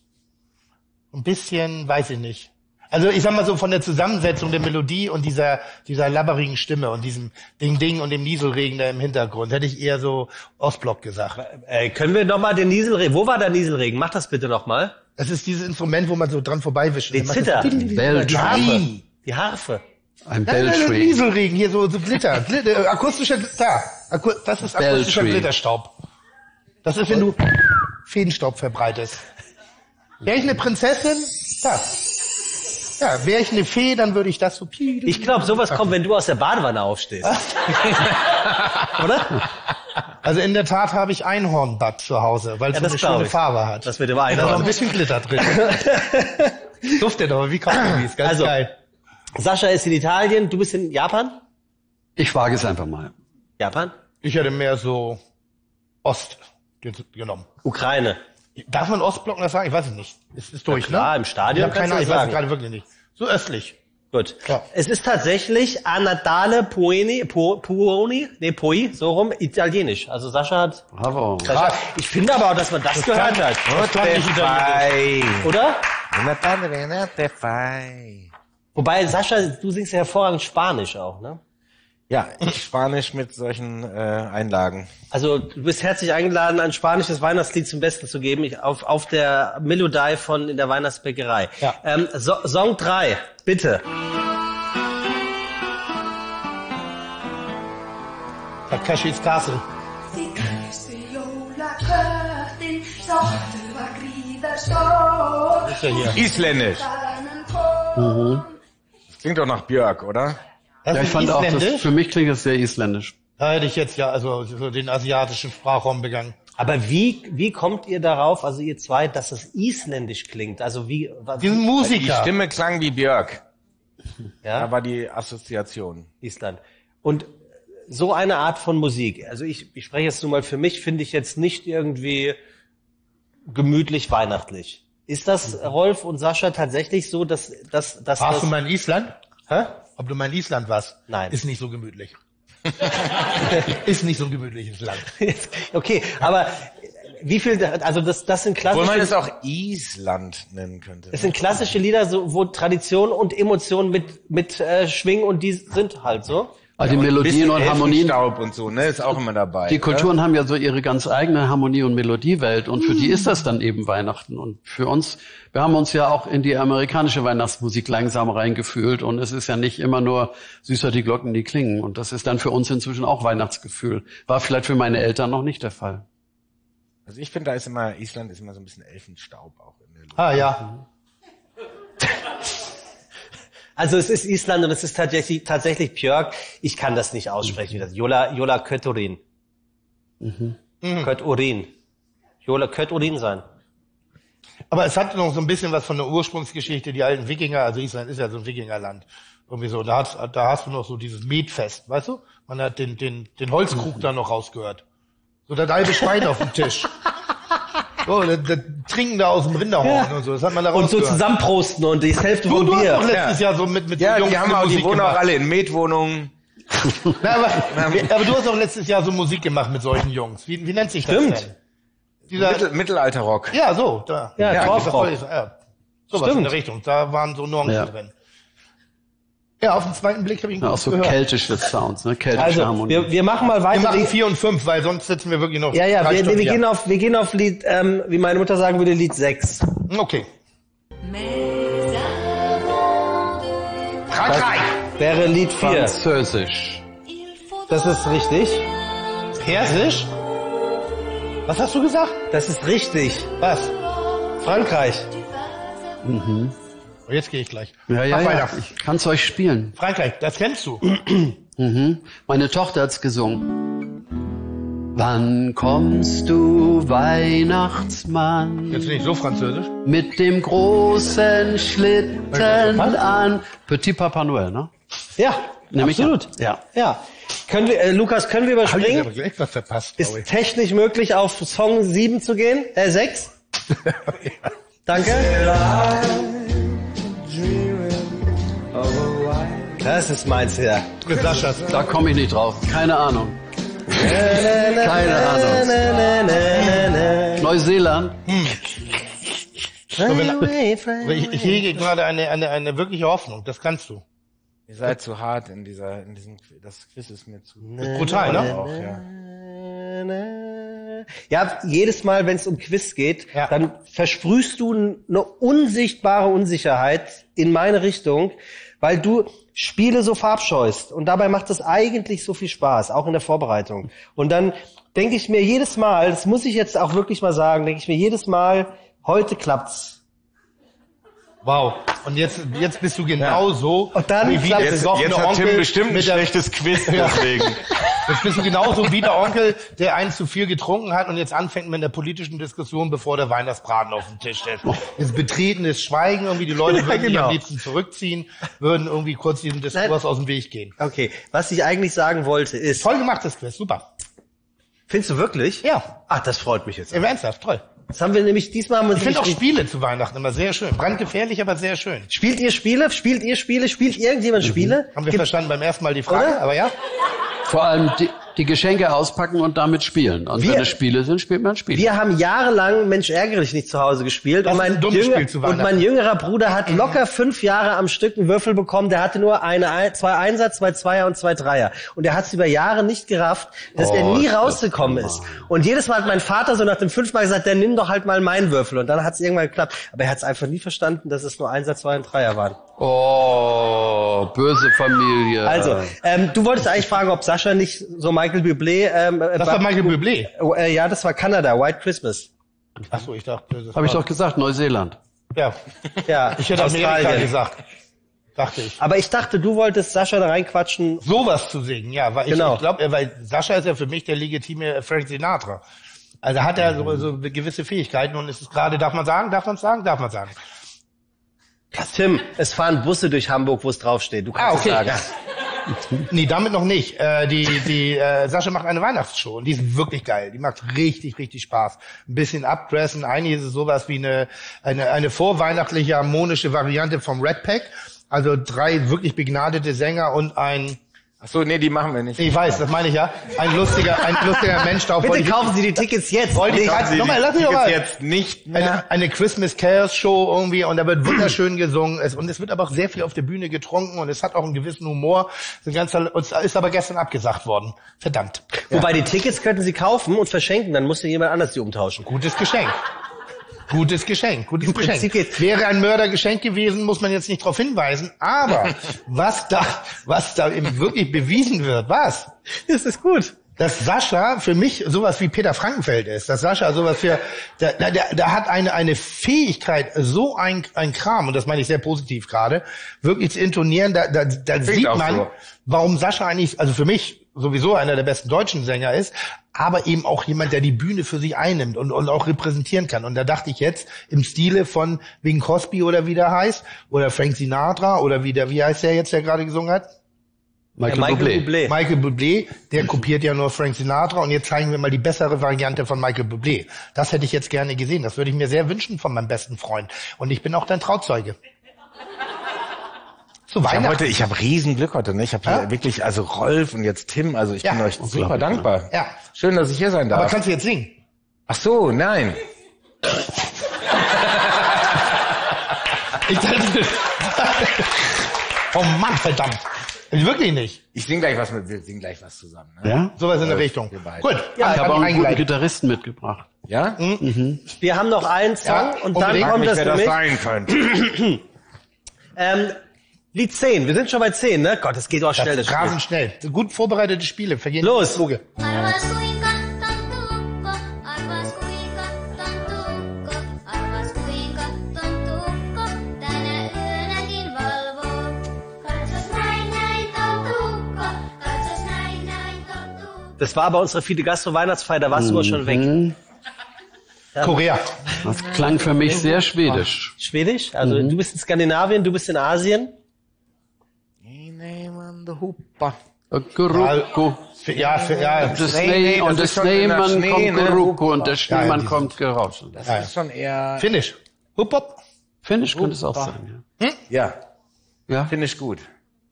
ein bisschen, weiß ich nicht. Also ich sag mal so von der Zusammensetzung der Melodie und dieser dieser labberigen Stimme und diesem Ding-Ding und dem Nieselregen da im Hintergrund, hätte ich eher so Ostblock gesagt. Äh, können wir noch mal den Nieselregen? Wo war der Nieselregen? Mach das bitte noch mal. Das ist dieses Instrument, wo man so dran vorbeiwischt. Die Dann macht Zither. das- Beltree. Die Harfe. Ein Nein, nein, nein, Beltree. Nieselregen, hier so, so Glitter. Glitter äh, akustischer Glitter. Akku, das ist akustischer Beltree. Glitterstaub. Das ist, wenn du Feenstaub verbreitest. Wäre ich eine Prinzessin? Das. Ja, wäre ich eine Fee, dann würde ich das so... Ich glaube, sowas kommt, wenn du aus der Badewanne aufstehst. Oder? Also in der Tat habe ich Einhornbad zu Hause, weil es Ja, so das eine glaub schöne ich. Farbe hat. Das mit dem Da ist noch Einhorn. ein bisschen Glitter drin. Duftet aber wie Kaugummi, ist ganz Also, geil. Sascha ist in Italien, du bist in Japan? Ich wage es einfach mal. Japan? Ich hätte mehr so Ost ge- genommen. Ukraine. Darf man Ostblock noch sagen? Ich weiß es nicht. Es ist durch, klar, ne? im Stadion Ich habe keine kannst du Ahnung, ich weiß sagen. es gerade wirklich nicht. So östlich. Gut. Ja. Es ist tatsächlich A Natale Puoni, Pu, Puoni, nee, Pui, so rum, italienisch. Also Sascha hat... Bravo. Sascha, ich finde aber auch, dass man das, gehört hat. Das klang nicht italienisch. Oder? Natale fai. Wobei, Sascha, du singst ja hervorragend Spanisch auch, ne? Ja, ich Spanisch mit solchen äh, Einlagen. Also du bist herzlich eingeladen, ein spanisches Weihnachtslied zum Besten zu geben, ich, auf, auf der Melodie von in der Weihnachtsbäckerei. Ja. Ähm, so, Song drei, bitte. Takeshis Castle. Das ist ja hier. Isländisch. Das klingt doch nach Björk, oder? Das Ja, ich ist fand auch, das, isländisch. für mich klingt das sehr isländisch. Da hätte ich jetzt ja also so den asiatischen Sprachraum begangen. Aber wie, wie kommt ihr darauf, also ihr zwei, dass es isländisch klingt? Also wie, was, Wir sind Die Musiker. Stimme klang wie Björk. ja, Da war die Assoziation. Island. Und so eine Art von Musik, also ich, ich spreche jetzt nur mal für mich, finde ich jetzt nicht irgendwie gemütlich weihnachtlich. Ist das, Rolf und Sascha, tatsächlich so, dass, dass, dass Warst das... du mal in Island? Hä? Ob du mal in Island warst? Nein. Ist nicht so gemütlich. Ist nicht so ein gemütliches Land. Okay, aber wie viel, also das, das sind Obwohl man es klassische, auch Island nennen könnte. es sind klassische Lieder, so, wo Tradition und Emotionen mit, mit äh, schwingen und die sind halt so. Also die Melodien und Harmonien, Elfenstaub und so, ne, ist auch immer dabei. die Kulturen haben ja so ihre ganz eigene Harmonie- und Melodiewelt und für die ist das dann eben Weihnachten. Und für uns, wir haben uns ja auch in die amerikanische Weihnachtsmusik langsam reingefühlt und es ist ja nicht immer nur süßer die Glocken, die klingen. Und das ist dann für uns inzwischen auch Weihnachtsgefühl. War vielleicht für meine Eltern noch nicht der Fall. Also ich finde, da ist immer, Island ist immer so ein bisschen Elfenstaub auch in der Luft. Ah, ja. Also es ist Island und es ist tatsächlich, tatsächlich Björk. Ich kann das nicht aussprechen. Das Jola, Jola Kötturin. Mhm. Kötturin. Jola Kötturin sein. Aber es hat noch so ein bisschen was von der Ursprungsgeschichte, die alten Wikinger, also Island ist ja so ein Wikingerland. Irgendwie so, da hast, da hast du noch so dieses Metfest, weißt du? Man hat den, den, den Holzkrug da noch rausgehört. So das halbe Schwein auf dem Tisch. So, das, das Trinken da aus dem Rinderhorn Ja. und so, das hat man da Und so rausgehört. zusammenprosten und die Hälfte Du, von du hast Bier. doch letztes Jahr so mit, mit Ja, so Jungs die haben eine auch, die Musik wohnen gemacht. auch alle in Mietwohnungen. Na, aber, aber du hast auch letztes Jahr so Musik gemacht mit solchen Jungs. Wie, wie nennt sich das Stimmt. denn? Dieser, Mittel, Mittelalterrock. ja, so, da. Ja, das Torfrock. wollte ich sagen, ja. Sowas Stimmt. in der Richtung. Da waren so Nuancen Ja. drin. Ja, auf den zweiten Blick habe ich ihn Ja, gut auch so gehört. keltische Sounds, ne? Keltische Also, Harmonie. wir, wir machen mal Wir weiter. machen Wir- vier und fünf, weil sonst sitzen wir wirklich noch ja, ja, drei wir, Stunden wir, hier. gehen auf, wir gehen auf Lied, ähm, wie meine Mutter sagen würde, Lied sechs. Okay. Frankreich! Wäre Lied vier. Französisch. Das ist richtig. Persisch? Was hast du gesagt? Das ist richtig. Was? Frankreich. Oh, jetzt gehe ich gleich. Ja, ja, Mach ja. weiter. Ich kann's euch spielen. Frankreich, das kennst du. Mhm. Meine Tochter hat's gesungen. Wann kommst du, Weihnachtsmann, Jetzt nicht so französisch. mit dem großen Schlitten an? Petit Papa Noel, ne? Ja, Nehme ich absolut. an. Ja. Ja. Können wir, äh, Lukas, können wir Habe ich überspringen? aber gleich was verpasst, glaube Ist technisch möglich, auf Song sieben zu gehen? Äh, sechs? Danke. Das ist meins, ja. ich. Mit Saschas. Da komme ich nicht drauf. Keine Ahnung. Keine Ahnung. Neuseeland. Ich, ich hege gerade eine, eine, eine wirkliche Hoffnung. Das kannst du. Ihr seid zu hart in dieser, in diesem, das Quiz ist mir zu. Brutal, ne? Auch, ja. Ja, jedes Mal, wenn es um Quiz geht, Ja. dann versprühst du eine unsichtbare Unsicherheit in meine Richtung, weil du Spiele so verabscheust. Und dabei macht es eigentlich so viel Spaß, auch in der Vorbereitung. Und dann denke ich mir jedes Mal, das muss ich jetzt auch wirklich mal sagen, denke ich mir jedes Mal, heute klappt's. Wow. Und jetzt, jetzt bist du genauso. Und dann wie klappt der es. besoffene Jetzt hat Tim Onkel bestimmt ein mit der- schlechtes Quiz, deswegen. Jetzt bist du genauso wie der Onkel, der eins zu viel getrunken hat und jetzt anfängt mit einer politischen Diskussion, bevor der Weihnachtsbraten auf dem Tisch steht. Jetzt betretenes Schweigen, irgendwie die Leute würden sich genau. am liebsten zurückziehen, würden irgendwie kurz diesen Diskurs Nein. aus dem Weg gehen. Okay, was ich eigentlich sagen wollte ist, Toll gemachtes Quiz, super. findest du wirklich? Ja. Ach, das freut mich jetzt. Im Ernsthaft, toll. Das haben wir nämlich diesmal haben wir Ich finde auch nämlich- Spiele zu Weihnachten immer sehr schön. Brandgefährlich, aber sehr schön. Spielt ihr Spiele? Spielt ihr Spiele? Spielt irgendjemand Spiele? Haben wir Gibt- verstanden beim ersten Mal die Frage, Oder? aber ja. Vor allem die, die Geschenke auspacken und damit spielen. Und Wir- wenn es Spiele sind, spielt man Spiele. Wir haben jahrelang Mensch ärgere dich nicht zu Hause gespielt Das und ist mein, ein dummes Jünger, Spiel zu und Weihnachten. mein jüngerer Bruder hat locker fünf Jahre am Stück einen Würfel bekommen. Der hatte nur eine, ein- zwei Einser, zwei Zweier und zwei Dreier. Und er hat es über Jahre nicht gerafft, dass er Oh, nie ist das rausgekommen ist. Und jedes Mal hat mein Vater so nach dem fünften Mal gesagt, dann nimm doch halt mal meinen Würfel. Und dann hat es irgendwann geklappt. Aber er hat es einfach nie verstanden, dass es nur Einser, Zwei und Dreier waren. Oh, böse Familie. Also, ähm, du wolltest eigentlich fragen, ob Sascha nicht so Michael Bublé... Ähm, Das war Michael Bublé. Oh, äh, ja, das war Kanada, White Christmas. Ach so, ich dachte, das Habe ich war- doch gesagt, Neuseeland. Ja, Ja, ich hätte Amerika Australien. gesagt. Dachte ich. Aber ich dachte, du wolltest Sascha da reinquatschen. Sowas zu singen, ja, weil ich, Genau. ich glaube, weil Sascha ist ja für mich der legitime Frank Sinatra. Also hat er so, so gewisse Fähigkeiten und es ist gerade, darf man sagen, darf man sagen, darf man sagen. Tim, es fahren Busse durch Hamburg, wo es draufsteht. Du kannst Ah, okay. es sagen. Ja. Nee, damit noch nicht. Äh, die die äh, Sascha macht eine Weihnachtsshow und die ist wirklich geil. Die macht richtig, richtig Spaß. Ein bisschen abdressen. Eigentlich ist es sowas wie eine eine eine vorweihnachtliche harmonische Variante vom Red Pack. Also drei wirklich begnadete Sänger und ein Ach so, nee, die machen wir nicht. Ich weiß, das meine ich ja. Ein lustiger, ein lustiger Mensch. Da Bitte kaufen Sie die Tickets jetzt. Wollte ich Kaufen Sie nochmal, die lass mich doch Tickets mal. jetzt nicht mehr. Eine, eine Christmas Chaos Show irgendwie und da wird wunderschön gesungen es, und es wird aber auch sehr viel auf der Bühne getrunken und es hat auch einen gewissen Humor. Es ist, ganz, es ist aber gestern abgesagt worden. Verdammt. Wobei die Tickets könnten Sie kaufen und verschenken, dann muss ja jemand anders die umtauschen. Gutes Geschenk. Gutes Geschenk, gutes Im Geschenk. Prinzip geht's- Wäre ein Mördergeschenk gewesen, muss man jetzt nicht darauf hinweisen. Aber was da, was da eben wirklich bewiesen wird, was? Das ist gut. Dass Sascha für mich sowas wie Peter Frankenfeld ist. Dass Sascha sowas für, der, der, der hat eine, eine Fähigkeit, so ein, ein Kram, und das meine ich sehr positiv gerade, wirklich zu intonieren, da, da, da sieht auch man, so. warum Sascha eigentlich, also für mich sowieso einer der besten deutschen Sänger ist, aber eben auch jemand, der die Bühne für sich einnimmt und, und auch repräsentieren kann. Und da dachte ich jetzt im Stile von Bing Crosby oder wie der heißt, oder Frank Sinatra oder wie der, wie heißt der jetzt, der gerade gesungen hat? Michael, Michael Bublé. Bublé. Michael Bublé, der kopiert ja nur Frank Sinatra und jetzt zeigen wir mal die bessere Variante von Michael Bublé. Das hätte ich jetzt gerne gesehen. Das würde ich mir sehr wünschen von meinem besten Freund. Und ich bin auch dein Trauzeuge. Zu Ich habe Weihnachten. heute, ich habe riesen Glück heute, ne? Ich habe Ja? hier wirklich, also Rolf und jetzt Tim, also ich Ja, bin euch super dankbar. Ja. Schön, dass ich hier sein darf. Aber kannst du jetzt singen? Ach so, nein. Ich dachte, oh Mann, verdammt. Wirklich nicht. Ich sing gleich was mit, wir singen gleich was zusammen. Ne? Ja? Sowas in der Richtung. wir beide. Gut. Ich habe auch einen guten eingeleitet. Gitarristen mitgebracht. Ja? Wir haben noch einen Song Ja, und dann unbedingt. Frag kommt mich, das wer das nämlich. sein könnte. Ähm, Lied zehn. Wir sind schon bei zehn, ne? Gott, das geht auch schnell, das Das Spiel. rasend schnell. Gut vorbereitete Spiele. Vergehen Los. die Fluge. Arvas kuinka ton tukko, arvas kuinka ton tukko, arvas kuinka ton tukko tänä yönäkin valvoo. Katsos näin näin ton tukko, katsos näin näin ton tukko. Das war aber unsere Fide Gastro Weihnachtsfeier, da warst du aber schon weg. Korea. Das klang für mich sehr schwedisch. Schwedisch? Also du bist in Skandinavien, du bist in Asien. Guruko. Für, ja, für, ja. Der Nee, nee, Schnee das und der ist schon in der Schneemann Schnee, kommt ne? Guruko und der Schneemann die kommt gerauschen. Das ist schon eher, Finnisch. Hup, hup. Finnisch könnte es auch sein, ja, ja. Ja? finde ich gut.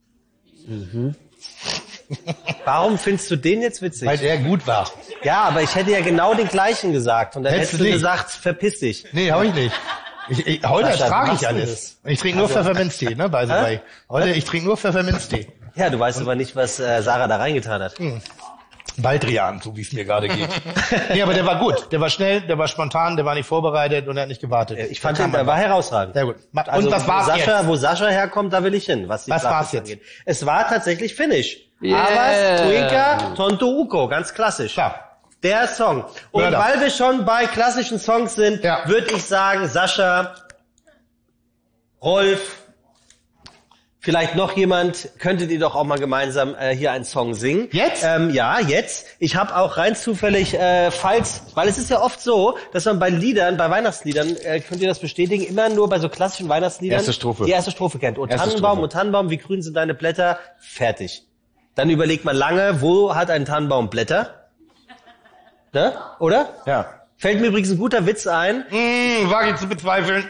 Warum findest du den jetzt witzig? Weil er gut war. Ja, aber ich hätte ja genau den gleichen gesagt. Und dann Hättest hättest du du nicht. gesagt, verpiss dich. Nee, hab ich nicht. Ich, ich, heute Sascha, trage wie ich machst du alles. Ich trinke nur Also- Pfefferminztee, ne, by the way. Heute, ich trinke nur Pfefferminztee. Ja, du weißt aber nicht, was äh, Sarah da reingetan hat. Baldrian, so wie es mir gerade geht. Nee, aber der war gut. Der war schnell, der war spontan, der war nicht vorbereitet und er hat nicht gewartet. Ich fand Da ihn, kann der man war herausragend. Sehr gut. Und Also, was war's Sascha, jetzt? Wo Sascha herkommt, da will ich hin. Was, die Was Sprachliche war's jetzt? angeht. Es war tatsächlich Finnisch. Yeah. Avas Kuinka Tonto Uko, ganz klassisch. Klar. Der Song. Und Mörder. weil wir schon bei klassischen Songs sind, Ja. würde ich sagen, Sascha, Rolf, vielleicht noch jemand, könntet ihr doch auch mal gemeinsam äh, hier einen Song singen. Jetzt? Ähm, ja, jetzt. Ich habe auch rein zufällig, äh, falls, weil es ist ja oft so, dass man bei Liedern, bei Weihnachtsliedern, äh, könnt ihr das bestätigen, immer nur bei so klassischen Weihnachtsliedern Erste Strophe. die erste Strophe kennt. Und Erste Tannenbaum, Strophe. und Tannenbaum, wie grün sind deine Blätter? Fertig. Dann überlegt man lange, wo hat ein Tannenbaum Blätter? Ne? Oder? Ja. Fällt mir übrigens ein guter Witz ein. Hm, wage ich zu bezweifeln.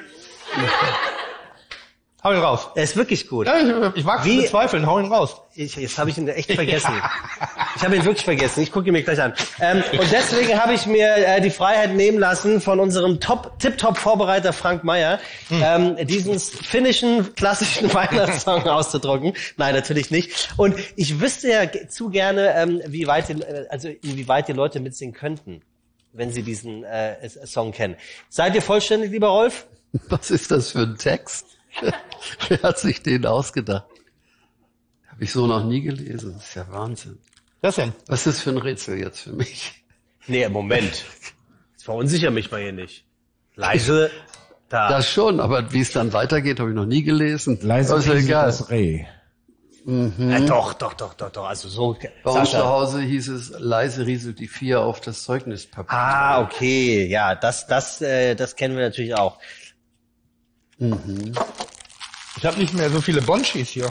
Hau ihn raus. Er ist wirklich gut. Ja, ich, ich wage zu Wie- bezweifeln, hau ihn raus. Ich, jetzt habe ich ihn echt vergessen. Ich habe ihn wirklich vergessen. Ich gucke ihn mir gleich an. Ähm, und deswegen habe ich mir äh, die Freiheit nehmen lassen, von unserem Top, Tip-Top-Vorbereiter Frank Meyer ähm, diesen finnischen klassischen Weihnachtssong auszudrucken. Nein, natürlich nicht. Und ich wüsste ja ge- zu gerne, ähm, wie weit die, äh, also inwieweit die Leute mitsingen könnten, wenn sie diesen äh, S- Song kennen. Seid ihr vollständig, lieber Rolf? Was ist das für ein Text? Wer hat sich den ausgedacht? Habe ich so noch nie gelesen. Das ist ja Wahnsinn. Was denn? Was ist das für ein Rätsel jetzt für mich? Nee, Moment. Jetzt verunsicher mich mal hier nicht. Leise, da. Das schon, aber wie es dann weitergeht, habe ich noch nie gelesen. Leise aber ist ja pieselt egal. das Reh. Mhm. Ja, doch, doch, doch, doch, doch. Also so. Bei uns Sascha. zu Hause hieß es, leise rieselt die vier auf das Zeugnispapier. Ah, okay. Ja, das, das, äh, das kennen wir natürlich auch. Mhm. Ich habe nicht mehr so viele Bonchis hier.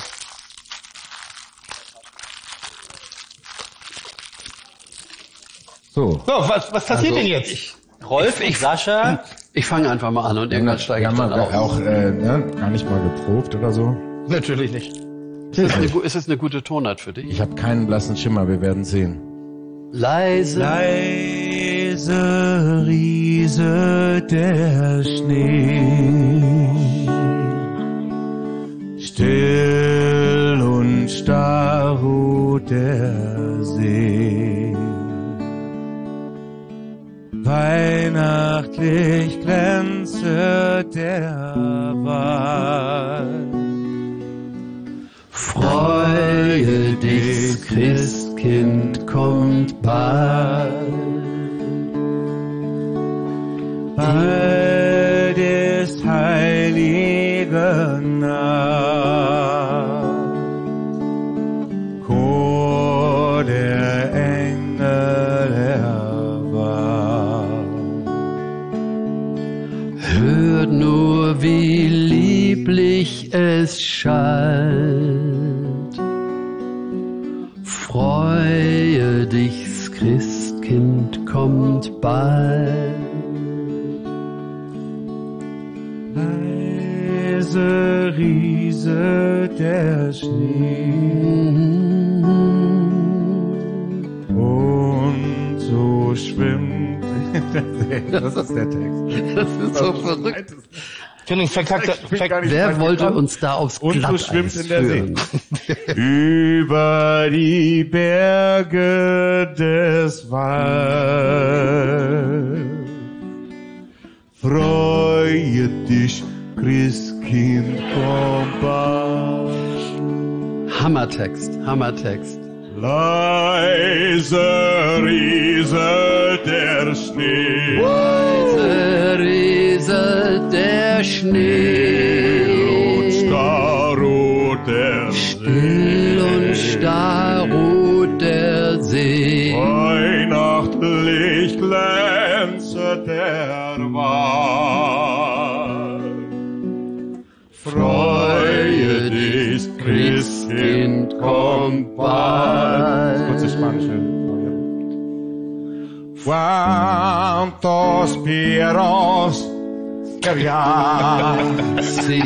So. So, was, was passiert Also, denn jetzt? Rolf und Sascha. Ich fange einfach mal an und irgendwann steige Wir ich haben dann wir aus. auch äh, ne, gar nicht mal geprobt oder so. Natürlich nicht. Ist das eine, gu- ist das eine gute Tonart für dich? Ich habe keinen blassen Schimmer, wir werden sehen. Leise. Leise rieselt der Schnee, still und starr ruht der See. Weihnachtlich glänze der Wald. Freue dich, Christkind kommt bald. Bald ist heilige Nacht. Chor der Engel erwacht. Hört nur, wie lieblich es schallt. Freue dich, Christkind kommt bald. Leise rieselt der Schnee und so schwimmt. Das ist der Text. Das ist so verrückt. Finde ich verkackter. Verk Wer wollte uns da aufs Und so Glatteis schwimmt in der führen? Über die Berge des Walds. Freue dich, Christkind, komm bald. Hammertext, Hammertext. Leise rieselt der Schnee. Leise rieselt der Schnee. Starr ruht der Still und starr ruht der See. Weihnachtlich glänze der Wald. Freue dich, Christkind, kommt bald. Kurze spanische. Cuántos pieros que había. Sí.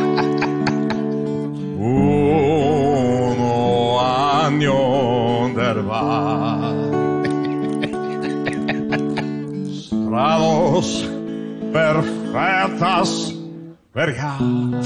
Uno año der Wahl. Strados perfectas verja.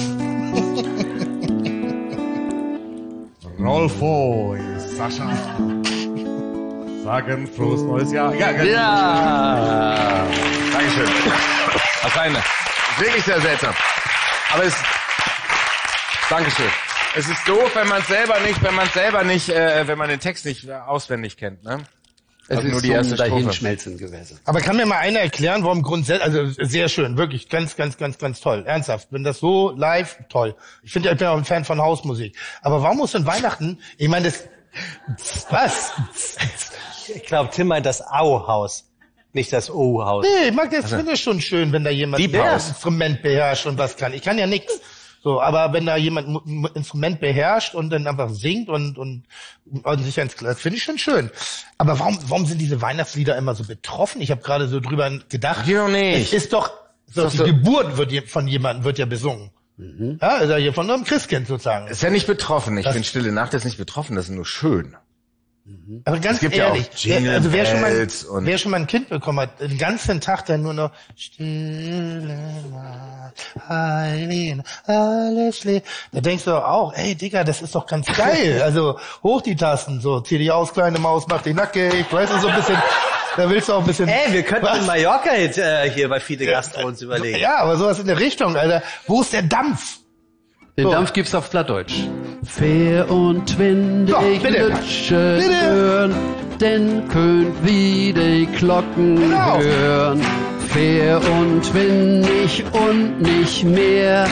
Rolfo und Sascha sagen frohes neues Jahr. Ja, ja. Ja! Dankeschön. Das ist eine. Wirklich sehr seltsam. Aber es... Dankeschön. Es ist doof, wenn man selber nicht, wenn man selber nicht, äh, wenn man den Text nicht auswendig kennt, ne? Es Also ist nur die zum erste Strophe. Dahinschmelzen gewesen. Aber kann mir mal einer erklären, warum grundsätzlich, also sehr schön, wirklich ganz, ganz, ganz, ganz toll, ernsthaft. Wenn das so live, toll. Ich finde, ich bin auch ein Fan von Hausmusik. Aber warum muss denn Weihnachten, ich meine, das, was? Ich glaube, Tim meint das Au-Haus, nicht das O-Haus. Nee, ich mag das, finde ich schon schön, wenn da jemand Deep ein House. Instrument beherrscht und was kann. Ich kann ja nichts. So, aber wenn da jemand ein Instrument beherrscht und dann einfach singt und und, und sich ins Glas, finde ich schon schön. Aber warum warum sind diese Weihnachtslieder immer so betroffen? Ich habe gerade so drüber gedacht. Die doch nicht. Es ist doch so, doch die so- Geburt wird je- von jemandem wird ja besungen. Ja, ist ja hier von einem Christkind sozusagen. Ist ja nicht betroffen. Ich Das- finde Stille Nacht ist nicht betroffen, das ist nur schön. Aber ganz Es gibt ja auch ehrlich, Jingle wer, also wer schon, mal, Bells und- wer schon mal ein Kind bekommen hat, den ganzen Tag dann nur noch Stille Nacht, Heilige, alles leer. Da denkst du doch auch, ey Digga, das ist doch ganz geil. Also hoch die Tasten, so zieh dich aus, kleine Maus, mach dich nackig, weißt du, so ein bisschen, da willst du auch ein bisschen... Ey, wir könnten Was? einen Mallorca-Hit äh, hier bei Fide Gastro uns überlegen. Ja, aber sowas in der Richtung, Alter. Wo ist der Dampf? Den So. Dampf gibt's auf Plattdeutsch. Fair und windig So, bitte. Lütschen Bitte. hören, denn könnt wie die Glocken Genau. hören. Fair und windig und nicht mehr,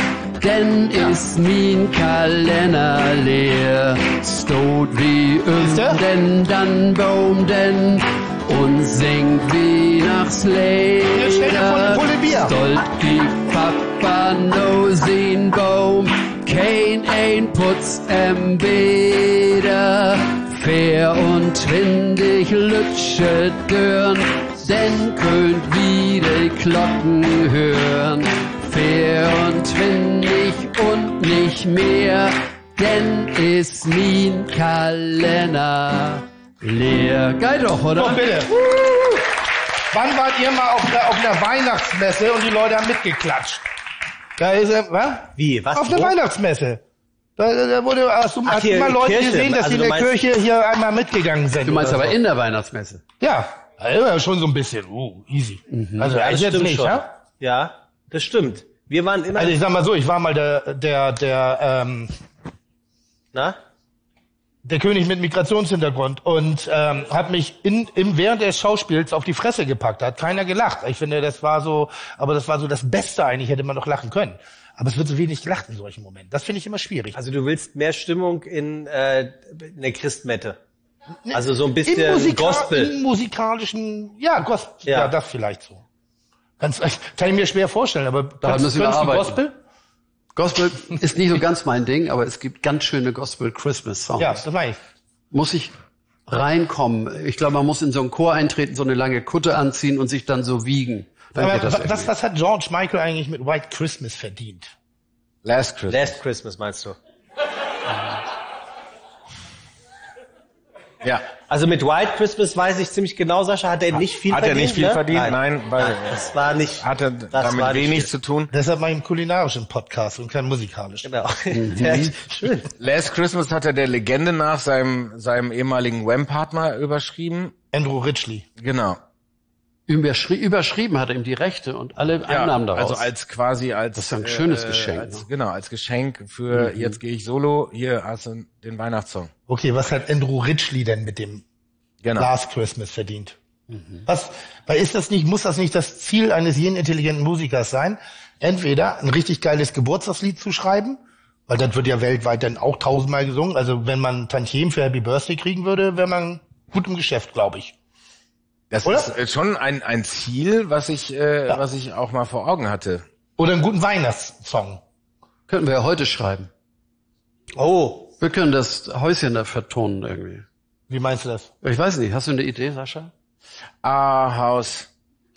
denn ist mein Kalender leer. Stot wie um den dann Baum denn und singt Weihnachtslieder. Stolt gibt Papa no sin Baum, kein ein putzt em Bäder. Fair und windig lütsche Dörn, denn könnt wieder Glocken hören. Fair und windig und nicht mehr, denn ist mein Kalender leer. Geil doch, oder? Doch, bitte. Wann wart ihr mal auf der, auf einer Weihnachtsmesse und die Leute haben mitgeklatscht? Da ist er, was? Wie, was? Auf einer wo? Weihnachtsmesse. Da, da wurde, hast du, Ach, hast du hier, mal Leute Kirche. gesehen, dass Also die in du der meinst- Kirche hier einmal mitgegangen sind? Du meinst oder aber so? in der Weihnachtsmesse. Ja, also schon so ein bisschen, uh, easy. Also, Ja, also das jetzt stimmt nicht, schon. ja? Ja, das stimmt. Wir waren immer... Also ich sag mal so, ich war mal der, der, der, ähm, na? der König mit Migrationshintergrund und ähm, hat mich in, im während des Schauspiels auf die Fresse gepackt. Da hat keiner gelacht. Ich finde, das war so, aber das war so das Beste eigentlich, hätte man doch lachen können. Aber es wird so wenig gelacht in solchen Momenten. Das finde ich immer schwierig. Also du willst mehr Stimmung in, äh, in der Christmette. Also so ein Im, bisschen Musika Gospel. im musikalischen, ja, Gospel, ja. Ja. das vielleicht so. Ganz, kann ich mir schwer vorstellen, aber Daran kannst- müssen wir kannst du arbeiten. Gospel? Gospel ist nicht so ganz mein Ding, aber es gibt ganz schöne Gospel-Christmas-Songs. Ja, das meine ich. Muss ich reinkommen. Ich glaube, man muss in so einen Chor eintreten, so eine lange Kutte anziehen und sich dann so wiegen. Dann Aber geht das wa- irgendwie. was, was hat George Michael eigentlich mit White Christmas verdient? Last Christmas. Last Christmas meinst du? Ja. Also mit White Christmas weiß ich ziemlich genau, Sascha, hat er nicht viel Hat er verdient? nicht viel ne? verdient? Nein, weil Das war nicht... hatte das damit war nicht wenig viel. zu tun. Deshalb mache ich einen kulinarischen Podcast und keinen musikalischen. Genau. Mhm. Der ist schön. Last Christmas hat er der Legende nach seinem, seinem ehemaligen Wham-Partner überschrieben. Andrew Ridgely. Genau. Überschri überschrieben hat er ihm die Rechte und alle Einnahmen daraus. Also als quasi als Das ist ein schönes Geschenk, Als, ne? Genau, als Geschenk für jetzt gehe ich solo. Hier hast du den Weihnachtssong. Okay, was hat Andrew Ridgely denn mit dem Genau. Last Christmas verdient? Was, weil ist das nicht, muss das nicht das Ziel eines jeden intelligenten Musikers sein, entweder ein richtig geiles Geburtstagslied zu schreiben, weil das wird ja weltweit dann auch tausendmal gesungen, also wenn man Tantiem für Happy Birthday kriegen würde, wäre man gut im Geschäft, glaube ich. Das Oder? ist äh, schon ein ein Ziel, was ich äh, was ich auch mal vor Augen hatte. Oder einen guten Weihnachtssong. Könnten wir ja heute schreiben. Oh, Wir können das Häuschen da vertonen irgendwie. Wie meinst du das? Ich weiß nicht, hast du eine Idee, Sascha? Ah, Haus.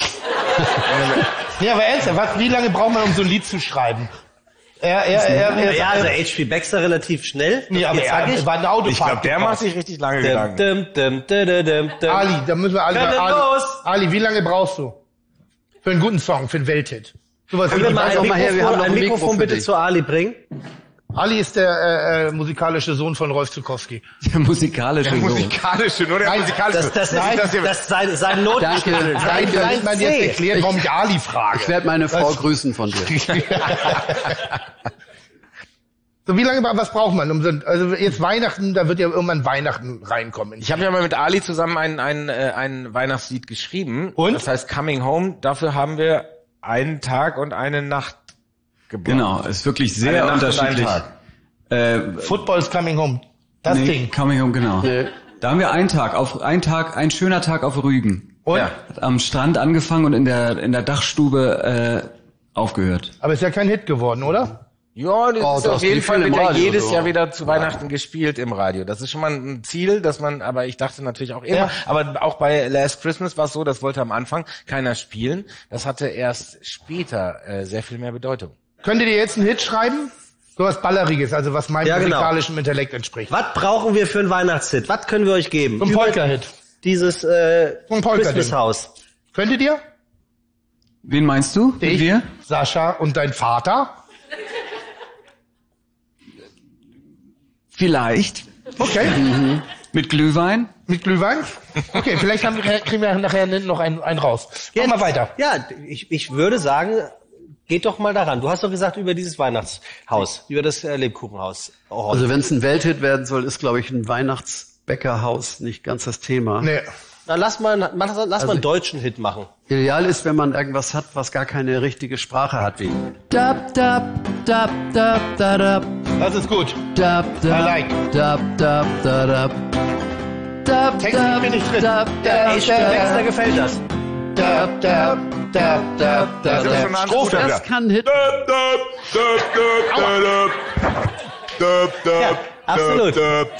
Ja, aber ernsthaft, was, wie lange braucht man, um so ein Lied zu schreiben? Er, er, er, er, ja, also er, H P Baxter relativ schnell. nee, aber Jetzt sag er, ich. war eine Autofahrt. Ich glaube, der gebraucht. macht sich richtig lange Dum, Gedanken. dum, dum, dum, dum, dum. Ali, da müssen wir alle Können Ali, los. Ali, wie lange brauchst du? Für einen guten Song, für einen Welthit. Sowas Können wie wir mal weiß ein auch mal her, wir haben Mikrofon, noch ein ein Mikro Mikrofon für bitte dich. zu Ali bringen? Ali ist der äh, äh, musikalische Sohn von Rolf Zukowski. Der musikalische Sohn. Musikalische, nur der Nein, musikalische. Das, das, Nein, ist, das, das- das ist sein, sein Notenschlüssel. Danke, Sein, danke. Damit sein man jetzt C. erklärt, warum ich Ali frage. Ich werde meine Frau Was? grüßen von dir. So, wie lange, was braucht man? Um so, also jetzt Weihnachten, da wird ja irgendwann Weihnachten reinkommen. Ich habe ja mal mit Ali zusammen ein ein äh, ein Weihnachtslied geschrieben. Und? Das heißt Coming Home. Dafür haben wir einen Tag und eine Nacht gebraucht. Genau, ist wirklich sehr Eine Nacht und unterschiedlich. einen Äh, Football's coming home. Das nee, Ding. Coming Home, genau. Nee. Da haben wir einen Tag, auf einen Tag, ein schöner Tag auf Rügen. Und? Ja. Hat am Strand angefangen und in der in der Dachstube äh, aufgehört. Aber ist ja kein Hit geworden, oder? Ja, das Oh, ist das auf jeden lief Fall viel im wird ja Radio jedes so. Jahr wieder zu Weihnachten gespielt im Radio. Das ist schon mal ein Ziel, dass man, aber ich dachte natürlich auch immer, Ja. aber auch bei Last Christmas war es so, das wollte am Anfang keiner spielen. Das hatte erst später äh, sehr viel mehr Bedeutung. Könnt ihr dir jetzt einen Hit schreiben? So was Balleriges, also was meinem Ja, genau. musikalischen Intellekt entspricht. Was brauchen wir für einen Weihnachtshit? Was können wir euch geben? So ein Über Polka-Hit. Dieses äh, So ein Polka-Ding. Christmas-Haus. Könntet ihr? Wen meinst du? Mit Ich, wir? Sascha und dein Vater? Vielleicht. Okay. Mit Glühwein? Mit Glühwein? Okay, vielleicht haben, wir- kriegen wir nachher noch einen, einen raus. Geh mal weiter. Ja, ich, ich würde sagen, geht doch mal daran. Du hast doch gesagt über dieses Weihnachtshaus, über das äh, Lebkuchenhaus. Oh, Also wenn es ein Welthit werden soll, ist, glaube ich, ein Weihnachtsbäckerhaus nicht ganz das Thema. Nee. na, lass mal, lass, lass Also mal einen deutschen Hit machen. Ideal ist, wenn man irgendwas hat, was gar keine richtige Sprache hat, wie Dab, dab, da, da, da, da. Das ist gut. Da, da, I like. da, da, da, da. Da, Textlich da, bin ich drin. da, Der da, Texter gefällt das. Da, da, da, da, da, Das ist schon da. ein Strophe. Anspruch. das kann ein Hit. Ja, absolut.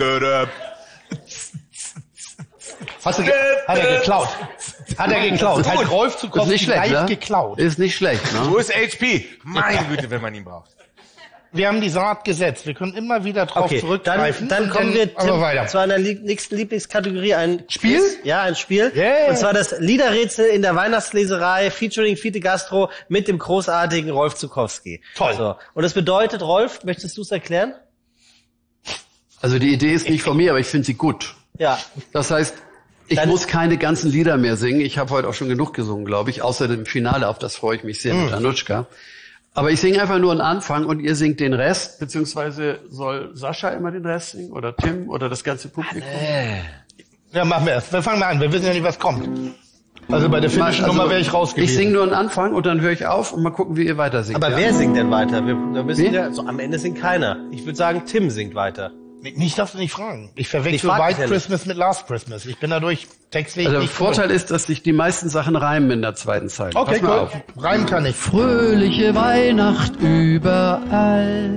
Hast du ge hat er geklaut. Hat er geklaut. Hat Rolf Ist Zukowski nicht schlecht, live ne? geklaut. Ist nicht schlecht, Wo ne? ist H P? Meine Güte, wenn man ihn braucht. Wir haben die Saat gesetzt. Wir können immer wieder drauf Okay, dann, zurückgreifen. dann und kommen wir aber Tim, weiter. zu einer lieb nächsten Lieblingskategorie, ein Spiel? Quiz. Ja, ein Spiel. Yeah. Und zwar das Liederrätsel in der Weihnachtsleserei featuring Fide Gastro mit dem großartigen Rolf Zukowski. Toll. So. Und das bedeutet, Rolf, möchtest du es erklären? Also die Idee ist nicht von mir, aber ich finde sie gut. Ja. Das heißt, ich Dann- muss keine ganzen Lieder mehr singen. Ich habe heute auch schon genug gesungen, glaube ich. Außer dem Finale, auf das freue ich mich sehr mit Anushka. Aber ich singe einfach nur einen Anfang und ihr singt den Rest, beziehungsweise soll Sascha immer den Rest singen oder Tim oder das ganze Publikum? Ja, machen wir erst. Wir fangen mal an. Wir wissen ja nicht, was kommt. Also bei der finnischen Also, Nummer wäre ich raus gewesen. Ich singe nur einen Anfang und dann höre ich auf und mal gucken, wie ihr weiter singt. Aber ja? wer singt denn weiter? Wir, da müssen Wen? ja, so am Ende singt keiner. Ich würde sagen, Tim singt weiter. Mich darfst du nicht fragen. Ich Ich verwechsel frag dich White ja nicht. Christmas mit Last Christmas. Ich bin dadurch textlich Also der nicht Vorteil ist, dass sich die meisten Sachen reimen in der zweiten Zeile. Okay, Pass mal cool. auf. Reimen kann ich. Fröhliche Weihnacht überall.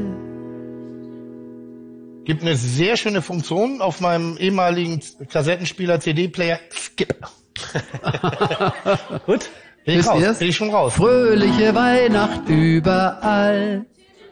Gibt eine sehr schöne Funktion auf meinem ehemaligen Kassettenspieler C D-Player. Skip. Gut? Bin ich Wisst raus. ihr's? Bin ich schon raus. Fröhliche Weihnacht überall.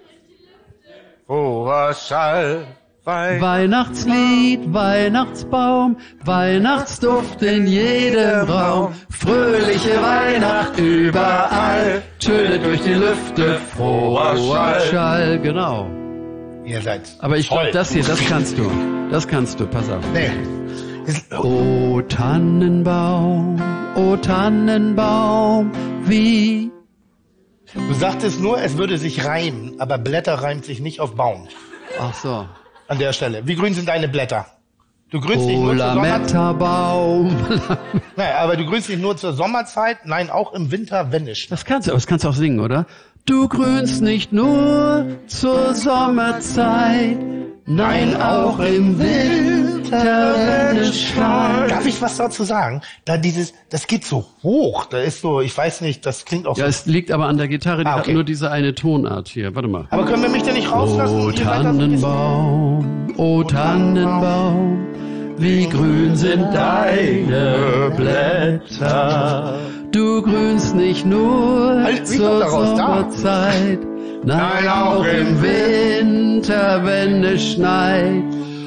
Hoher Schall. Wein. Weihnachtslied, Weihnachtsbaum, Weihnachtsduft in jedem Raum. Fröhliche Weihnacht überall, töne durch die Lüfte, froher Schall. Schall. Genau. Ihr seid Aber ich glaube, toll. das hier, das kannst du. Das kannst du, pass auf. Nee. Ist- O Tannenbaum, o Tannenbaum, wie... Du sagtest nur, es würde sich reimen, aber Blätter reimt sich nicht auf Baum. Ach so. An der Stelle. Wie grün sind deine Blätter? Du grünst nicht O nur zur Sommerzeit. Lametta-Baum. Nein, aber du grünst nicht nur zur Sommerzeit, nein, auch im Winter, wenn nicht. Das kannst du, aber das kannst du auch singen, oder? Du grünst nicht nur zur Sommerzeit, nein, auch im Winter, wenn es schneit. Darf ich was dazu sagen? Da dieses, das geht so hoch. Da ist so, ich weiß nicht, das klingt auch Ja, so. es liegt aber an der Gitarre, die Ah, hat okay. nur diese eine Tonart hier. Warte mal. Aber können wir mich denn nicht rauslassen? O und hier weiter so ein bisschen- Tannenbaum, o Tannenbaum, wie grün sind deine Blätter. Du grünst nicht nur Halt, wie zur kommt daraus? Da. Sommerzeit, nein, auch im Winter, wenn es schneit.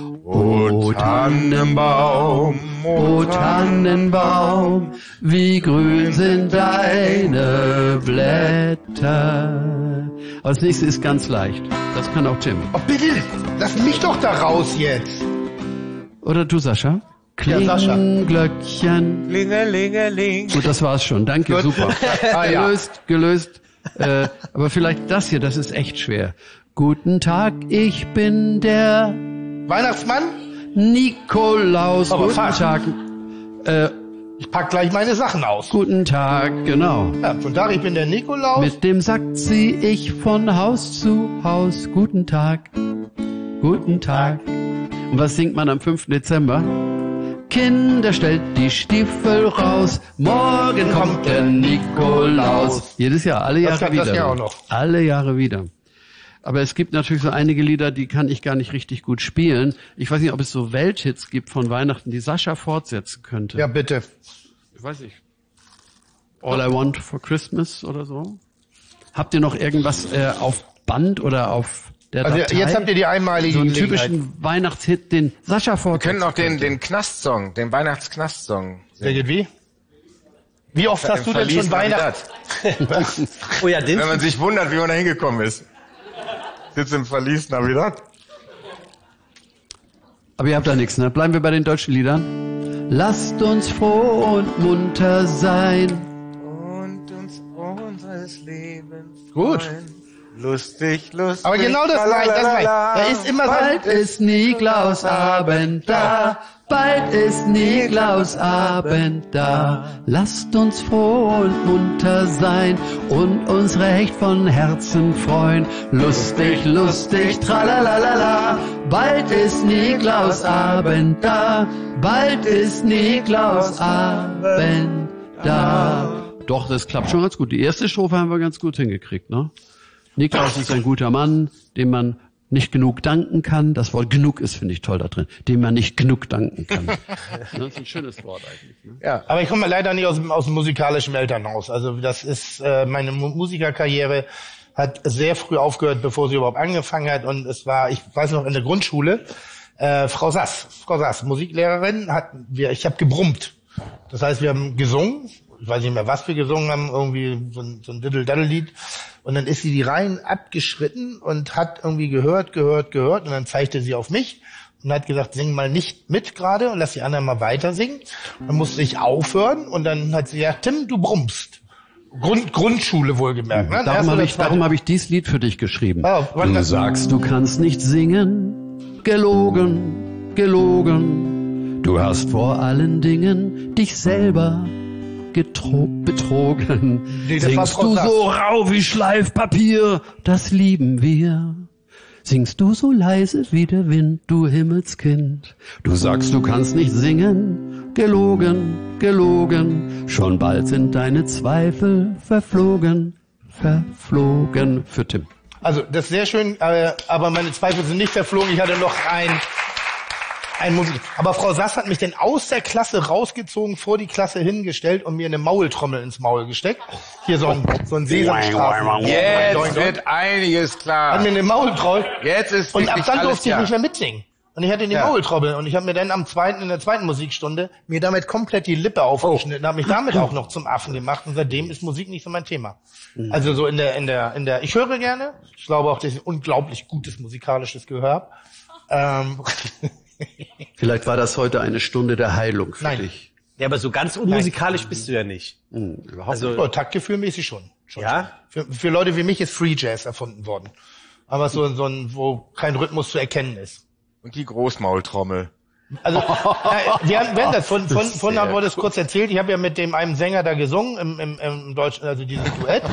O Tannenbaum, o Tannenbaum, wie grün sind deine Blätter. Aber das nächste ist ganz leicht. Das kann auch Tim. Oh, bitte, lass mich doch da raus jetzt. Oder du, Sascha? Ja, Sascha. Glöckchen. Lingelingeling. Gut, das war's schon. Danke, Gut. super. Ah, ja. Gelöst, gelöst. Äh, aber vielleicht das hier, das ist echt schwer. Guten Tag, ich bin der Weihnachtsmann, Nikolaus. Aber Guten fast. Tag. Äh, ich pack gleich meine Sachen aus. guten Tag, genau. Ja, guten Tag, ich bin der Nikolaus. Mit dem Sack zieh ich von Haus zu Haus. Guten Tag, guten Tag. Und was singt man am fünften Dezember? Kinder, stellt die Stiefel raus. Morgen kommt der Nikolaus. Jedes Jahr, alle Jahre Das kann wieder. das Jahr auch noch. Alle Jahre wieder. Aber es gibt natürlich so einige Lieder, die kann ich gar nicht richtig gut spielen. Ich weiß nicht, ob es so Welthits gibt von Weihnachten, die Sascha fortsetzen könnte. Ja, bitte. Ich weiß nicht. All I Want for Christmas oder so? Habt ihr noch irgendwas äh, auf Band oder auf der Also Datei? jetzt habt ihr die einmalige so einen Gelegenheit. typischen Weihnachtshit, den Sascha Wir fortsetzen können auch den, könnte. den Knastsong, den Weihnachtsknastsong Der geht wie? Wie oft hast du denn Verlies schon Weihnachten? Navidad. Oh ja, den Wenn man sich wundert, wie man da hingekommen ist. Sitzt im Verlies Navidad. Aber ihr habt da nichts, ne? Bleiben wir bei den deutschen Liedern. Lasst uns froh und munter sein. Und uns unseres Lebens Gut. freuen. Lustig, lustig. Aber genau das, nein, das nein. Da ist immer so, Bald ist Nikolausabend da. bald ist Niklausabend da. Lasst uns froh und munter sein und uns recht von Herzen freuen. Lustig, lustig, tralalala. Bald ist Niklausabend da. Bald ist Niklausabend da. Doch, das klappt schon ganz gut. Die erste Strophe haben wir ganz gut hingekriegt, ne? Niklaus ist ein guter Mann, dem man nicht genug danken kann. Das Wort genug ist, finde ich, toll da drin. Dem man nicht genug danken kann. Das ist ein schönes Wort eigentlich. Ne? Ja, aber ich komme leider nicht aus dem, aus dem musikalischen Elternhaus. Also das ist, äh, meine Mu- Musikerkarriere hat sehr früh aufgehört, bevor sie überhaupt angefangen hat. Und es war, ich weiß noch, in der Grundschule, äh, Frau Sass, Frau Sass, Musiklehrerin, hat, wir, ich habe gebrummt. Das heißt, wir haben gesungen. Ich weiß nicht mehr, was wir gesungen haben, irgendwie so ein, so ein Diddle-Daddle-Lied. Und dann ist sie die Reihen abgeschritten und hat irgendwie gehört, gehört, gehört. Und dann zeigte sie auf mich und hat gesagt, sing mal nicht mit gerade und lass die anderen mal weiter singen. Dann musste ich aufhören und dann hat sie gesagt, Tim, du brummst. Grund, Grundschule wohlgemerkt. Ne? Darum habe ich, darum hab ich dieses Lied für dich geschrieben. Oh, du das? sagst, du kannst nicht singen. Gelogen, gelogen. Du hast vor allen Dingen dich selber getro- betrogen. Nee, das war Singst Frau du Sass. so rau wie Schleifpapier, das lieben wir. Singst du so leise wie der Wind, du Himmelskind. Du sagst, du kannst nicht singen. Gelogen, gelogen. Schon bald sind deine Zweifel verflogen, verflogen. Für Tim. Also das ist sehr schön, äh, aber meine Zweifel sind nicht verflogen. Ich hatte noch ein, ein Musik. Aber Frau Sass hat mich dann aus der Klasse rausgezogen, vor die Klasse hingestellt und mir eine Maultrommel ins Maul gesteckt. Hier so ein, so ein Sesamstrafen. Jetzt wird einiges klar. Hat mir eine Maultrommel. Jetzt ist Und ab wirklich dann alles durfte ich klar. nicht mehr mitsingen. Und ich hatte die Ja. Maultrommel und ich habe mir dann am zweiten, in der zweiten Musikstunde mir damit komplett die Lippe aufgeschnitten, habe mich damit auch noch zum Affen gemacht und seitdem ist Musik nicht so mein Thema. Also so in der, in der, in der, ich höre gerne. Ich glaube auch, dass ich unglaublich gutes musikalisches Gehör habe. Ähm, Vielleicht war das heute eine Stunde der Heilung für Nein. dich. Ja, aber so ganz unmusikalisch bist du ja nicht. Hm, überhaupt Also, oh, taktgefühlmäßig schon. schon. Ja? Für, für Leute wie mich ist Free Jazz erfunden worden. Aber so, so ein, wo kein Rhythmus zu erkennen ist. Und die Großmaultrommel. Also, äh, wir haben, wir haben das von, von, von haben wir das kurz erzählt. Ich habe ja mit dem einem Sänger da gesungen im, im, im deutschen, also dieses Duett,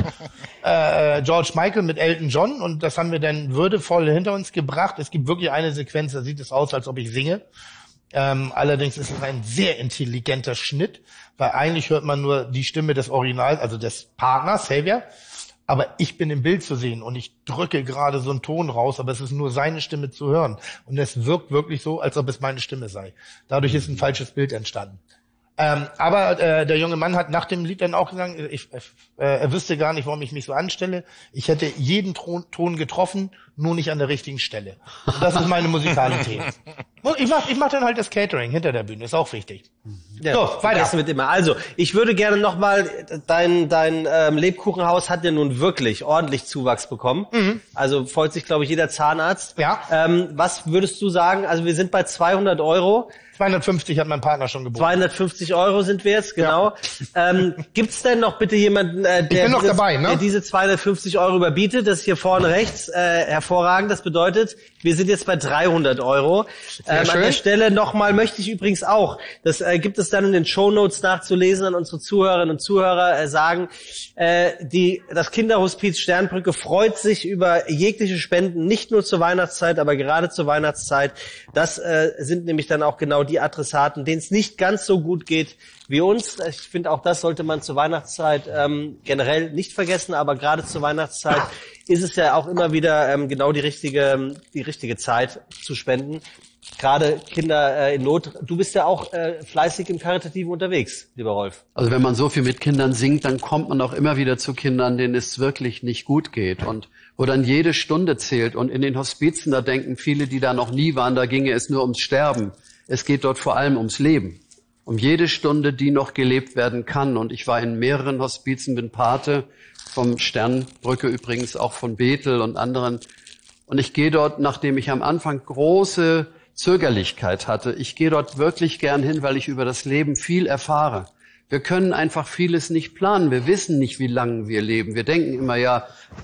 äh, George Michael mit Elton John, und das haben wir dann würdevoll hinter uns gebracht. Es gibt wirklich eine Sequenz, da sieht es aus, als ob ich singe. Ähm, allerdings ist es ein sehr intelligenter Schnitt, weil eigentlich hört man nur die Stimme des Originals, also des Partners, Xavier. Aber ich bin im Bild zu sehen und ich drücke gerade so einen Ton raus, aber es ist nur seine Stimme zu hören. Und es wirkt wirklich so, als ob es meine Stimme sei. Dadurch ist ein falsches Bild entstanden. Ähm, aber äh, der junge Mann hat nach dem Lied dann auch gesagt, ich, äh, er wüsste gar nicht, warum ich mich so anstelle. Ich hätte jeden Ton, Ton getroffen, nur nicht an der richtigen Stelle. Und das ist meine Musikalität. Ich mach, ich mach dann halt das Catering hinter der Bühne, ist auch wichtig. Ja, So, weiter. vergessen wird immer. Also, ich würde gerne nochmal, dein, dein ähm, Lebkuchenhaus hat ja nun wirklich ordentlich Zuwachs bekommen. Also freut sich, glaube ich, jeder Zahnarzt. Ja. Ähm, was würdest du sagen? Also wir sind bei zweihundert Euro. zweihundertfünfzig hat mein Partner schon geboten. zweihundertfünfzig Euro sind wir jetzt, genau. Ähm, gibt's denn noch bitte jemanden, äh, der, bin noch dieses, dabei, ne? der diese zweihundertfünfzig Euro überbietet? Das ist hier vorne rechts äh, hervorragend. Das bedeutet, wir sind jetzt bei dreihundert Euro. Ähm, an schön. der Stelle nochmal möchte ich übrigens auch, das äh, gibt es dann in den Shownotes nachzulesen, an unsere Zuhörerinnen und Zuhörer äh, sagen, äh, die, das Kinderhospiz Sternbrücke freut sich über jegliche Spenden, nicht nur zur Weihnachtszeit, aber gerade zur Weihnachtszeit. Das äh, sind nämlich dann auch genau die Adressaten, denen es nicht ganz so gut geht wie uns. Ich finde, auch das sollte man zur Weihnachtszeit ähm, generell nicht vergessen, aber gerade zur Weihnachtszeit ist es ja auch immer wieder ähm, genau die richtige, die richtige Zeit zu spenden. Gerade Kinder äh, in Not. Du bist ja auch äh, fleißig im Karitativen unterwegs, lieber Rolf. Also wenn man so viel mit Kindern singt, dann kommt man auch immer wieder zu Kindern, denen es wirklich nicht gut geht und wo dann jede Stunde zählt. Und in den Hospizen, da denken viele, die da noch nie waren, da ginge es nur ums Sterben. Es geht dort vor allem ums Leben, um jede Stunde, die noch gelebt werden kann. Und ich war in mehreren Hospizen, bin Pate vom Sternbrücke übrigens, auch von Bethel und anderen. Und ich gehe dort, nachdem ich am Anfang große Zögerlichkeit hatte, ich gehe dort wirklich gern hin, weil ich über das Leben viel erfahre. Wir können einfach vieles nicht planen. Wir wissen nicht, wie lange wir leben. Wir denken immer, ja,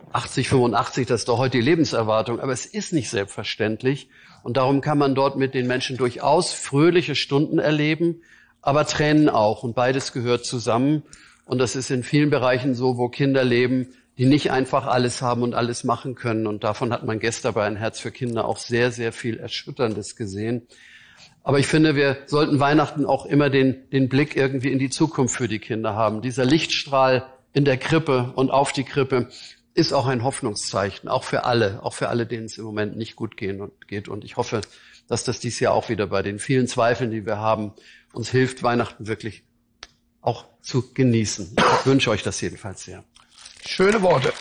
achtzig, fünfundachtzig, das ist doch heute die Lebenserwartung. Aber es ist nicht selbstverständlich. Und darum kann man dort mit den Menschen durchaus fröhliche Stunden erleben, aber Tränen auch. Und beides gehört zusammen. Und das ist in vielen Bereichen so, wo Kinder leben, die nicht einfach alles haben und alles machen können. Und davon hat man gestern bei Ein Herz für Kinder auch sehr, sehr viel Erschütterndes gesehen. Aber ich finde, wir sollten Weihnachten auch immer den, den Blick irgendwie in die Zukunft für die Kinder haben. Dieser Lichtstrahl in der Krippe und auf die Krippe ist auch ein Hoffnungszeichen, auch für alle, auch für alle, denen es im Moment nicht gut gehen und geht. Und ich hoffe, dass das dies Jahr auch wieder bei den vielen Zweifeln, die wir haben, uns hilft, Weihnachten wirklich auch zu genießen. Ich wünsche euch das jedenfalls sehr. Schöne Worte.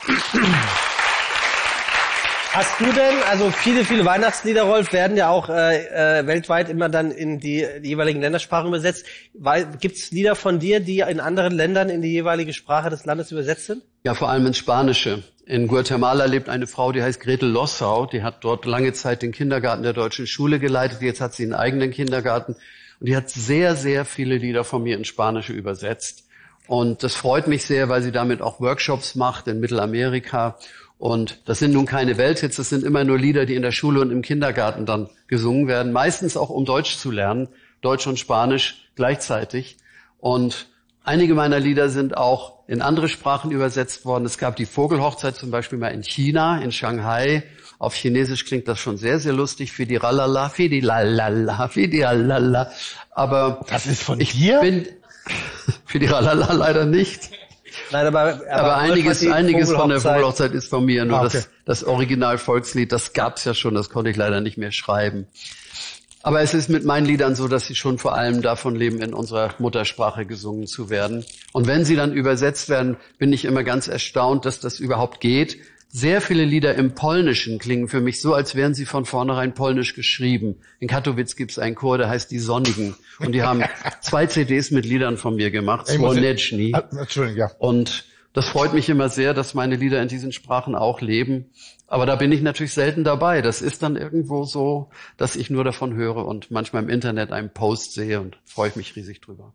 Hast du denn, also viele, viele Weihnachtslieder, Rolf, werden ja auch äh, äh, weltweit immer dann in die, die jeweiligen Ländersprachen übersetzt. Gibt es Lieder von dir, die in anderen Ländern in die jeweilige Sprache des Landes übersetzt sind? Ja, vor allem ins Spanische. In Guatemala lebt eine Frau, die heißt Gretel Lossau. Die hat dort lange Zeit den Kindergarten der deutschen Schule geleitet. Jetzt hat sie einen eigenen Kindergarten. Und die hat sehr, sehr viele Lieder von mir ins Spanische übersetzt. Und das freut mich sehr, weil sie damit auch Workshops macht in Mittelamerika. Und das sind nun keine Welthits, das sind immer nur Lieder, die in der Schule und im Kindergarten dann gesungen werden. Meistens auch, um Deutsch zu lernen. Deutsch und Spanisch gleichzeitig. Und einige meiner Lieder sind auch in andere Sprachen übersetzt worden. Es gab die Vogelhochzeit zum Beispiel mal in China, in Shanghai. Auf Chinesisch klingt das schon sehr, sehr lustig. Fidi ralala, fidi lalala, fidi lalala. Aber das ist von ich dir? bin fidi ralala leider nicht. Nein, aber, aber, aber einiges, einiges von der Vogelhochzeit ist von mir. Nur ah, okay. das, das Original-Volkslied, das gab's ja schon, das konnte ich leider nicht mehr schreiben. Aber es ist mit meinen Liedern so, dass sie schon vor allem davon leben, in unserer Muttersprache gesungen zu werden. Und wenn sie dann übersetzt werden, bin ich immer ganz erstaunt, dass das überhaupt geht. Sehr viele Lieder im Polnischen klingen für mich so, als wären sie von vornherein polnisch geschrieben. In Katowice gibt es einen Chor, der heißt Die Sonnigen. Und die haben zwei C Ds mit Liedern von mir gemacht. Słoneczni. Entschuldigung, ja. Und das freut mich immer sehr, dass meine Lieder in diesen Sprachen auch leben. Aber da bin ich natürlich selten dabei. Das ist dann irgendwo so, dass ich nur davon höre und manchmal im Internet einen Post sehe und freue ich mich riesig drüber.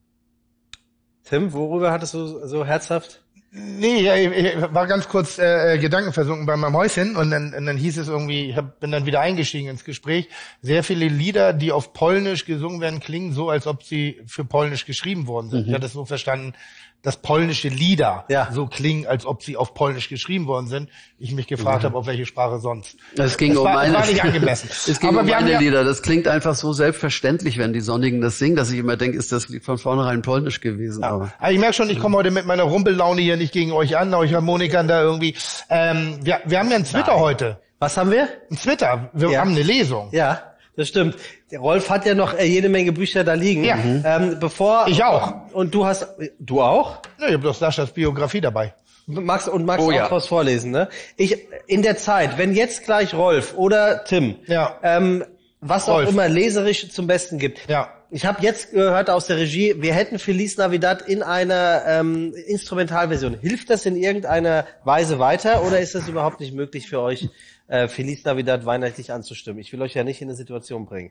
Tim, worüber hattest du so herzhaft? Nee, ja, ich war ganz kurz äh, gedankenversunken bei meinem Häuschen und dann, und dann hieß es irgendwie, ich hab, bin dann wieder eingestiegen ins Gespräch, sehr viele Lieder, die auf Polnisch gesungen werden, klingen so, als ob sie für Polnisch geschrieben worden sind. Mhm. Ich hatte es so verstanden, dass polnische Lieder ja. so klingen, als ob sie auf Polnisch geschrieben worden sind. Ich mich gefragt mhm. habe, auf welche Sprache sonst. Es ging das um war, meine, war nicht angemessen. Es ging Aber um wir meine haben ja, Lieder. Das klingt einfach so selbstverständlich, wenn die Sonnigen das singen, dass ich immer denke, ist das Lied von vornherein polnisch gewesen. Ja. Aber Also ich merke schon, ich komme heute mit meiner Rumpellaune hier nicht gegen euch an, euch Harmonikern da irgendwie. Ähm, wir, wir haben ja einen Twitter Nein. heute. Was haben wir? Ein Twitter. Wir ja. haben eine Lesung. Ja. Das stimmt. Der Rolf hat ja noch äh, jede Menge Bücher da liegen. Ja. Mhm. Ähm, bevor ich auch. Und du hast, du auch? Ja, ich habe doch Saschas Biografie dabei. Magst und magst oh, auch ja. was vorlesen, ne? Ich in der Zeit, wenn jetzt gleich Rolf oder Tim, ja. ähm, was Rolf. auch immer leserisch zum Besten gibt. Ja. Ich habe jetzt gehört aus der Regie, wir hätten Feliz Navidad in einer ähm, Instrumentalversion. Hilft das in irgendeiner Weise weiter oder ist das überhaupt nicht möglich für euch, äh, Feliz Navidad weihnachtlich anzustimmen? Ich will euch ja nicht in eine Situation bringen.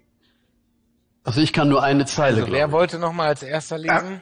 Also ich kann nur eine Zeile. Also wer wollte noch mal als erster lesen?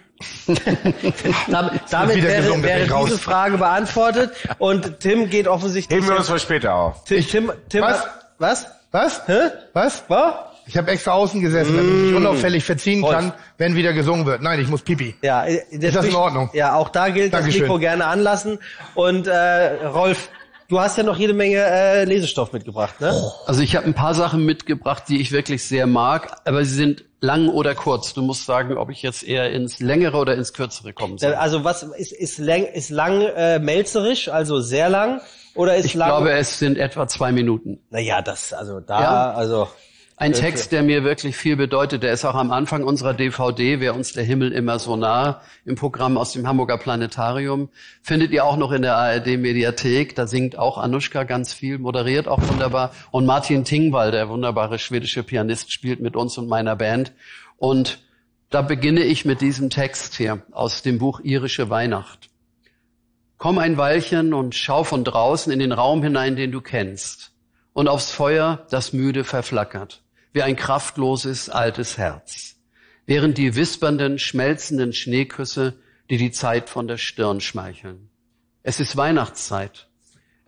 damit damit wäre, wäre diese Frage beantwortet und Tim geht offensichtlich... Heben wir uns für später auf. Tim, Tim, Tim was? Was? Was? Hä? Was? Was? Ich habe extra außen gesessen, damit ich mich unauffällig verziehen Rolf. kann, wenn wieder gesungen wird. Nein, ich muss pipi. Ja, das ist das in Ordnung? Ja, auch da gilt Dankeschön. Das Mikro gerne anlassen. Und äh, Rolf, du hast ja noch jede Menge äh, Lesestoff mitgebracht, ne? Also ich habe ein paar Sachen mitgebracht, die ich wirklich sehr mag, aber sie sind lang oder kurz. Du musst sagen, ob ich jetzt eher ins Längere oder ins Kürzere kommen soll. Also was ist ist lang, ist lang äh, melzerisch, also sehr lang, oder ist ich lang? Ich glaube, es sind etwa zwei Minuten. Naja, das also da ja. also ein Text, der mir wirklich viel bedeutet, der ist auch am Anfang unserer D V D, Wer uns der Himmel immer so nah, im Programm aus dem Hamburger Planetarium. Findet ihr auch noch in der A R D-Mediathek. Da singt auch Anushka ganz viel, moderiert auch wunderbar. Und Martin Tingvall, der wunderbare schwedische Pianist, spielt mit uns und meiner Band. Und da beginne ich mit diesem Text hier aus dem Buch Irische Weihnacht. Komm ein Weilchen und schau von draußen in den Raum hinein, den du kennst. Und aufs Feuer, das müde verflackert. Wie ein kraftloses, altes Herz. Während die wispernden, schmelzenden Schneeküsse, die die Zeit von der Stirn schmeicheln. Es ist Weihnachtszeit.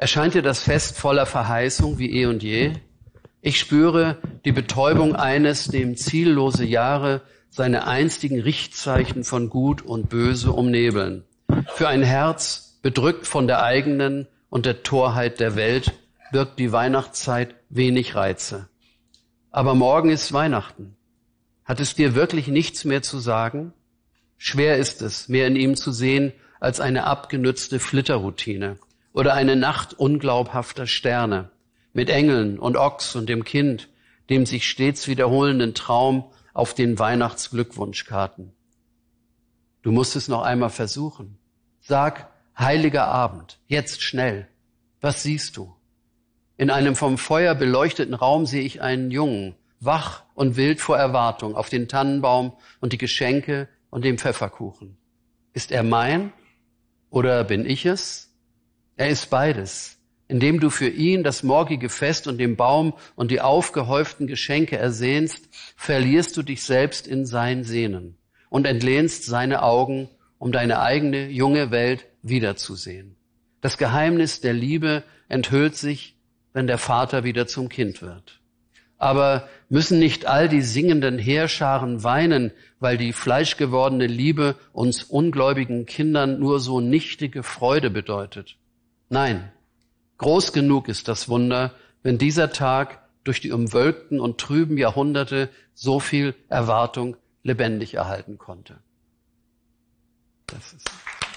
Erscheint dir das Fest voller Verheißung wie eh und je? Ich spüre die Betäubung eines, dem ziellose Jahre seine einstigen Richtzeichen von Gut und Böse umnebeln. Für ein Herz, bedrückt von der eigenen und der Torheit der Welt, birgt die Weihnachtszeit wenig Reize. Aber morgen ist Weihnachten. Hat es dir wirklich nichts mehr zu sagen? Schwer ist es, mehr in ihm zu sehen als eine abgenützte Flitterroutine oder eine Nacht unglaubhafter Sterne mit Engeln und Ochs und dem Kind, dem sich stets wiederholenden Traum auf den Weihnachtsglückwunschkarten. Du musst es noch einmal versuchen. Sag, heiliger Abend, jetzt schnell. Was siehst du? In einem vom Feuer beleuchteten Raum sehe ich einen Jungen, wach und wild vor Erwartung, auf den Tannenbaum und die Geschenke und den Pfefferkuchen. Ist er mein oder bin ich es? Er ist beides. Indem du für ihn das morgige Fest und den Baum und die aufgehäuften Geschenke ersehnst, verlierst du dich selbst in sein Sehnen und entlehnst seine Augen, um deine eigene junge Welt wiederzusehen. Das Geheimnis der Liebe enthüllt sich, wenn der Vater wieder zum Kind wird. Aber müssen nicht all die singenden Heerscharen weinen, weil die fleischgewordene Liebe uns ungläubigen Kindern nur so nichtige Freude bedeutet? Nein. Groß genug ist das Wunder, wenn dieser Tag durch die umwölkten und trüben Jahrhunderte so viel Erwartung lebendig erhalten konnte. Das ist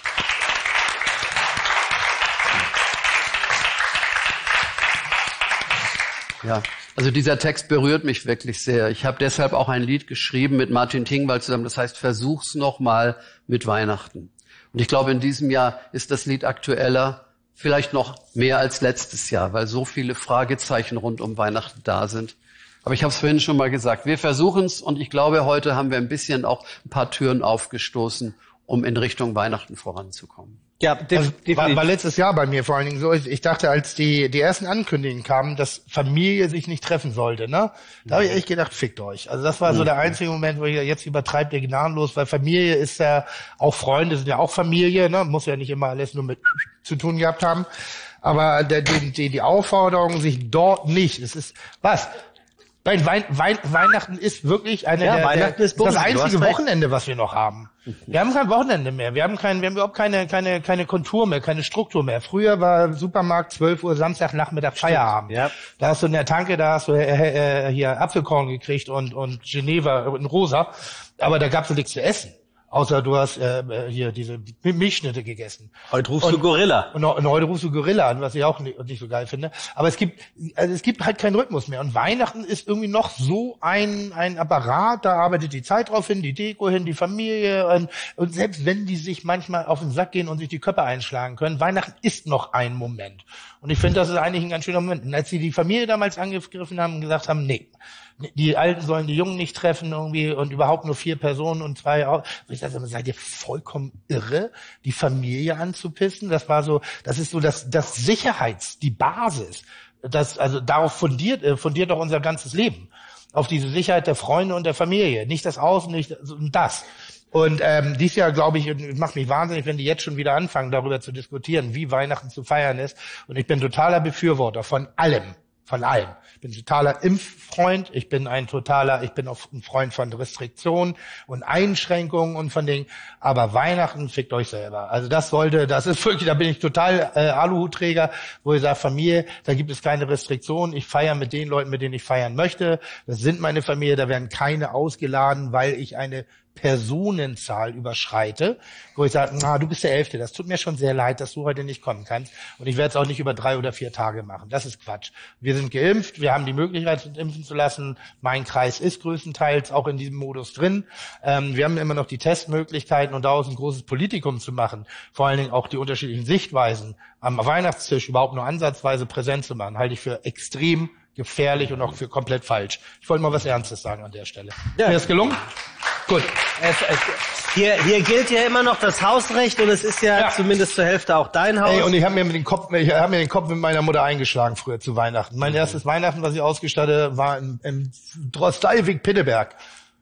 ja, also dieser Text berührt mich wirklich sehr. Ich habe deshalb auch ein Lied geschrieben mit Martin Tingwall zusammen, das heißt Versuch's noch mal mit Weihnachten. Und ich glaube, in diesem Jahr ist das Lied aktueller, vielleicht noch mehr als letztes Jahr, weil so viele Fragezeichen rund um Weihnachten da sind. Aber ich habe es vorhin schon mal gesagt, wir versuchen es und ich glaube, heute haben wir ein bisschen auch ein paar Türen aufgestoßen, um in Richtung Weihnachten voranzukommen. Ja, also, war, war letztes Jahr bei mir vor allen Dingen so. Ich dachte, als die die ersten Ankündigungen kamen, dass Familie sich nicht treffen sollte, ne? Da habe ich echt gedacht, fickt euch. Also das war so der einzige Moment, wo ich jetzt übertreibt ihr gnadenlos, weil Familie ist ja auch Freunde, sind ja auch Familie, ne? Muss ja nicht immer alles nur mit zu tun gehabt haben. Aber der, die, die, die Aufforderung, sich dort nicht, es ist, was? Weil Wein, Wein, Weihnachten ist wirklich eine ja, der, Weihnachten der, ist Bums, das einzige Wochenende, Wochenende, was wir noch haben. Wir haben kein Wochenende mehr. Wir haben kein, wir haben überhaupt keine, keine, keine Kontur mehr, keine Struktur mehr. Früher war Supermarkt zwölf Uhr Samstagnachmittag Feierabend. Ja. Da hast du in der Tanke, da hast du äh, äh, hier Apfelkorn gekriegt und und Geneva in Rosa. Aber da gab's so nichts zu essen. Außer du hast äh, hier diese Milchschnitte gegessen. Heute rufst und, du Gorilla. Und, und heute rufst du Gorilla an, was ich auch nicht, nicht so geil finde. Aber es gibt, also es gibt halt keinen Rhythmus mehr. Und Weihnachten ist irgendwie noch so ein ein Apparat. Da arbeitet die Zeit drauf hin, die Deko hin, die Familie. Und, und selbst wenn die sich manchmal auf den Sack gehen und sich die Köpfe einschlagen können, Weihnachten ist noch ein Moment. Und ich finde, das ist eigentlich ein ganz schöner Moment. Und als sie die Familie damals angegriffen haben und gesagt haben, nee, die Alten sollen die Jungen nicht treffen irgendwie und überhaupt nur vier Personen und zwei auch. Ich sage, seid ihr vollkommen irre, die Familie anzupissen? Das war so, das ist so das, das Sicherheits, die Basis. Das, also darauf fundiert, äh, fundiert doch unser ganzes Leben. Auf diese Sicherheit der Freunde und der Familie. Nicht das Außen, nicht das. Und ähm, dies Jahr, glaube ich, macht mich wahnsinnig, wenn die jetzt schon wieder anfangen, darüber zu diskutieren, wie Weihnachten zu feiern ist. Und ich bin totaler Befürworter von allem. Von allem. Ich bin totaler Impffreund, ich bin ein totaler, ich bin auch ein Freund von Restriktionen und Einschränkungen und von Dingen, aber Weihnachten fickt euch selber. Also das sollte, das ist wirklich, da bin ich total äh, Aluhutträger, wo ich sage, Familie, da gibt es keine Restriktionen, ich feiere mit den Leuten, mit denen ich feiern möchte, das sind meine Familie, da werden keine ausgeladen, weil ich eine Personenzahl überschreite, wo ich sage, na, du bist der Elfte, das tut mir schon sehr leid, dass du heute nicht kommen kannst und ich werde es auch nicht über drei oder vier Tage machen. Das ist Quatsch. Wir sind geimpft, wir haben die Möglichkeit, uns impfen zu lassen. Mein Kreis ist größtenteils auch in diesem Modus drin. Ähm, wir haben immer noch die Testmöglichkeiten und daraus ein großes Politikum zu machen, vor allen Dingen auch die unterschiedlichen Sichtweisen am Weihnachtstisch überhaupt nur ansatzweise präsent zu machen, halte ich für extrem gefährlich und auch für komplett falsch. Ich wollte mal was Ernstes sagen an der Stelle. Ja. Mir ist gelungen? Gut. Es, es, hier, hier gilt ja immer noch das Hausrecht und es ist ja, ja. zumindest zur Hälfte auch dein Haus. Ey, und ich habe mir mit den Kopf, ich habe mir den Kopf mit meiner Mutter eingeschlagen früher zu Weihnachten. Mein mhm. erstes Weihnachten, was ich ausgestattet, war im, im Drostalwig-Pinneberg.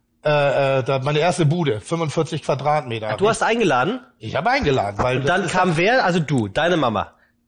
Äh, äh, da meine erste Bude, fünfundvierzig Quadratmeter. Ach, du hast eingeladen? Ich habe eingeladen, weil und dann kam wer? Also du, deine Mama.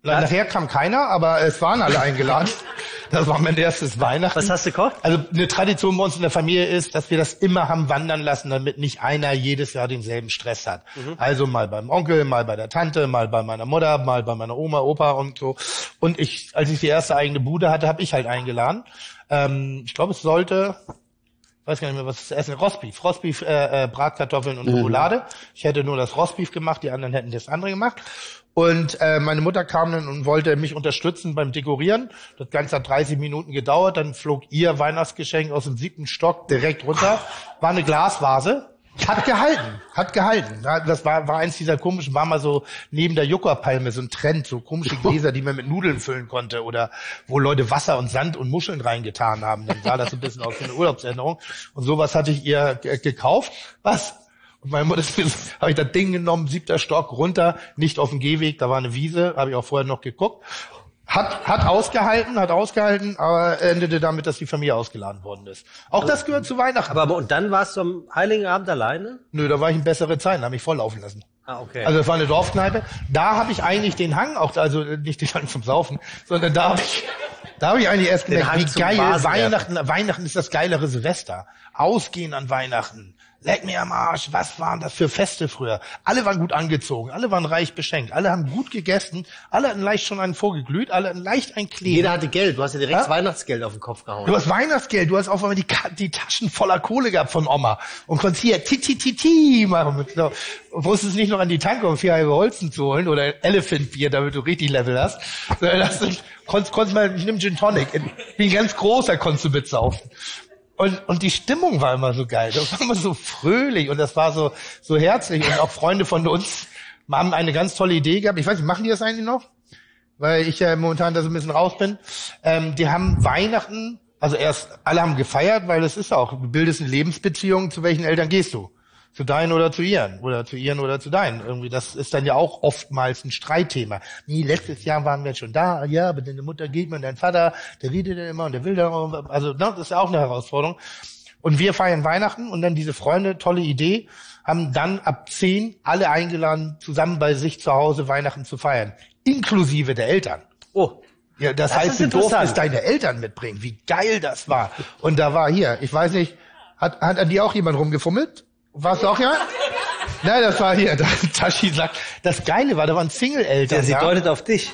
Na, nachher kam keiner, aber es waren alle eingeladen. Das war mein erstes Weihnachten. Was hast du gekocht? Also eine Tradition bei uns in der Familie ist, dass wir das immer haben wandern lassen, damit nicht einer jedes Jahr denselben Stress hat. Mhm. Also mal beim Onkel, mal bei der Tante, mal bei meiner Mutter, mal bei meiner Oma, Opa und so. Und ich, als ich die erste eigene Bude hatte, habe ich halt eingeladen. Ähm, ich glaube, es sollte... Ich weiß gar nicht mehr, was zu essen. Rostbeef. Rostbeef, äh, äh, Bratkartoffeln und Roulade. Mhm. Ich hätte nur das Rostbeef gemacht, die anderen hätten das andere gemacht. Und äh, meine Mutter kam dann und wollte mich unterstützen beim Dekorieren. Das Ganze hat dreißig Minuten gedauert. Dann flog ihr Weihnachtsgeschenk aus dem siebten Stock direkt runter. War eine Glasvase. Hat gehalten, hat gehalten. Das war, war eins dieser komischen, war mal so neben der Juckerpalme so ein Trend, so komische Gläser, die man mit Nudeln füllen konnte oder wo Leute Wasser und Sand und Muscheln reingetan haben. Dann sah das so ein bisschen aus wie eine Urlaubserinnerung. Und sowas hatte ich ihr g- gekauft. Was? Und meine Mutter, habe ich das Ding genommen, siebter Stock, runter, nicht auf dem Gehweg, da war eine Wiese, habe ich auch vorher noch geguckt. Hat, hat ausgehalten, hat ausgehalten, aber endete damit, dass die Familie ausgeladen worden ist. Auch das gehört zu Weihnachten. Aber, aber und dann warst du am Heiligen Abend alleine? Nö, da war ich in bessere Zeiten, habe mich volllaufen lassen. Ah, okay. Also das war eine Dorfkneipe. Da habe ich eigentlich den Hang, auch also nicht den Hang zum Saufen, sondern da habe ich, da habe ich eigentlich erst Den gemerkt, Hang wie zum geil Vasen Weihnachten. Weihnachten ist das geilere Silvester. Ausgehen an Weihnachten. Leck mir am Arsch, was waren das für Feste früher? Alle waren gut angezogen, alle waren reich beschenkt, alle haben gut gegessen, alle hatten leicht schon einen vorgeglüht, alle hatten leicht ein Kleben. Jeder hatte Geld, du hast ja direkt Ja? Weihnachtsgeld auf den Kopf gehauen. Du hast Weihnachtsgeld, du hast auch mal die, Ka- die Taschen voller Kohle gehabt von Oma und konntest hier ti ti ti ti machen. Mit, so, wusstest nicht noch an die Tanke, um vier halbe Holzen zu holen oder Elephant Bier, damit du richtig Level hast. Sondern das sind, konntest, konntest mal, ich nehm Gin Tonic, wie ein ganz großer konntest du mitsaufen. Und, und die Stimmung war immer so geil. Das war immer so fröhlich und das war so, so herzlich. Und auch Freunde von uns haben eine ganz tolle Idee gehabt. Ich weiß nicht, machen die das eigentlich noch? Weil ich ja momentan da so ein bisschen raus bin. Ähm, die haben Weihnachten, also erst, alle haben gefeiert, weil das ist auch, du bildest eine Lebensbeziehung, zu welchen Eltern gehst du? Zu deinen oder zu ihren? Oder zu ihren oder zu deinen? Irgendwie, das ist dann ja auch oftmals ein Streitthema. Nee, letztes Jahr waren wir schon da, ja, aber deine Mutter geht mir und dein Vater, der redet dann immer und der will dann, also, ne, das ist ja auch eine Herausforderung. Und wir feiern Weihnachten und dann diese Freunde, tolle Idee, haben dann ab zehn alle eingeladen, zusammen bei sich zu Hause Weihnachten zu feiern. Inklusive der Eltern. Oh. Ja, das, Das heißt, ist du interessant. durftest deine Eltern mitbringen. Wie geil das war. Und da war hier, ich weiß nicht, hat, hat an dir auch jemand rumgefummelt? Warst du auch jemand? Nein, das war hier. Da, Tashi sagt, das Geile war, da waren Single-Eltern Ja, sie da. deutet auf dich.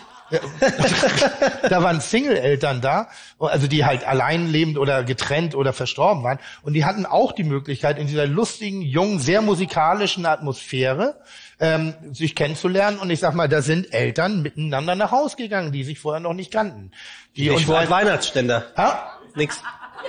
Da waren Single-Eltern da, also die halt allein lebend oder getrennt oder verstorben waren. Und die hatten auch die Möglichkeit, in dieser lustigen, jungen, sehr musikalischen Atmosphäre ähm, sich kennenzulernen. Und ich sag mal, da sind Eltern miteinander nach Hause gegangen, die sich vorher noch nicht kannten. Die Ich uns wollte ein- Weihnachtsständer. Ha? Nix.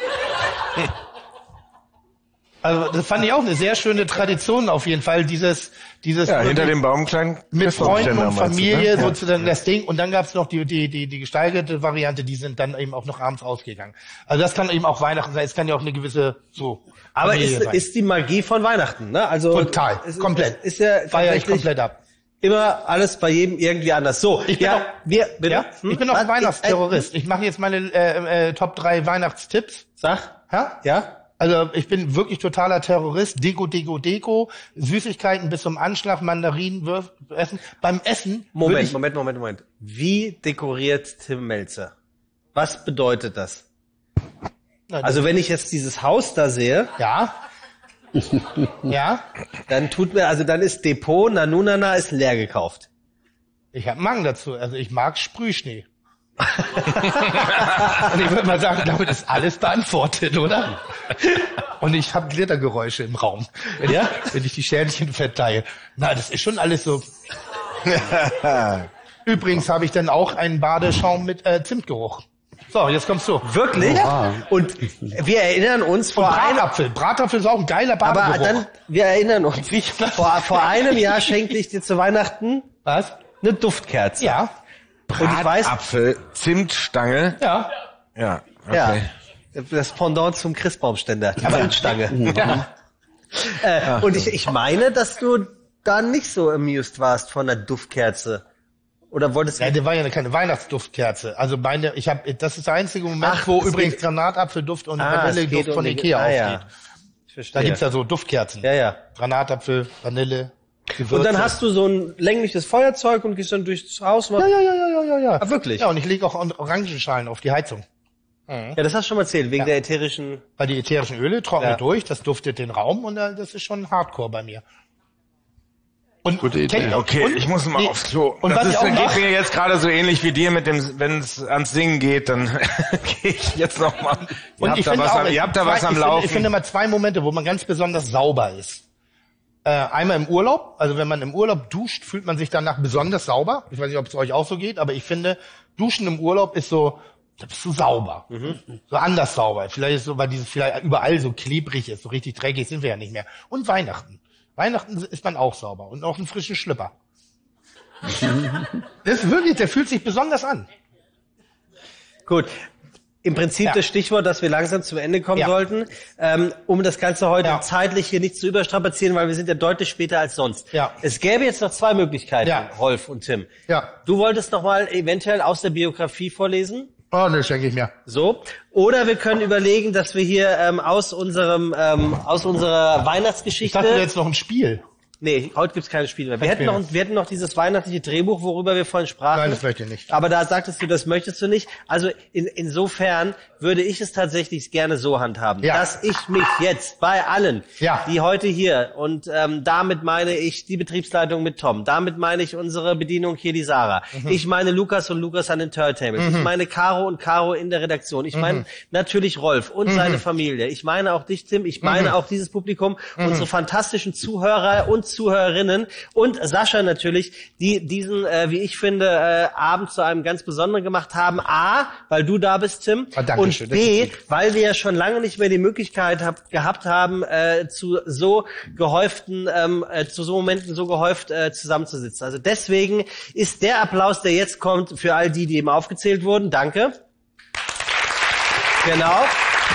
Also das fand ich auch eine sehr schöne Tradition auf jeden Fall, dieses dieses Ja, hinter dem Baum kleinen mit Freunden Christbaumständer, und meinst du, Familie ne? sozusagen das Ding. Und dann gab's noch die die die die gesteigerte Variante, die sind dann eben auch noch abends ausgegangen. Also das kann eben auch Weihnachten sein. Es kann ja auch eine gewisse so. Aber Familie ist, sein. ist die Magie von Weihnachten, ne? Also Total, es, komplett. Ist, ist ja Feier ich tatsächlich komplett ab. immer alles bei jedem irgendwie anders. So, Ich bin ja, auch- wir, bitte? Ja? Hm? Ich bin auch ein Was? Weihnachtsterrorist. Ich mache jetzt meine äh, äh, Top drei Weihnachtstipps. Sag, Ja? ja? Also ich bin wirklich totaler Terrorist. Deko, Deko, Deko. Süßigkeiten bis zum Anschlag, Mandarinen wirf- essen. Beim Essen würde Moment, ich, Moment, Moment, Moment. Wie dekoriert Tim Melzer? Was bedeutet das? Na, Also wenn ich jetzt dieses Haus da sehe, ja. Ja. dann tut mir, also dann ist Depot, Nanunana ist leer gekauft. Ich habe Mang dazu. Also ich mag Sprühschnee. Und ich würde mal sagen, damit ist alles beantwortet, oder? Und ich habe Glittergeräusche im Raum, wenn, Ja? ich, wenn ich die Schälchen verteile. Na, das ist schon alles so. Übrigens habe ich dann auch einen Badeschaum mit äh, Zimtgeruch. So, jetzt kommst du. Wirklich? Und wir erinnern uns vor einem, Bratapfel. Bratapfel ist auch ein geiler aber Badegeruch. dann, wir erinnern uns, vor, vor einem Jahr schenkte ich dir zu Weihnachten Was? eine Duftkerze. Ja. Und ich weiß, Apfel, Zimtstange. Ja. Ja, okay. ja, das Pendant zum Christbaumständer, die Zimtstange. Ja. Äh, und ich, ich meine, dass du da nicht so amused warst von der Duftkerze. Oder wolltest du... Ja, der war ja keine Weihnachtsduftkerze. Also meine, ich habe, das ist der einzige Moment, Ach, wo es übrigens geht- Granatapfelduft und Ah, es Vanilleduft geht von um die- Ikea ah, ja. aufgeht. Ich verstehe. Da gibt's ja so Duftkerzen. Ja, ja. Granatapfel, Vanille, Gewürze. Und dann hast du so ein längliches Feuerzeug und gehst dann durchs Haus. Und ja, ja, ja, ja, ja. ja, ja, ja. Ah, wirklich? Ja, und ich lege auch Orangenschalen auf die Heizung. Ja, das hast du schon mal erzählt, wegen Ja. der ätherischen... Weil die ätherischen Öle trocknen Ja. durch, das duftet den Raum und äh, das ist schon Hardcore bei mir. Und Gute Idee. kennt- Okay, und, ich muss mal nee, aufs Klo. Und das was ist, ich auch geht mach, mir jetzt gerade so ähnlich wie dir mit dem, wenn es ans Singen geht, dann gehe ich jetzt noch mal. Ihr und habt ich da finde was, auch, am, es ihr habt da gibt was zwei- am ich finde, Laufen. ich finde mal zwei Momente, wo man ganz besonders sauber ist. Äh, einmal im Urlaub, also wenn man im Urlaub duscht, fühlt man sich danach besonders sauber. Ich weiß nicht, ob es euch auch so geht, aber ich finde, Duschen im Urlaub ist so, da bist du sauber. So anders sauber. Vielleicht ist so, weil dieses vielleicht überall so klebrig ist, so richtig dreckig sind wir ja nicht mehr. Und Weihnachten. Weihnachten ist man auch sauber und auch einen frischen Schlüpper. Das ist wirklich, der fühlt sich besonders an. Gut. Im Prinzip Ja. das Stichwort, dass wir langsam zum Ende kommen Ja. sollten, ähm, um das Ganze heute Ja. zeitlich hier nicht zu überstrapazieren, weil wir sind ja deutlich später als sonst. Ja. Es gäbe jetzt noch zwei Möglichkeiten, Ja. Rolf und Tim. Ja. Du wolltest noch mal eventuell aus der Biografie vorlesen. Oh, das schenke ich mir. So. Oder wir können überlegen, dass wir hier ähm, aus unserem ähm, aus unserer Ich Weihnachtsgeschichte... dachte jetzt noch ein Spiel. Nee, heute gibt's keine Spiele mehr. Wir Kein hätten, noch, Spiel wir hätten noch dieses weihnachtliche Drehbuch, worüber wir vorhin sprachen. Nein, das möchte ich nicht. Aber da sagtest du, das möchtest du nicht. Also in, insofern würde ich es tatsächlich gerne so handhaben, Ja. dass ich mich jetzt bei allen, Ja. die heute hier, und ähm, damit meine ich die Betriebsleitung mit Tom, damit meine ich unsere Bedienung hier, die Sarah, Mhm. ich meine Lukas und Lukas an den Turntables, ich meine Caro und Caro in der Redaktion, ich meine natürlich Rolf und Mhm. seine Familie, ich meine auch dich, Tim, ich meine auch dieses Publikum, Mhm. unsere fantastischen Zuhörer und Zuhörerinnen und Sascha natürlich, die diesen, äh, wie ich finde, äh, Abend zu einem ganz besonderen gemacht haben. A, weil du da bist, Tim. Ah, danke und schön, das B, ist lieb. weil wir ja schon lange nicht mehr die Möglichkeit hab, gehabt haben, äh, zu so gehäuften, ähm, äh, zu so Momenten so gehäuft äh, zusammenzusitzen. Also deswegen ist der Applaus, der jetzt kommt, für all die, die eben aufgezählt wurden. Danke. Genau.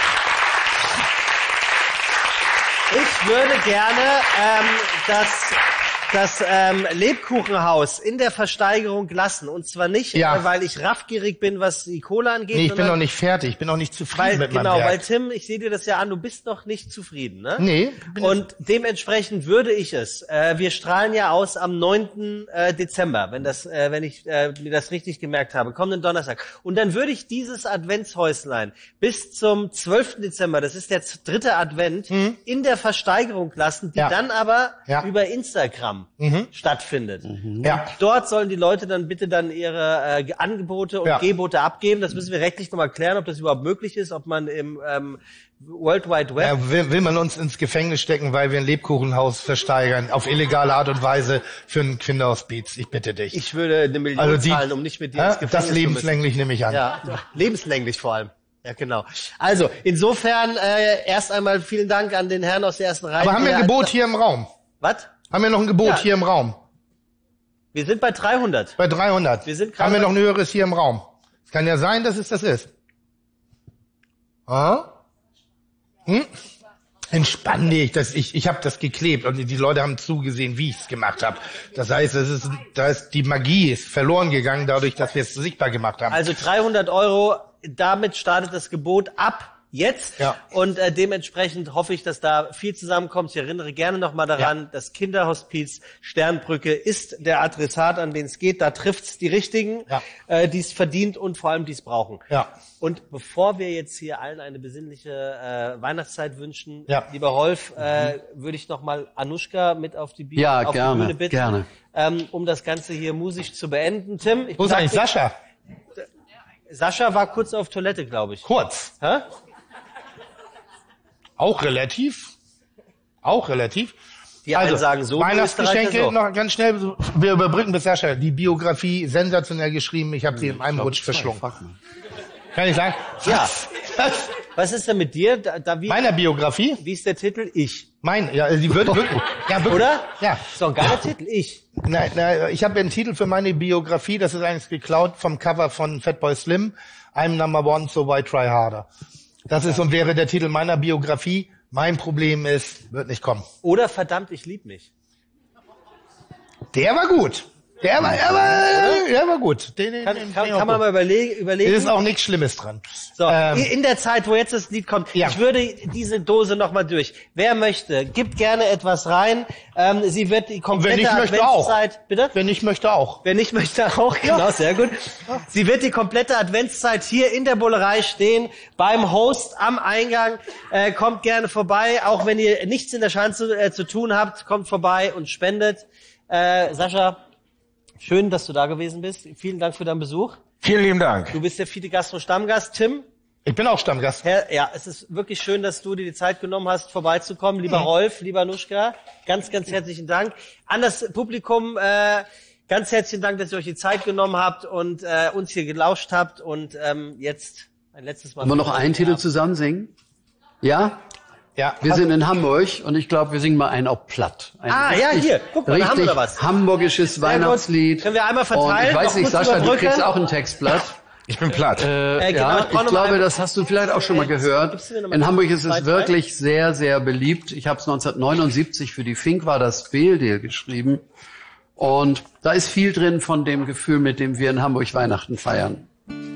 Ich würde gerne ähm, das, das ähm, Lebkuchenhaus in der Versteigerung lassen. Und zwar nicht, Ja. äh, weil ich raffgierig bin, was die Cola angeht. Nee, ich bin sondern noch nicht fertig. Ich bin noch nicht zufrieden weil, mit genau, meinem weil Werk. Tim, ich sehe dir das ja an, du bist noch nicht zufrieden, ne? Nee. Bin Und dementsprechend würde ich es. Äh, wir strahlen ja aus am neunten Äh, Dezember, wenn das, äh, wenn ich äh, mir das richtig gemerkt habe, kommenden Donnerstag. Und dann würde ich dieses Adventshäuslein bis zum zwölften Dezember, das ist der z- dritte Advent, in der Versteigerung lassen, die Ja. dann aber Ja. über Instagram stattfindet. ja. Dort sollen die Leute dann bitte dann ihre äh, Ge- Angebote und Ja. Gebote abgeben. Das müssen wir rechtlich nochmal klären, ob das überhaupt möglich ist, ob man im ähm, World Wide Web... Ja, will, will man uns ins Gefängnis stecken, weil wir ein Lebkuchenhaus versteigern, auf illegale Art und Weise für ein Kinderhospiz? Ich bitte dich. Ich würde eine Million also die, zahlen, um nicht mit dir ja, ins Gefängnis das zu müssen. lebenslänglich nehme ich an. Ja, lebenslänglich vor allem. Ja, genau. Also, insofern äh, erst einmal vielen Dank an den Herrn aus der ersten Reihe. Aber haben wir ein der- Gebot hier im Raum? Was? Haben wir noch ein Gebot Ja. hier im Raum? Wir sind bei dreihundert. Bei dreihundert. Wir sind gerade haben wir bei- noch ein höheres hier im Raum? Es kann ja sein, dass es das ist. Ah? Hm? Entspann dich. Das, ich ich habe das geklebt und die Leute haben zugesehen, wie ich es gemacht habe. Das heißt, es ist, da ist die Magie ist verloren gegangen, dadurch, dass wir es sichtbar gemacht haben. Also dreihundert Euro, damit startet das Gebot ab jetzt. Ja. Und äh, dementsprechend hoffe ich, dass da viel zusammenkommt. Ich erinnere gerne nochmal daran, Ja. das Kinderhospiz Sternbrücke ist der Adressat, an den es geht. Da trifft's die Richtigen, Ja. äh, die es verdient und vor allem die es brauchen. Ja. Und bevor wir jetzt hier allen eine besinnliche äh, Weihnachtszeit wünschen, Ja. lieber Rolf, äh, würde ich nochmal Anushka mit auf die, Bühne, Ja, auf gerne, die Bühne bitten, gerne. Ähm, um das Ganze hier musisch zu beenden. Tim, ich Wo ist bedanke eigentlich mich- Sascha? Sascha war kurz auf Toilette, glaube ich. Kurz. Hä? Auch relativ. Auch relativ. Die einen sagen so, die Weihnachtsgeschenke Österreicher so. noch ganz schnell. so- Wir überbrücken bis Sascha. Die Biografie sensationell geschrieben. Ich habe sie in einem Rutsch verschlungen. Kann ich sagen? Ja. Was? Was ist denn mit dir? Da, da wie, Meiner Biografie? wie ist der Titel? Ich. Mein, ja, sie wird wirklich. Ja, wirklich. Oder? Ja. Ist doch ein geiler Titel. Ich. Nein, nein, ich habe einen Titel für meine Biografie. Das ist eigentlich geklaut vom Cover von Fatboy Slim. I'm number one, so why try harder. Das ist und wäre der Titel meiner Biografie. Mein Problem ist, wird nicht kommen. Oder verdammt, ich lieb mich. Der war gut. Der war, der war, der war gut. Den, den, Kann, den, kann, den kann man gut. mal überlegen, überlegen. Es ist auch nichts Schlimmes dran. So, Ähm, in der Zeit, wo jetzt das Lied kommt, Ja. ich würde diese Dose nochmal durch. Wer möchte, gibt gerne etwas rein. Ähm, sie wird die komplette Wenn ich möchte auch. Adventszeit, bitte? Wenn ich möchte auch. Wer nicht möchte auch, genau, sehr gut. Sie wird die komplette Adventszeit hier in der Bullerei stehen, beim Host am Eingang. Äh, kommt gerne vorbei, auch wenn ihr nichts in der Schanze äh, zu tun habt, kommt vorbei und spendet. Äh, Sascha, schön, dass du da gewesen bist. Vielen Dank für deinen Besuch. Vielen lieben Dank. Du bist der Fide Gastro Stammgast. Tim, Ich bin auch Stammgast. Herr, ja, es ist wirklich schön, dass du dir die Zeit genommen hast, vorbeizukommen. Lieber Rolf, lieber Nuschka, ganz, ganz herzlichen Dank. An das Publikum, äh, ganz herzlichen Dank, dass ihr euch die Zeit genommen habt und äh, uns hier gelauscht habt. Und ähm, jetzt ein letztes Mal. Wollen wir noch einen Titel zusammen singen? Ja? Ja. Wir sind in Hamburg und ich glaube, wir singen mal einen auf Platt. Ein Ah, ja, hier. Guck mal, da haben wir richtig da was. hamburgisches Sehr gut. Weihnachtslied. Können wir einmal verteilen? Und ich weiß Noch nicht, kurz Sascha, du überbrücken? kriegst auch ein Textblatt. Ich bin platt. Äh, Äh, genau, ja, ich brauch ich noch glaube, mal- das hast du vielleicht auch schon mal gehört. Gibst du mir noch mal In Hamburg ist zwei, es drei? wirklich sehr, sehr beliebt. Ich habe es neunzehnhundertneunundsiebzig für die Fink war das Fehldeal geschrieben. Und da ist viel drin von dem Gefühl, mit dem wir in Hamburg Weihnachten feiern.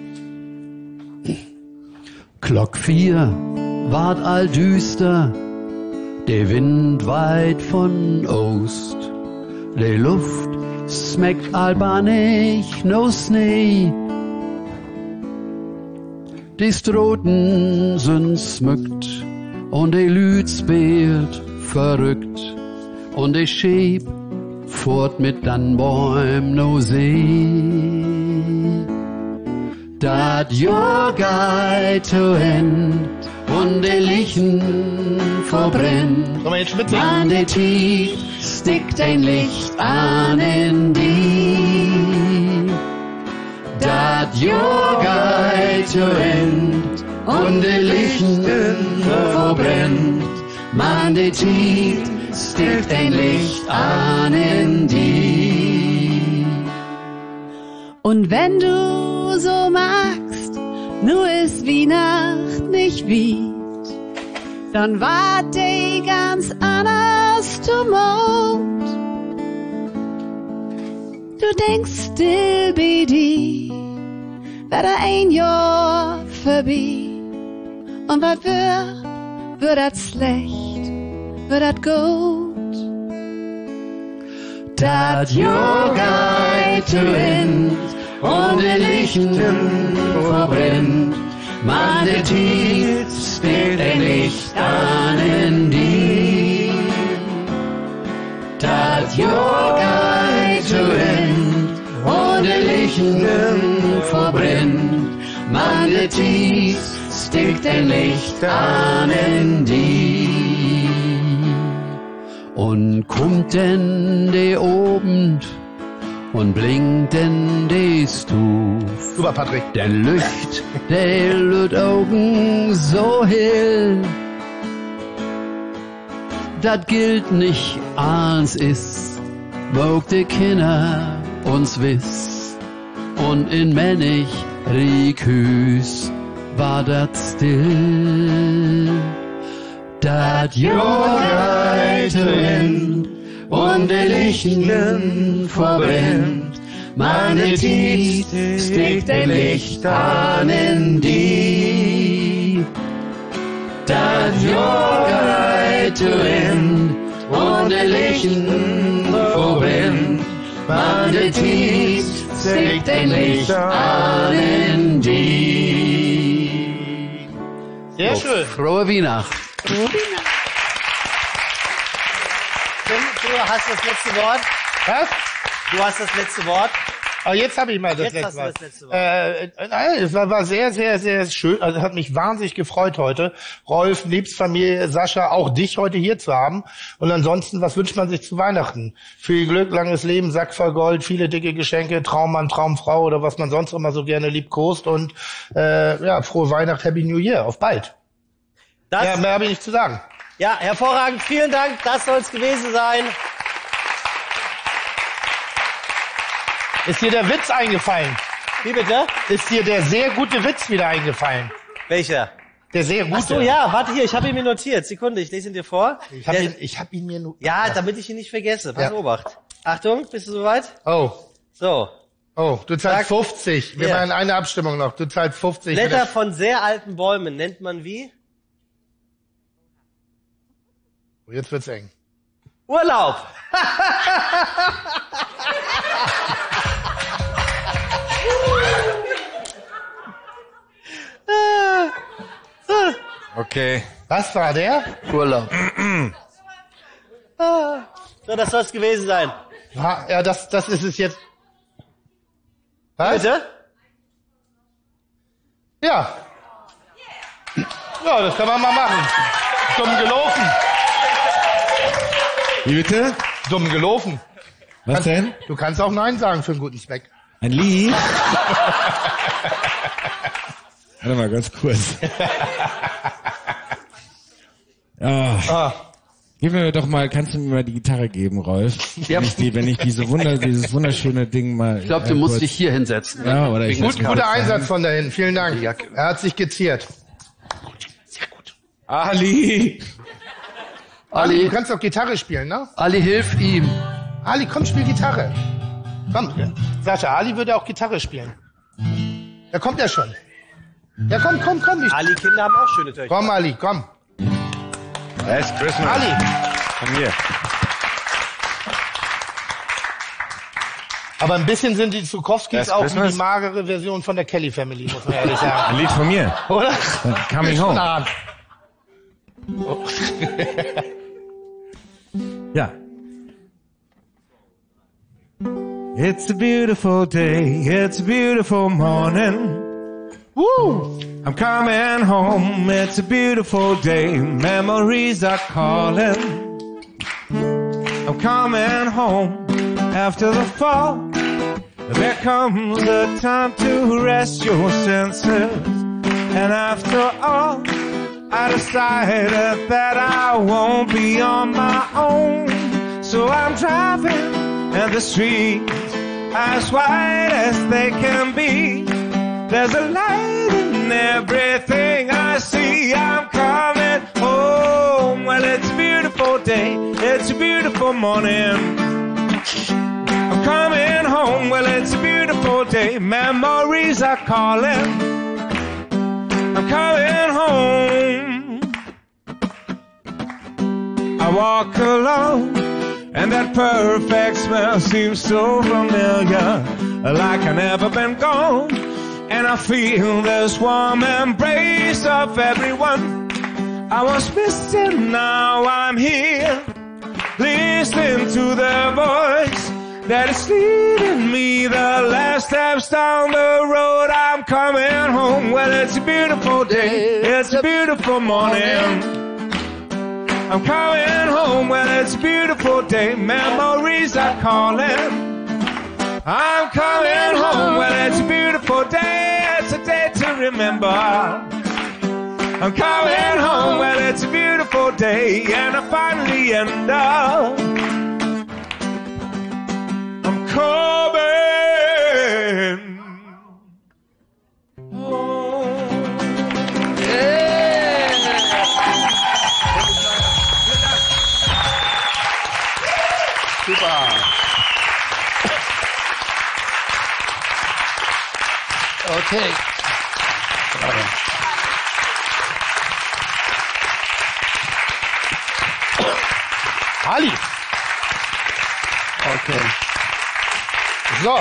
Glock vier ward all düster, der Wind weit von Ost. Die Luft schmeckt albanig, no Schnee. Die Stroten sind smückt und die Lüd spielt verrückt und die Schieb fort mit dan Bäum no See. Dat Jahr geht zu End und die Lichten verbrennt. Sollen wir jetzt mitsingen? An die Tief stickt ein Licht an in die. Dat Jahr geht zu End und die Lichten verbrennt. Man die Tief stickt ein Licht an in die. Und wenn du so magst, nur ist Weihnacht nicht weit, dann wart die ganz anders zum Mond. Du denkst still bei dir, wär da ein Jahr vorbei. Und was wird, wird das schlecht, wird das gut. Dat Jahr geht zu End und die Lichten verbrennt. Man die Tief spielt ein Licht an in die. Dat Jahr geht zu End und die Lichten verbrennt. Man die Tief stickt ein Licht an in die. Und kommt denn die Abend und blinkt denn die Stuf. Super, Patrick. Denn Licht, der lüt Augen so hell. Dat gilt nicht als ist, wog die Kinder uns wiss. Und in Männig Riekhüs war dat still. Dat Jahr geht zu End und die Lichten verbrennt. Meine Tief stickt ein Licht an in die. Dat Jahr geht zu End und die Lichten verbrennt. Meine Tief stickt ein Licht an in die. Sehr schön. Frohe Weihnacht. Tim, du hast das letzte Wort. Was? Du hast das letzte Wort. Aber jetzt habe ich mal das Jetzt letzte hast du Mal. das letzte Wort. Äh, äh, nein, es war, war sehr, sehr, sehr schön. Also hat mich wahnsinnig gefreut heute. Rolf, liebst Familie, Sascha, auch dich heute hier zu haben. Und ansonsten, was wünscht man sich zu Weihnachten? Viel Glück, langes Leben, Sack voll Gold, viele dicke Geschenke, Traummann, Traumfrau oder was man sonst immer so gerne liebkost. Und äh, ja, frohe Weihnacht, Happy New Year. Auf bald. Das, Ja, mehr habe ich nicht zu sagen. ja, hervorragend. Vielen Dank. Das soll es gewesen sein. Ist dir der Witz eingefallen? Wie bitte? Ist dir der sehr gute Witz wieder eingefallen? Welcher? Der sehr gute. Ach so, ja, warte hier, ich habe ihn mir notiert. Sekunde, ich lese ihn dir vor. Ich habe Der- ihn, ich hab ihn mir nur... Ja, damit ich ihn nicht vergesse. Pass Ja. Obacht. Achtung, bist du soweit? Oh. So. Oh, du zahlst Sag- fünfzig. Wir Ja. machen eine Abstimmung noch. Du zahlst fünfzig. Blätter von sehr alten Bäumen nennt man wie? Oh, jetzt wird's eng. Urlaub. Okay. Was war der? Urlaub. So, das soll es gewesen sein. War, ja, das, das ist es jetzt. Was? Bitte? Ja. Ja, das kann man mal machen. Dumm gelaufen. Wie bitte? Dumm gelaufen. Was denn? Du kannst auch Nein sagen für einen guten Zweck. Ein Lied? Warte mal, ganz kurz. Ah. Ah. Gib mir doch mal, kannst du mir mal die Gitarre geben, Rolf? Wenn ich die, wenn ich diese Wunder, dieses wunderschöne Ding mal. Ich glaube, du äh, musst kurz- dich hier hinsetzen. Ja, oder ich Gut, guter Einsatz von dahin. Vielen Dank. Er hat sich geziert. Ali! Ali, du Ali, kannst doch Gitarre spielen, ne? Ali, hilf ihm. Ali, komm, spiel Gitarre. Komm, Sascha, Ali würde auch Gitarre spielen. Da kommt er schon. Ja, komm, komm, komm. Ich, Ali Kinder haben auch schöne Töchter. komm, Ali, komm. Last Christmas. Ali. Von mir. Aber ein bisschen sind die Zukowskis Last auch wie Christmas? die magere Version von der Kelly Family, muss man ehrlich sagen. Ein Lied von mir. Oder? Coming home. Na, Ja. It's a beautiful day, it's a beautiful morning. Woo! I'm coming home, it's a beautiful day, memories are calling. I'm coming home after the fall. There comes a time to rest your senses. And after all, I decided that I won't be on my own. So I'm driving and the streets as wide as they can be. There's a light in everything I see. I'm coming home. Well, it's a beautiful day. It's a beautiful morning. I'm coming home. Well, it's a beautiful day. Memories are calling. I'm coming home. I walk alone, and that perfect smell seems so familiar, like I've never been gone. And I feel this warm embrace of everyone I was missing. Now I'm here, listening to the voice that is leading me the last steps down the road. I'm coming home. Well, it's a beautiful day. It's a beautiful morning. I'm coming home. Well, it's a beautiful day. Memories are calling. I'm coming home. Well, it's a beautiful day. It's a day to remember. I'm coming home. Well, it's a beautiful day. And I finally end up. I'm coming home. super. Okay. Ali. Okay. So.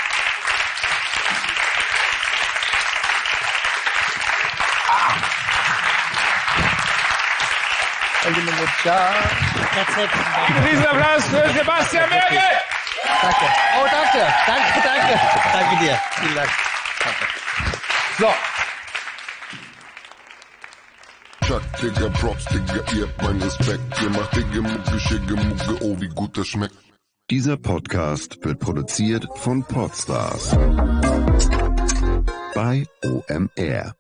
Riesenapplaus für Sebastian Merkel! Danke. Oh, danke. Danke, danke. Danke dir. Vielen Dank. So. Chuck, Digga, Props, Digga, ihr habt meinen Respekt. Ihr macht Digga, Mucke, Schicke, Mucke, oh, wie gut das schmeckt. Dieser Podcast wird produziert von Podstars bei O M R.